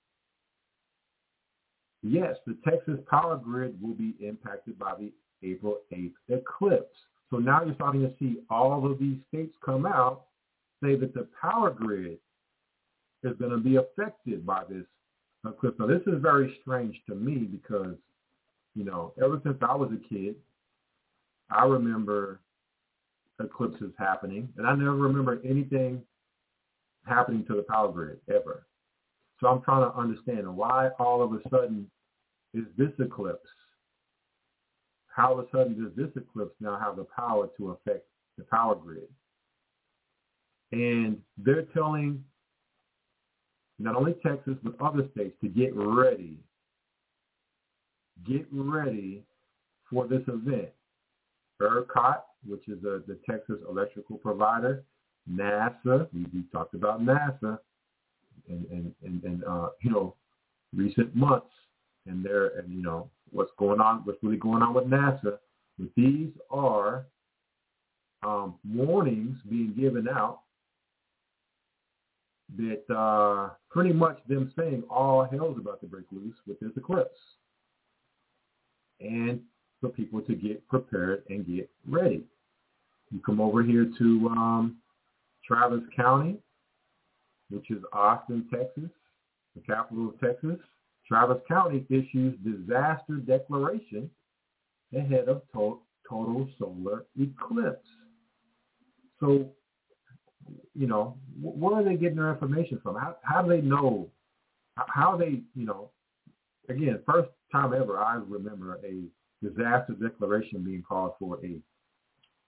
Speaker 4: Yes, the Texas power grid will be impacted by the April eighth eclipse. So now you're starting to see all of these states come out, say that the power grid is going to be affected by this eclipse. Now, this is very strange to me because, you know, ever since I was a kid, I remember eclipses happening, and I never remember anything happening to the power grid ever. So I'm trying to understand why all of a sudden is this eclipse? How all of a sudden does this eclipse now have the power to affect the power grid? And they're telling not only Texas, but other states to get ready. Get ready for this event. ERCOT, which is a, the Texas electrical provider, NASA, we, we talked about NASA, and, and, and, and uh, you know, recent months, and there, and you know, what's going on, what's really going on with NASA. But these are um, warnings being given out that uh, pretty much them saying all hell's about to break loose with this eclipse. And for people to get prepared and get ready. You come over here to um, Travis County, which is Austin, Texas, the capital of Texas. Travis County issues disaster declaration ahead of to- total solar eclipse. So, you know, where are they getting their information from? How, how do they know? How they, you know, again, first time ever I remember a disaster declaration being called for a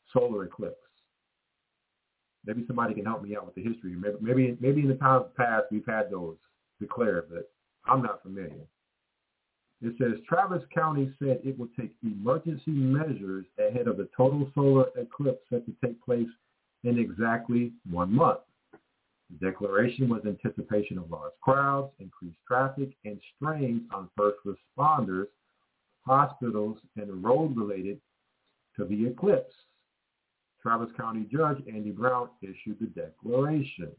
Speaker 4: solar eclipse? Maybe somebody can help me out with the history. Maybe maybe, maybe in the times past we've had those declared, but I'm not familiar. It says Travis County said it will take emergency measures ahead of the total solar eclipse set to take place in exactly one month. The declaration was anticipation of large crowds, increased traffic, and strains on first responders, hospitals, and road related to the eclipse. Travis County Judge Andy Brown issued the declaration.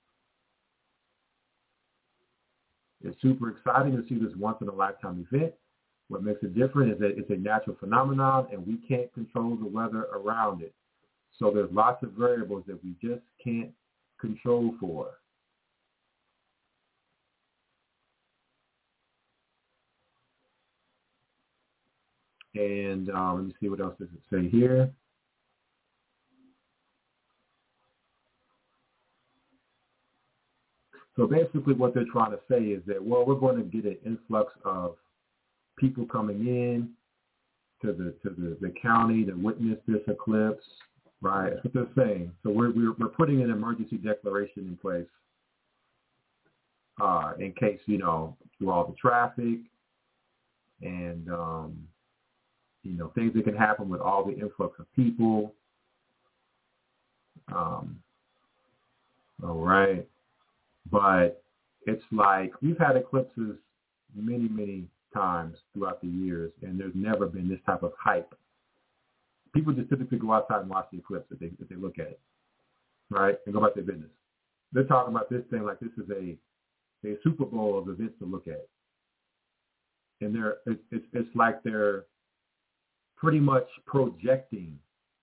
Speaker 4: It's super exciting to see this once-in-a-lifetime event. What makes it different is that it's a natural phenomenon, and we can't control the weather around it. So there's lots of variables that we just can't control for. And um, let me see what else does it say here. So basically what they're trying to say is that, well, we're going to get an influx of people coming in to the to the, the county to witness this eclipse, right? That's what they're saying. So we're we're, we're putting an emergency declaration in place uh, in case, you know, through all the traffic and, um, you know, things that can happen with all the influx of people. Um, all right. But it's like we've had eclipses many, many times throughout the years, and there's never been this type of hype. People just typically go outside and watch the eclipse if they, if they look at it, right, and go about their business. They're talking about this thing like this is a, a Super Bowl of events to look at. And they're it's, it's, it's like they're pretty much projecting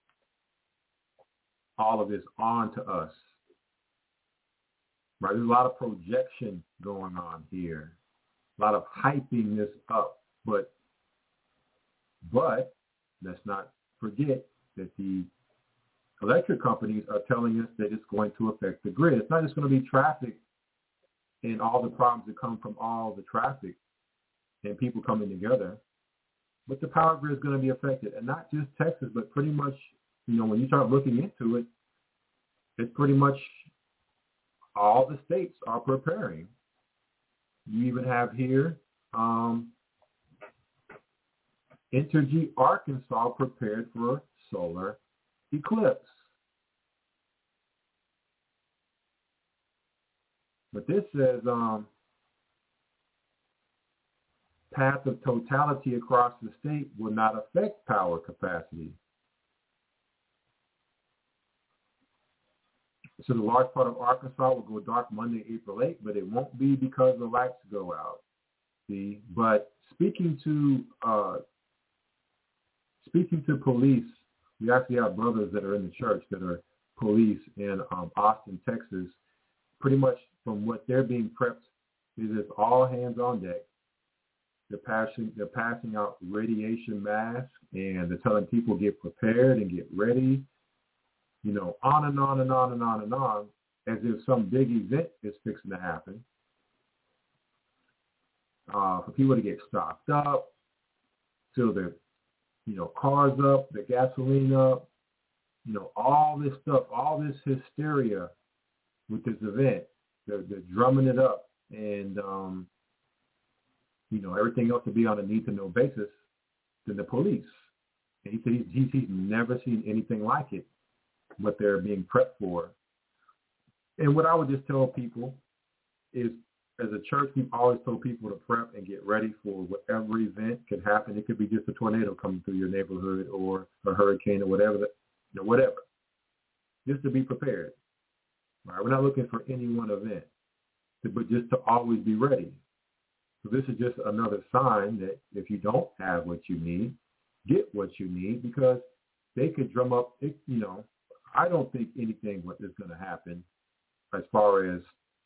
Speaker 4: all of this onto us. Right, there's a lot of projection going on here, a lot of hyping this up, but but let's not forget that the electric companies are telling us that it's going to affect the grid. It's not just going to be traffic and all the problems that come from all the traffic and people coming together, but the power grid is going to be affected, and not just Texas, but pretty much, you know, when you start looking into it, it's pretty much all the states are preparing. You even have here um, Entergy Arkansas prepared for solar eclipse. But this says um, path of totality across the state will not affect power capacity. So the large part of Arkansas will go dark Monday, April eighth, but it won't be because the lights go out. See, but speaking to uh, speaking to police, we actually have brothers that are in the church that are police in um, Austin, Texas. Pretty much from what they're being prepped is it's all hands on deck. They're passing they're passing out radiation masks, and they're telling people get prepared and get ready. You know, on and on and on and on and on, as if some big event is fixing to happen. Uh, for people to get stocked up, fill their, you know, cars up, their gasoline up, you know, all this stuff, all this hysteria with this event. They're, they're drumming it up, and, um, you know, everything else to be on a need-to-know basis than the police. And he said he's, he's never seen anything like it, what they're being prepped for. And what I would just tell people is, as a church, we've always told people to prep and get ready for whatever event could happen. It could be just a tornado coming through your neighborhood or a hurricane or whatever, that, you know, whatever. Just to be prepared. All right? We're not looking for any one event, but just to always be ready. So this is just another sign that if you don't have what you need, get what you need, because they could drum up, you know, I don't think anything is going to happen as far as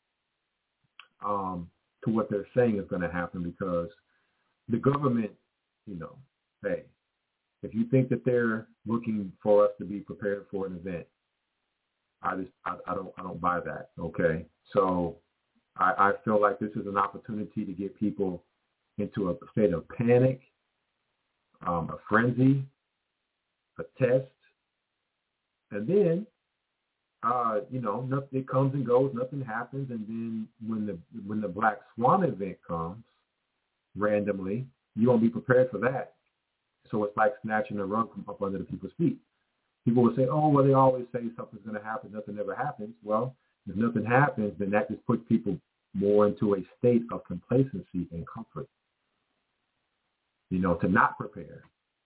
Speaker 4: um, to what they're saying is going to happen, because the government, you know, hey, if you think that they're looking for us to be prepared for an event, I just I, I don't I don't buy that. Okay, so I, I feel like this is an opportunity to get people into a state of panic, um, a frenzy, a test. And then, uh, you know, nothing, it comes and goes, nothing happens. And then when the when the Black Swan event comes randomly, you won't be prepared for that. So it's like snatching the rug from up under the people's feet. People will say, oh, well, they always say something's going to happen. Nothing ever happens. Well, if nothing happens, then that just puts people more into a state of complacency and comfort, you know, to not prepare.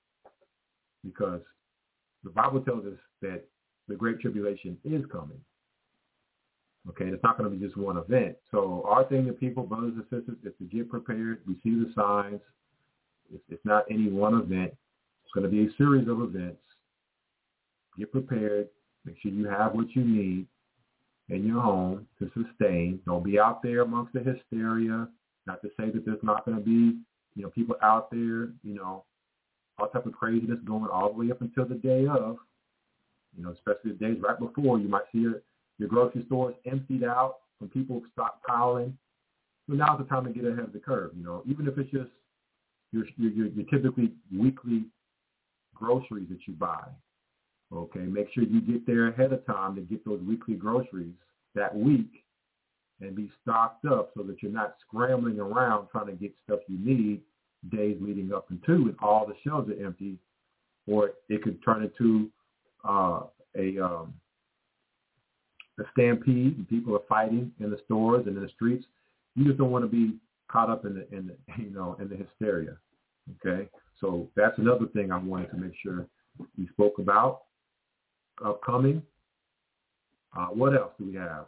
Speaker 4: Because the Bible tells us that the Great Tribulation is coming. Okay, it's not going to be just one event. So our thing to people, brothers and sisters, is to get prepared. We see the signs. It's, it's not any one event. It's going to be a series of events. Get prepared. Make sure you have what you need in your home to sustain. Don't be out there amongst the hysteria. Not to say that there's not going to be, you know, people out there, you know, all type of craziness going all the way up until the day of, you know, especially the days right before. You might see your, your grocery stores emptied out when people stockpiling. So now's the time to get ahead of the curve, you know, even if it's just your, your, your typically weekly groceries that you buy. Okay, make sure you get there ahead of time to get those weekly groceries that week and be stocked up so that you're not scrambling around trying to get stuff you need days leading up into and all the shelves are empty, or it could turn into uh, a um, a stampede and people are fighting in the stores and in the streets. You just don't want to be caught up in the in the you know in the hysteria. Okay, so that's another thing I wanted to make sure we spoke about. Upcoming. Uh, what else do we have?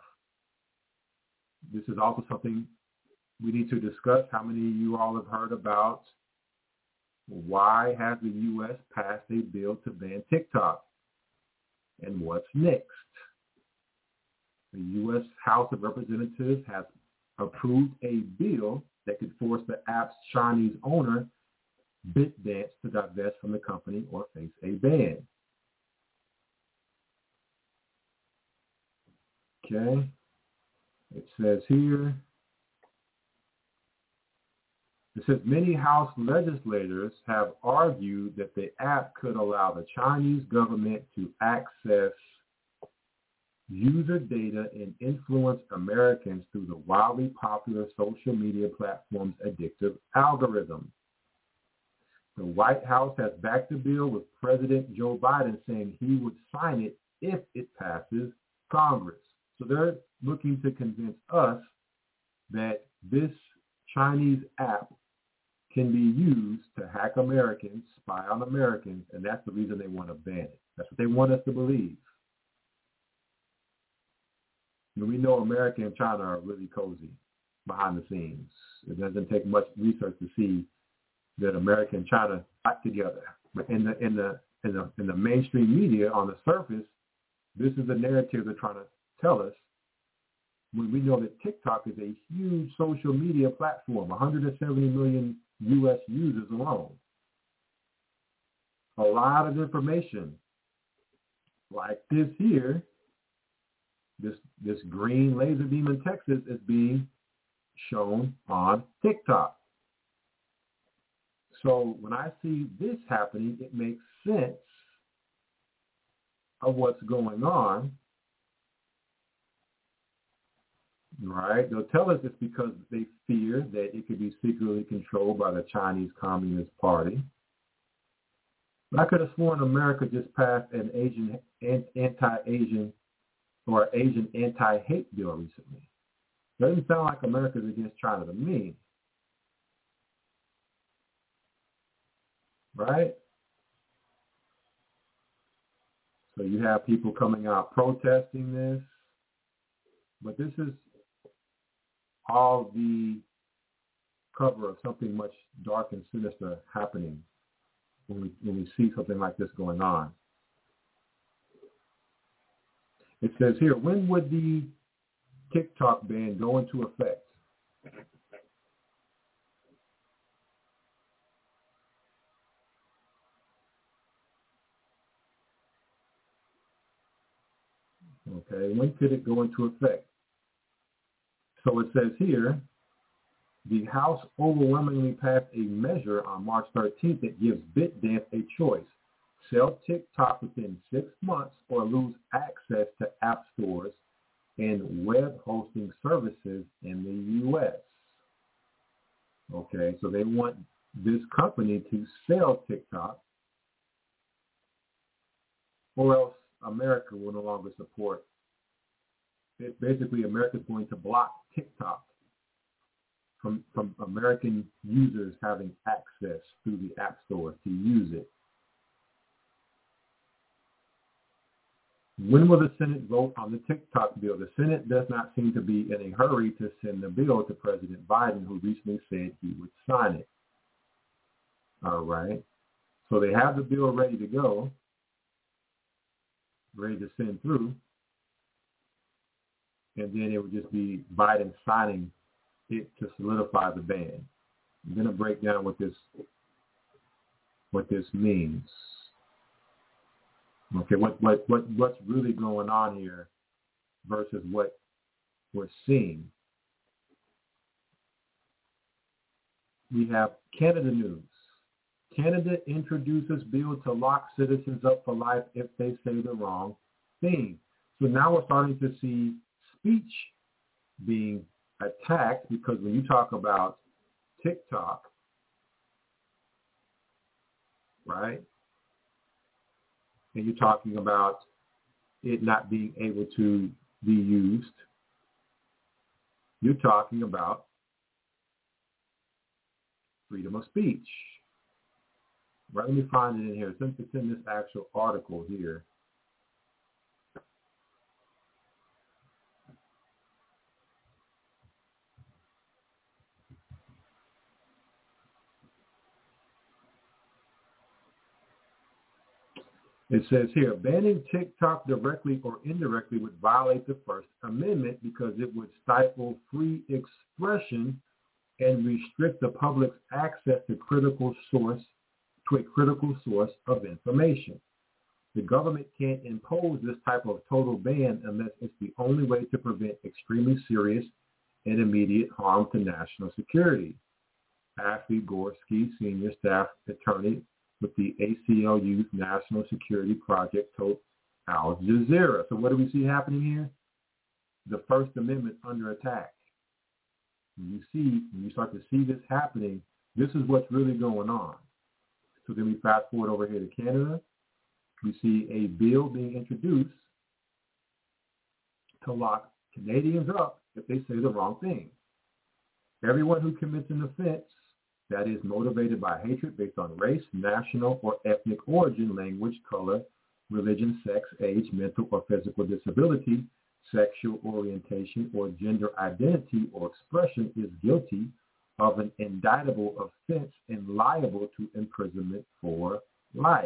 Speaker 4: This is also something we need to discuss. How many of you all have heard about why has the U S passed a bill to ban TikTok? And what's next? The U S House of Representatives has approved a bill that could force the app's Chinese owner, ByteDance, to divest from the company or face a ban. Okay, it says here, it says many House legislators have argued that the app could allow the Chinese government to access user data and influence Americans through the wildly popular social media platform's addictive algorithm. The White House has backed the bill, with President Joe Biden saying he would sign it if it passes Congress. So they're looking to convince us that this Chinese app can be used to hack Americans, spy on Americans, and that's the reason they want to ban it. That's what they want us to believe. And we know America and China are really cozy behind the scenes. It doesn't take much research to see that America and China act together. But in the in the in the in the mainstream media, on the surface, this is the narrative they're trying to tell us, when we know that TikTok is a huge social media platform, one hundred seventy million U S users alone. A lot of information like this here, this this green laser beam in Texas is being shown on TikTok. So when I see this happening, it makes sense of what's going on. Right? They'll tell us it's because they fear that it could be secretly controlled by the Chinese Communist Party. But I could have sworn America just passed an Asian anti-Asian or Asian anti-hate bill recently. Doesn't sound like America's against China to me. Right? So you have people coming out protesting this. But this is all the cover of something much dark and sinister happening when we when we see something like this going on. It says here, when would the TikTok ban go into effect? Okay, when could it go into effect? So it says here, the House overwhelmingly passed a measure on March thirteenth that gives ByteDance a choice: sell TikTok within six months or lose access to app stores and web hosting services in the U S. Okay, so they want this company to sell TikTok, or else America will no longer support it. Basically, America is going to block TikTok from, from American users having access through the app stores to use it. When will the Senate vote on the TikTok bill? The Senate does not seem to be in a hurry to send the bill to President Biden, who recently said he would sign it. All right. So they have the bill ready to go, ready to send through, and then it would just be Biden signing it to solidify the ban. I'm going to break down what this what this means. Okay, what, what, what what's really going on here versus what we're seeing. We have Canada news. Canada introduces bill to lock citizens up for life if they say the wrong thing. So now we're starting to see speech being attacked, because when you talk about TikTok, right, and you're talking about it not being able to be used, you're talking about freedom of speech. Right, let me find it in here. Since it's in this actual article here. It says here, banning TikTok directly or indirectly would violate the First Amendment because it would stifle free expression and restrict the public's access to critical source to a critical source of information. The government can't impose this type of total ban unless it's the only way to prevent extremely serious and immediate harm to national security. Ashley Gorski, senior staff attorney with the A C L U's National Security Project, told Al Jazeera. So what do we see happening here? The First Amendment under attack. When you see, when you start to see this happening, this is what's really going on. So then we fast forward over here to Canada. We see a bill being introduced to lock Canadians up if they say the wrong thing. Everyone who commits an offense that is motivated by hatred based on race, national or ethnic origin, language, color, religion, sex, age, mental or physical disability, sexual orientation, or gender identity or expression is guilty of an indictable offense and liable to imprisonment for life.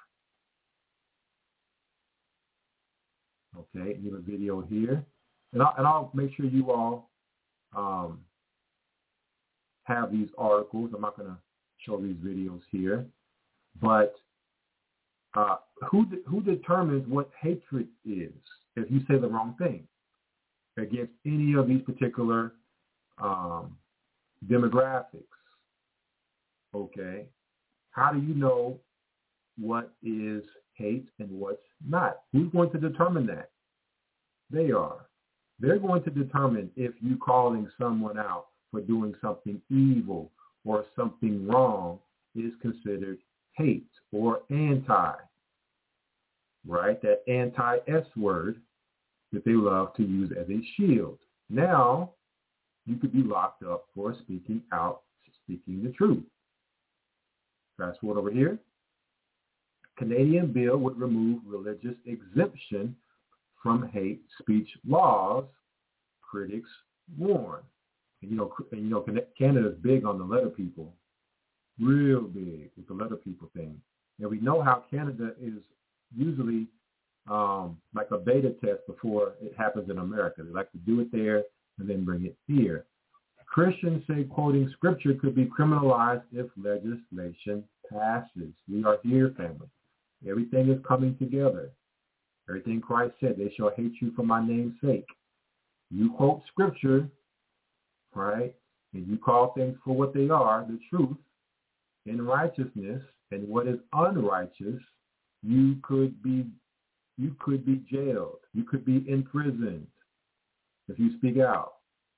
Speaker 4: Okay, you have a video here. And I'll, and I'll make sure you all um, have these articles. I'm not going to show these videos here. But uh, who de- who determines what hatred is if you say the wrong thing against any of these particular um, demographics? Okay. How do you know what is hate and what's not? Who's going to determine that? They are. They're going to determine if you calling someone out for doing something evil or something wrong is considered hate or anti, right? That anti-S word that they love to use as a shield. Now, you could be locked up for speaking out, speaking the truth. Fast forward over here. Canadian bill would remove religious exemption from hate speech laws, critics warn. And you know, and, you know, Canada's big on the letter people, real big with the letter people thing. And we know how Canada is usually um, like a beta test before it happens in America. They like to do it there and then bring it here. Christians say quoting scripture could be criminalized if legislation passes. We are here, family. Everything is coming together. Everything Christ said, they shall hate you for my name's sake. You quote scripture, right, and you call things for what they are, the truth, in righteousness, and what is unrighteous, you could be you could be jailed. You could be imprisoned if you speak out.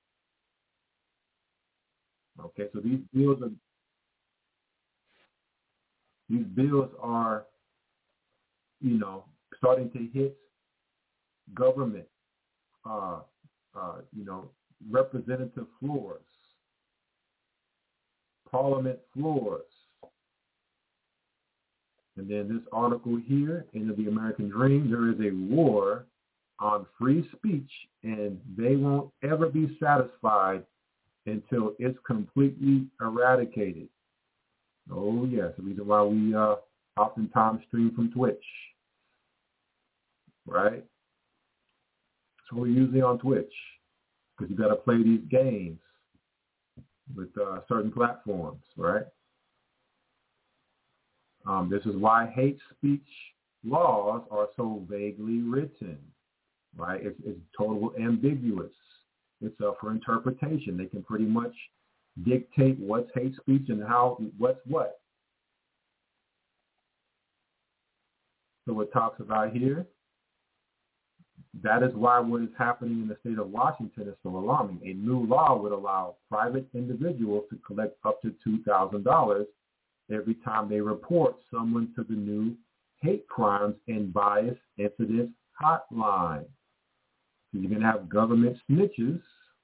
Speaker 4: Okay, so these bills are these bills are, you know, starting to hit government, uh, uh, you know, representative floors, parliament floors. And then this article here, End of the American Dream, there is a war on free speech, and they won't ever be satisfied until it's completely eradicated. Oh, yes, the reason why we uh, oftentimes stream from Twitch, right? So we're usually on Twitch because you got to play these games with uh, certain platforms, right? Um, this is why hate speech laws are so vaguely written, right? It's, it's total ambiguous. It's up for interpretation. They can pretty much dictate what's hate speech and how what's what. So it talks about here, that is why what is happening in the state of Washington is so alarming. A new law would allow private individuals to collect up to two thousand dollars every time they report someone to the new hate crimes and bias incidents hotline. So you're going to have government snitches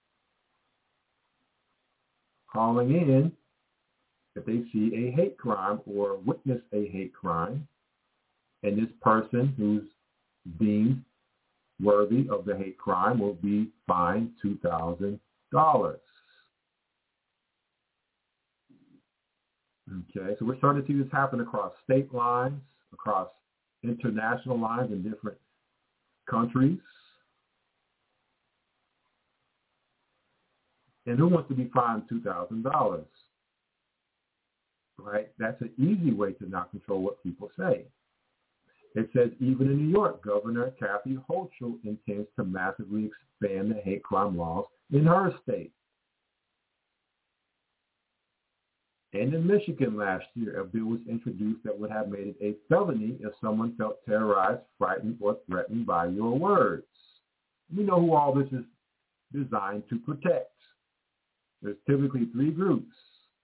Speaker 4: calling in if they see a hate crime or witness a hate crime, and this person who's deemed worthy of the hate crime will be fined two thousand dollars. Okay, so we're starting to see this happen across state lines, across international lines in different countries. And who wants to be fined two thousand dollars? Right? That's an easy way to not control what people say. It says even in New York, Governor Kathy Hochul intends to massively expand the hate crime laws in her state. And in Michigan last year, a bill was introduced that would have made it a felony if someone felt terrorized, frightened, or threatened by your words. We know who all this is designed to protect. There's typically three groups.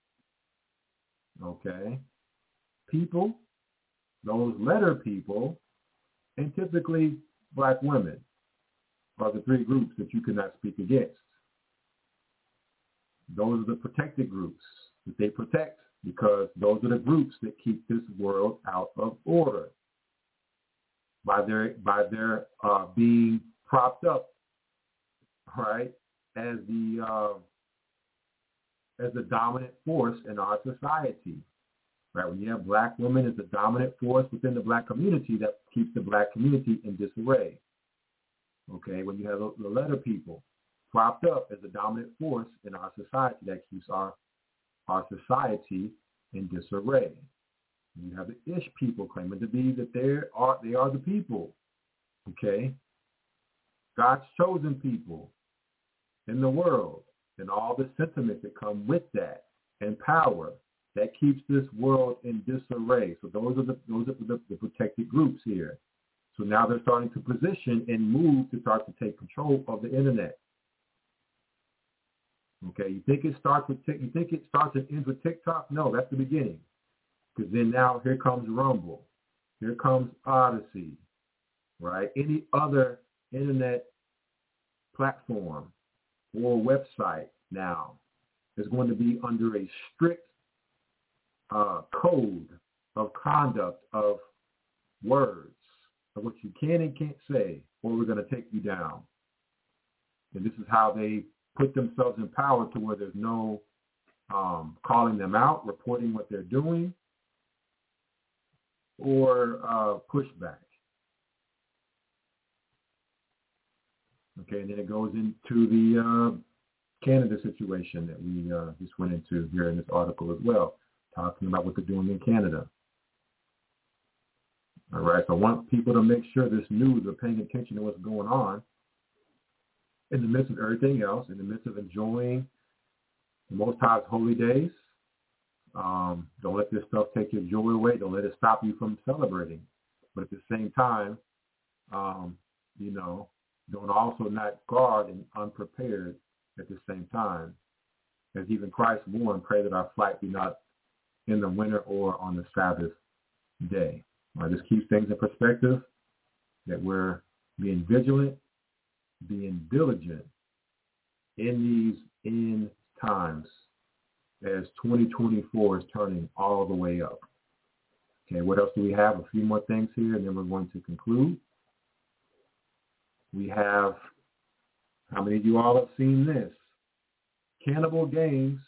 Speaker 4: Okay? People, those letter people, and typically black women are the three groups that you cannot speak against. Those are the protected groups that they protect because those are the groups that keep this world out of order by their by their uh, being propped up, right, as the uh, as the dominant force in our society. Right, when you have black women as the dominant force within the black community, that keeps the black community in disarray. Okay, when you have the letter people propped up as the dominant force in our society, that keeps our our society in disarray. You have the ish people claiming to be that they are they are the people. Okay, God's chosen people in the world, and all the sentiments that come with that, and power. That keeps this world in disarray. So those are the those are the, the protected groups here. So now they're starting to position and move to start to take control of the internet. Okay, you think it starts with you think it starts and ends with TikTok? No, that's the beginning. Because then now here comes Rumble, here comes Odyssey, right? Any other internet platform or website now is going to be under a strict Uh, code of conduct of words of what you can and can't say, or we're going to take you down. And this is how they put themselves in power to where there's no um, calling them out, reporting what they're doing, or uh, pushback. Okay, and then it goes into the uh, Canada situation that we uh, just went into here in this article as well, talking about what they're doing in Canada. All right, so I want people to make sure this news are paying attention to what's going on in the midst of everything else, in the midst of enjoying the Most High's holy days. Um, don't let this stuff take your joy away. Don't let it stop you from celebrating. but at the same time, um, you know, don't also not guard and unprepared at the same time. As even Christ warned, pray that our flight be not in the winter or on the Sabbath day. All right, just keep things in perspective, that we're being vigilant, being diligent in these end times as twenty twenty-four is turning all the way up. Okay, what else do we have? A few more things here, and then we're going to conclude. We have, how many of you all have seen this? Cannibal gangs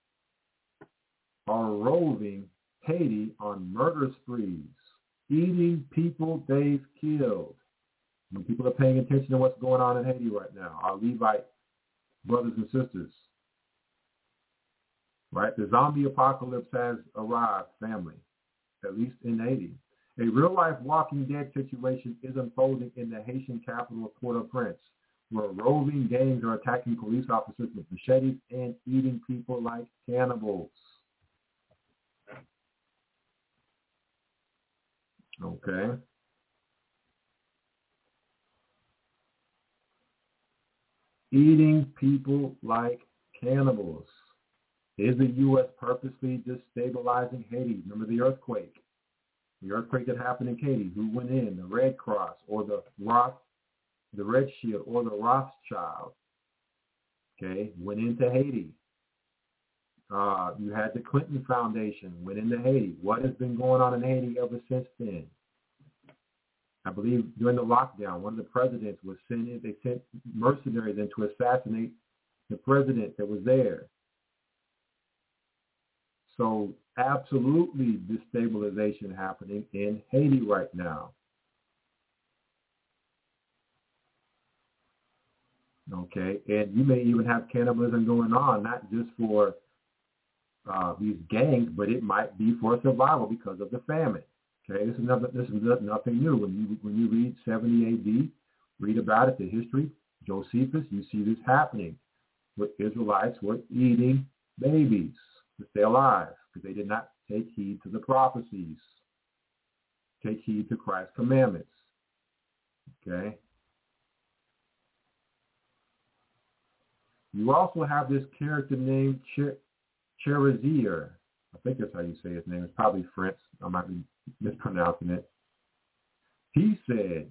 Speaker 4: are roving Haiti on murder sprees, eating people they've killed. When people are paying attention to what's going on in Haiti right now, our Levite brothers and sisters, right? The zombie apocalypse has arrived, family, at least in Haiti. A real-life Walking Dead situation is unfolding in the Haitian capital of Port-au-Prince, where roving gangs are attacking police officers with machetes and eating people like cannibals. Okay. Eating people like cannibals. Is the U S purposely destabilizing Haiti? Remember the earthquake? The earthquake that happened in Haiti. Who went in? The Red Cross or the Roth, the Red Shield or the Rothschild? Okay, went into Haiti. Uh, you had the Clinton Foundation went into Haiti. What has been going on in Haiti ever since then? I believe during the lockdown, one of the presidents was sending, they sent mercenaries in to assassinate the president that was there. So absolutely destabilization happening in Haiti right now. Okay, and you may even have cannibalism going on, not just for uh, these gangs, but it might be for survival because of the famine. Okay, this is nothing. This is nothing new. When you when you read seventy A D, read about it, the history, Josephus, you see this happening, where Israelites were eating babies to stay alive because they did not take heed to the prophecies, take heed to Christ's commandments. Okay. You also have this character named Cher- Cherizier. I think that's how you say his name. It's probably French. I might be mispronouncing it. He said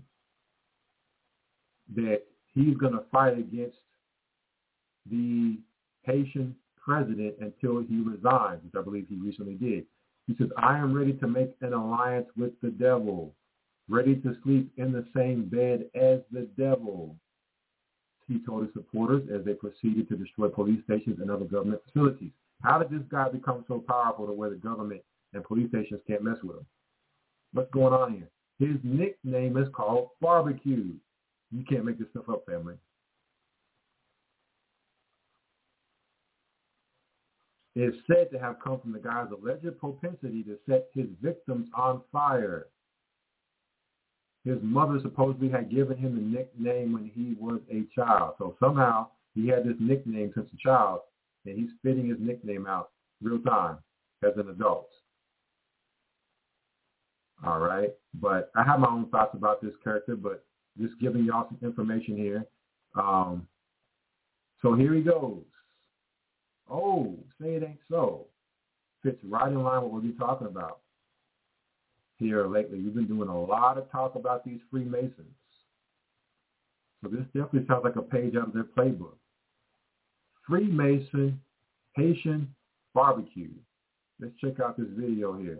Speaker 4: that he's going to fight against the Haitian president until he resigns, which I believe he recently did. He says, I am ready to make an alliance with the devil, ready to sleep in the same bed as the devil, he told his supporters as they proceeded to destroy police stations and other government facilities. How did this guy become so powerful to where the government and police stations can't mess with him? What's going on here? His nickname is called Barbecue. You can't make this stuff up, family. It is said to have come from the guy's alleged propensity to set his victims on fire. His mother supposedly had given him the nickname when he was a child. So somehow he had this nickname since a child, and he's spitting his nickname out real time as an adult. All right. But I have my own thoughts about this character, but just giving y'all some information here. Um, so here he goes. Oh, say it ain't so. Fits right in line with what we're talking about here lately. We've been doing a lot of talk about these Freemasons. So this definitely sounds like a page out of their playbook. Freemason Haitian barbecue. Let's check out this video here.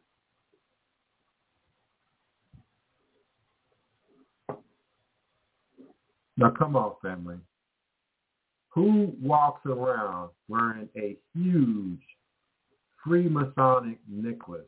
Speaker 4: Now come on, family. Who walks around wearing a huge Freemasonic necklace?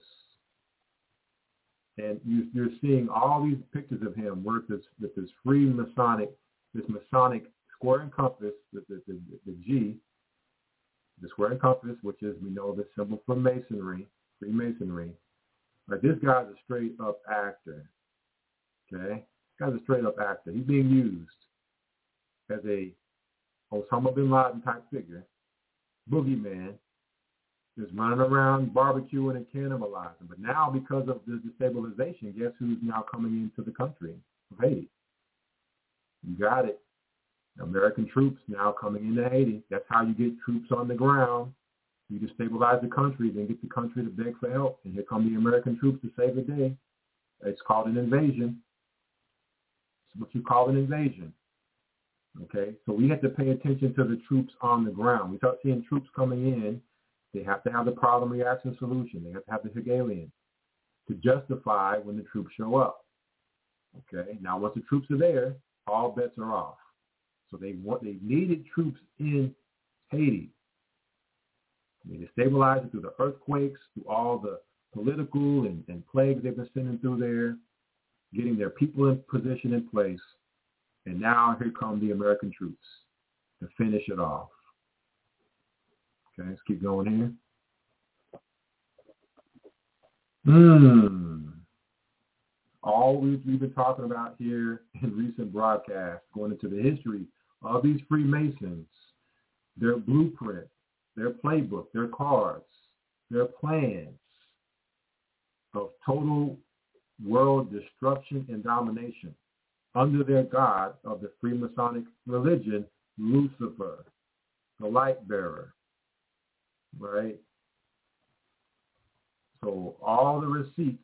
Speaker 4: And you, you're seeing all these pictures of him with this, with this Freemasonic, this Masonic square and compass, the, the, the, the G, the square and compass, which is, we know, the symbol for Masonry, Freemasonry. Like, this guy's a straight up actor. Okay? This guy's a straight up actor. He's being used as a Osama bin Laden type figure, boogeyman, just running around barbecuing and cannibalizing. But now, because of the destabilization, guess who's now coming into the country of Haiti? You got it. American troops now coming into Haiti. That's how you get troops on the ground. You destabilize the country, then get the country to beg for help. And here come the American troops to save the day. It's called an invasion. It's what you call an invasion. Okay? So we have to pay attention to the troops on the ground. We start seeing troops coming in. They have to have the problem, reaction, solution. They have to have the Hegelian to justify when the troops show up. Okay? Now, once the troops are there, all bets are off. So they want, they needed troops in Haiti. They destabilized it through the earthquakes, through all the political and, and plagues they've been sending through there, getting their people in position in place. And now here come the American troops to finish it off. Okay, let's keep going here. Hmm. All we've, we've been talking about here in recent broadcasts, going into the history of these Freemasons, their blueprint, their playbook, their cards, their plans of total world destruction and domination under their god of the Freemasonic religion, Lucifer, the light bearer, right? So all the receipts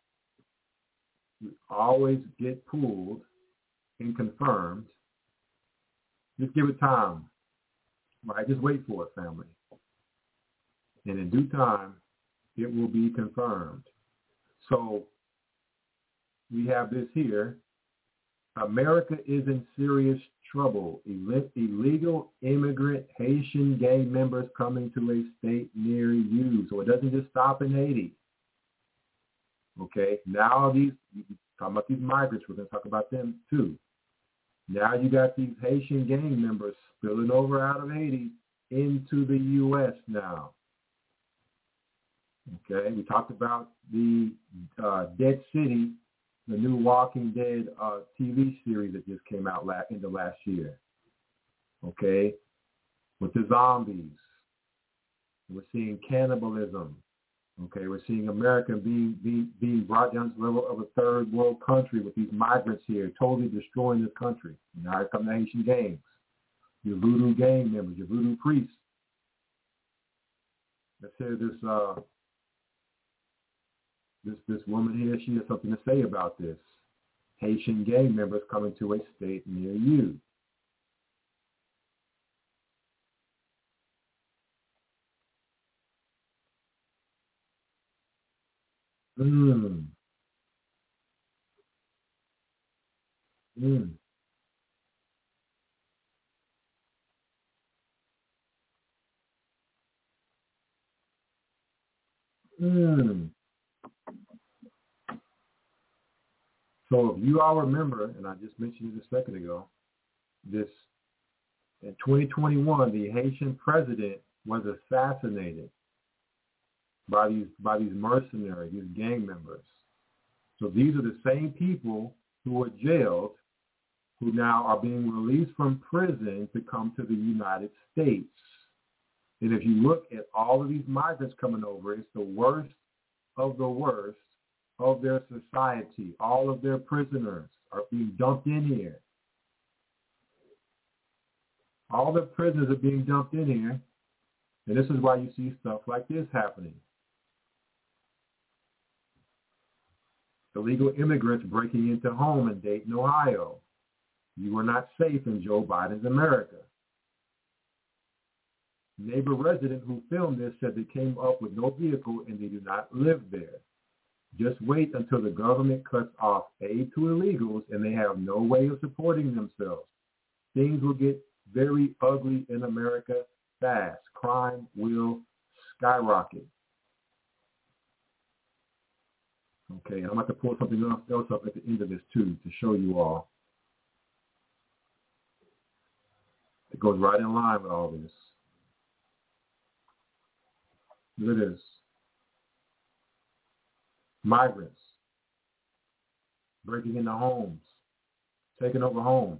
Speaker 4: always get pulled and confirmed. Just give it time, right? Just wait for it, family. And in due time, it will be confirmed. So we have this here. America is in serious trouble. Ill- illegal immigrant Haitian gang members coming to a state near you. So it doesn't just stop in Haiti. Okay, now these, talking about these migrants, we're going to talk about them too. Now you got these Haitian gang members spilling over out of Haiti into the U S now. Okay, we talked about the uh, Dead City, the new Walking Dead uh, T V series that just came out la- in the last year. Okay, with the zombies. We're seeing cannibalism. Okay, we're seeing America being, being being brought down to the level of a third world country with these migrants here, totally destroying this country. Now here come the Haitian gangs, your voodoo gang members, your voodoo priests. Let's hear this uh, this this woman here. She has something to say about this. Haitian gang members coming to a state near you. Mm. Mm. Mm. So if you all remember, and I just mentioned it a second ago, this in twenty twenty-one, the Haitian president was assassinated by these by these mercenaries, these gang members. So these are the same people who were jailed, who now are being released from prison to come to the United States. And if you look at all of these migrants coming over, it's the worst of the worst of their society. All of their prisoners are being dumped in here. All the prisoners are being dumped in here. And this is why you see stuff like this happening. Illegal immigrants breaking into home in Dayton, Ohio. You are not safe in Joe Biden's America. Neighbor resident who filmed this said they came up with no vehicle and they do not live there. Just wait until the government cuts off aid to illegals and they have no way of supporting themselves. Things will get very ugly in America fast. Crime will skyrocket. Okay, I'm about to pull something else up at the end of this too to show you all. It goes right in line with all this. Look at this. Migrants breaking into homes, taking over homes.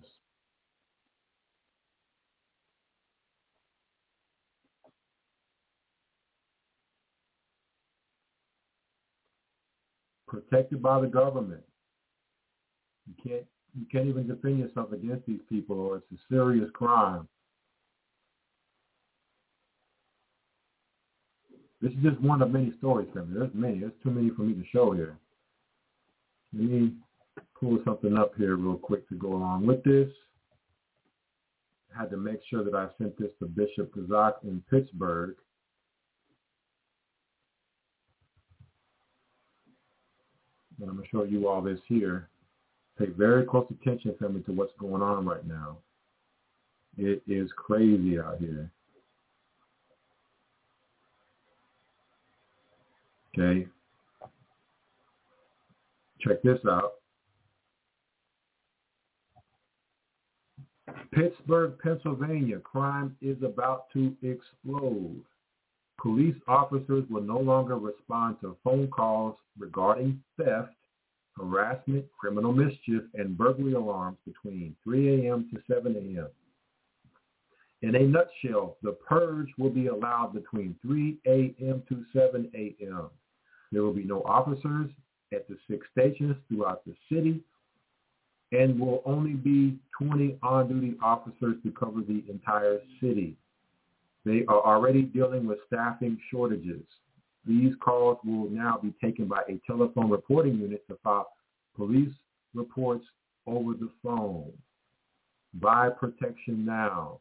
Speaker 4: protected by the government. You can't you can't even defend yourself against these people, or it's a serious crime. This is just one of many stories, family. There's many. There's too many for me to show here. Let me pull something up here real quick to go along with this. I had to make sure that I sent this to Bishop Kazak in Pittsburgh. And I'm going to show you all this here. Pay very close attention, family, to what's going on right now. It is crazy out here. Okay. Check this out. Pittsburgh, Pennsylvania, crime is about to explode. Police officers will no longer respond to phone calls regarding theft, harassment, criminal mischief, and burglary alarms between three a.m. to seven a.m. In a nutshell, the purge will be allowed between three a.m. to seven a.m. There will be no officers at the six stations throughout the city, and will only be twenty on-duty officers to cover the entire city. They are already dealing with staffing shortages. These calls will now be taken by a telephone reporting unit to file police reports over the phone. Buy protection now.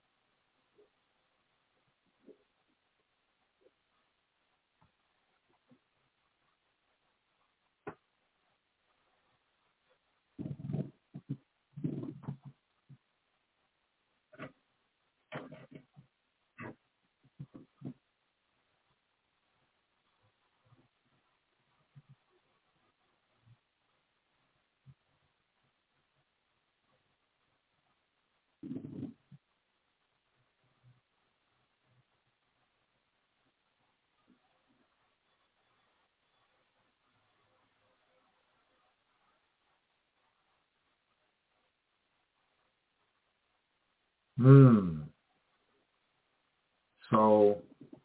Speaker 4: Hmm. So,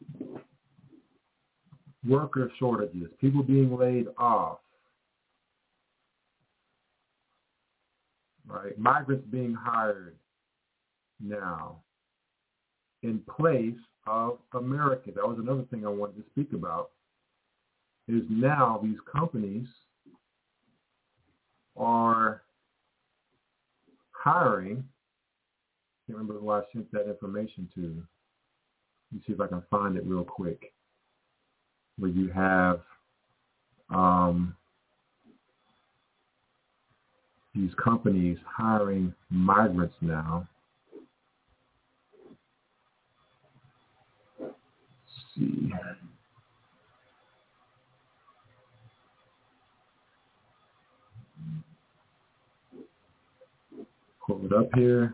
Speaker 4: worker shortages, people being laid off, right? Migrants being hired now in place of Americans. That was another thing I wanted to speak about, is now these companies are hiring. I can't remember who I sent that information to. Let me see if I can find it real quick. Where you have um, these companies hiring migrants now. Let's see. Pull it up here.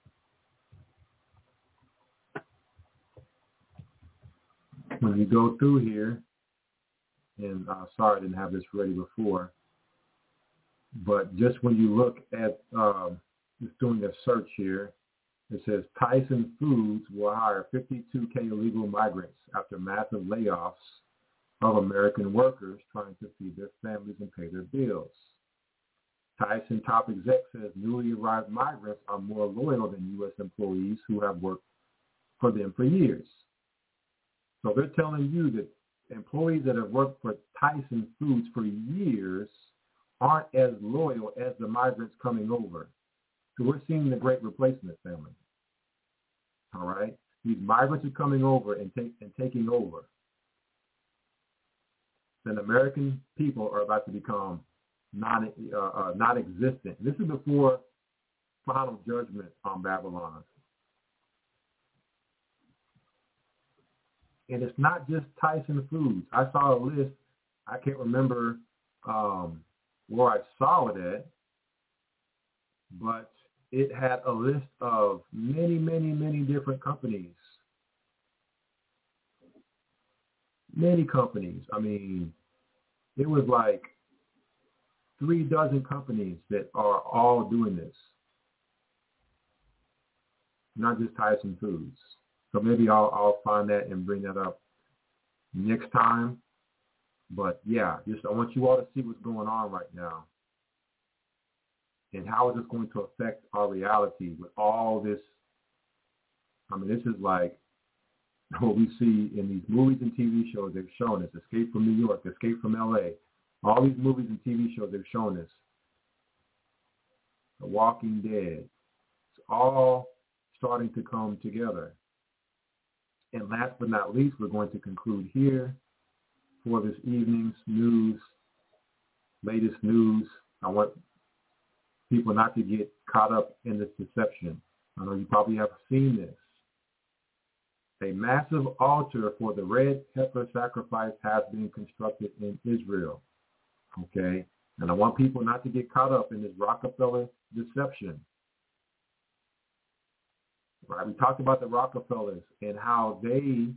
Speaker 4: When you go through here, and uh, sorry I didn't have this ready before, but just when you look at, um, just doing a search here, it says Tyson Foods will hire fifty-two K illegal migrants after massive layoffs of American workers trying to feed their families and pay their bills. Tyson top exec says newly arrived migrants are more loyal than U S employees who have worked for them for years. So they're telling you that employees that have worked for Tyson Foods for years aren't as loyal as the migrants coming over. So we're seeing the great replacement, family. All right? These migrants are coming over and, take, and taking over. Then American people are about to become non, uh, uh, non-existent. This is before final judgment on Babylon. And it's not just Tyson Foods. I saw a list. I can't remember um, where I saw it at, but it had a list of many, many, many different companies. Many companies. I mean, it was like three dozen companies that are all doing this. Not just Tyson Foods. So maybe I'll, I'll find that and bring that up next time. But yeah, just I want you all to see what's going on right now. And how is this going to affect our reality with all this? I mean, this is like what we see in these movies and T V shows. They've shown us Escape from New York, Escape from L A. All these movies and T V shows, they've shown us The Walking Dead. It's all starting to come together. And last but not least, we're going to conclude here for this evening's news, latest news. I want people not to get caught up in this deception. I know you probably have seen this. A massive altar for the red heifer sacrifice has been constructed in Israel. Okay? And I want people not to get caught up in this Rockefeller deception. Right? We talked about the Rockefellers and how they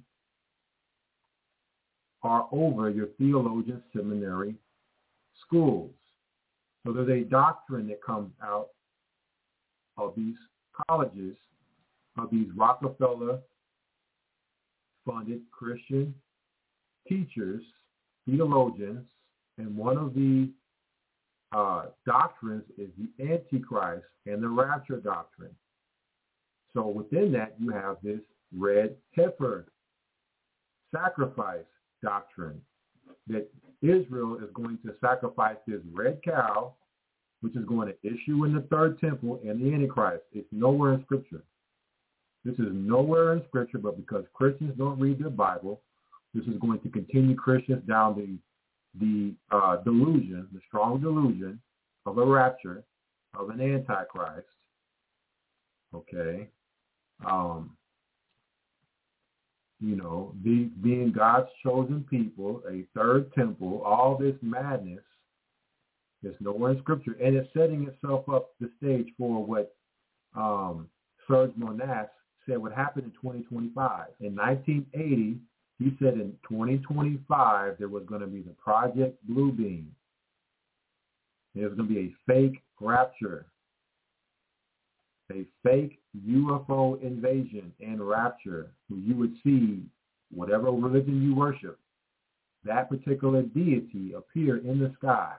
Speaker 4: are over your theologian seminary schools. So there's a doctrine that comes out of these colleges, of these Rockefeller-funded Christian teachers, theologians, and one of the uh, doctrines is the Antichrist and the rapture doctrine. So within that, you have this red heifer sacrifice doctrine that Israel is going to sacrifice this red cow, which is going to issue in the third temple and the Antichrist. It's nowhere in Scripture. This is nowhere in Scripture, but because Christians don't read their Bible, this is going to continue Christians down the the uh, delusion, the strong delusion of a rapture, of an Antichrist. Okay. Um, you know, the, being God's chosen people, a third temple, all this madness is nowhere in Scripture. And it's setting itself up the stage for what um, Serge Monash said would happen in twenty twenty-five. In nineteen eighty, he said in twenty twenty-five there was going to be the Project Bluebeam. There was going to be a fake rapture, a fake U F O invasion and rapture, where you would see whatever religion you worship, that particular deity appear in the sky.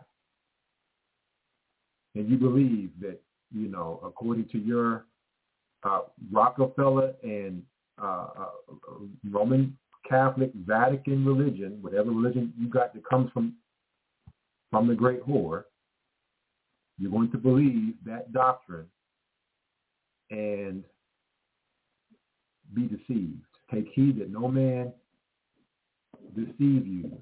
Speaker 4: And you believe that, you know, according to your uh, Rockefeller and uh, uh, Roman Catholic Vatican religion, whatever religion you got that comes from from the great whore, you're going to believe that doctrine and be deceived. Take heed that no man deceive you.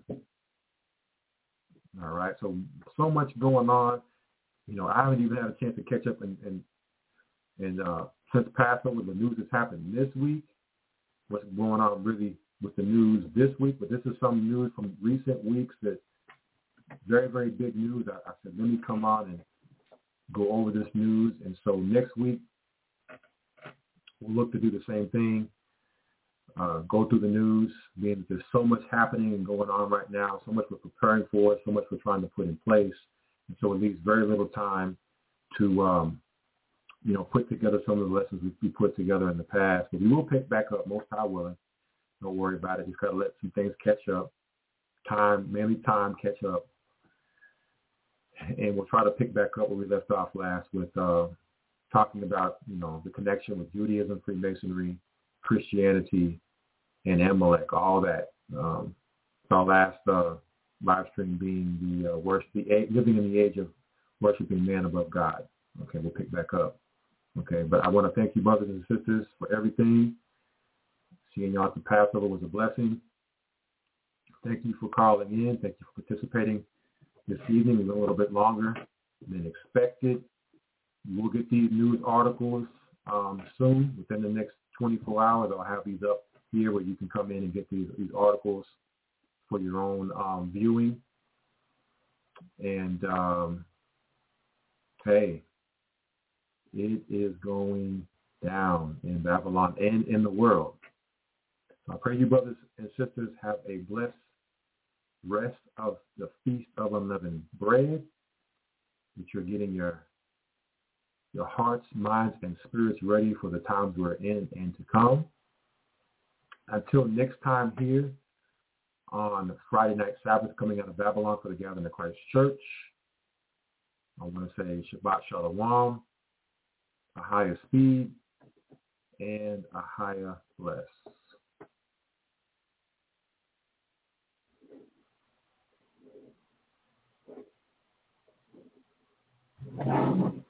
Speaker 4: All right, so so much going on. You know, I haven't even had a chance to catch up and and, and uh, since Passover, the news has happened this week. What's going on really with the news this week? But this is some news from recent weeks that very, very big news. I, I said, let me come on and go over this news. And so next week, we'll look to do the same thing, uh, go through the news, being that there's so much happening and going on right now, so much we're preparing for, so much we're trying to put in place. And so it leaves very little time to, um, you know, put together some of the lessons we, we put together in the past. But we will pick back up, most high willing. Don't worry about it. Just got to let some things catch up. Time, mainly time, catch up. And we'll try to pick back up where we left off last with uh, talking about, you know, the connection with Judaism, Freemasonry, Christianity, and Amalek, all that. Um, our last uh, live stream being the uh, worship, the living in the age of worshiping man above God. Okay, we'll pick back up. Okay, but I want to thank you, brothers and sisters, for everything. Seeing y'all at the Passover was a blessing. Thank you for calling in. Thank you for participating this evening. We went a little bit longer than expected. We'll get these news articles um, soon. Within the next twenty-four hours, I'll have these up here where you can come in and get these, these articles for your own um, viewing. And, um, hey, it is going down in Babylon and in the world. So I pray you, brothers and sisters, have a blessed rest of the Feast of Unleavened Bread, that you're getting your your hearts, minds, and spirits ready for the times we're in and to come. Until next time here on Friday night Sabbath coming out of Babylon for the Gathering of Christ Church. I want to say Shabbat Shalom, a higher speed, and a higher bless. Thank you.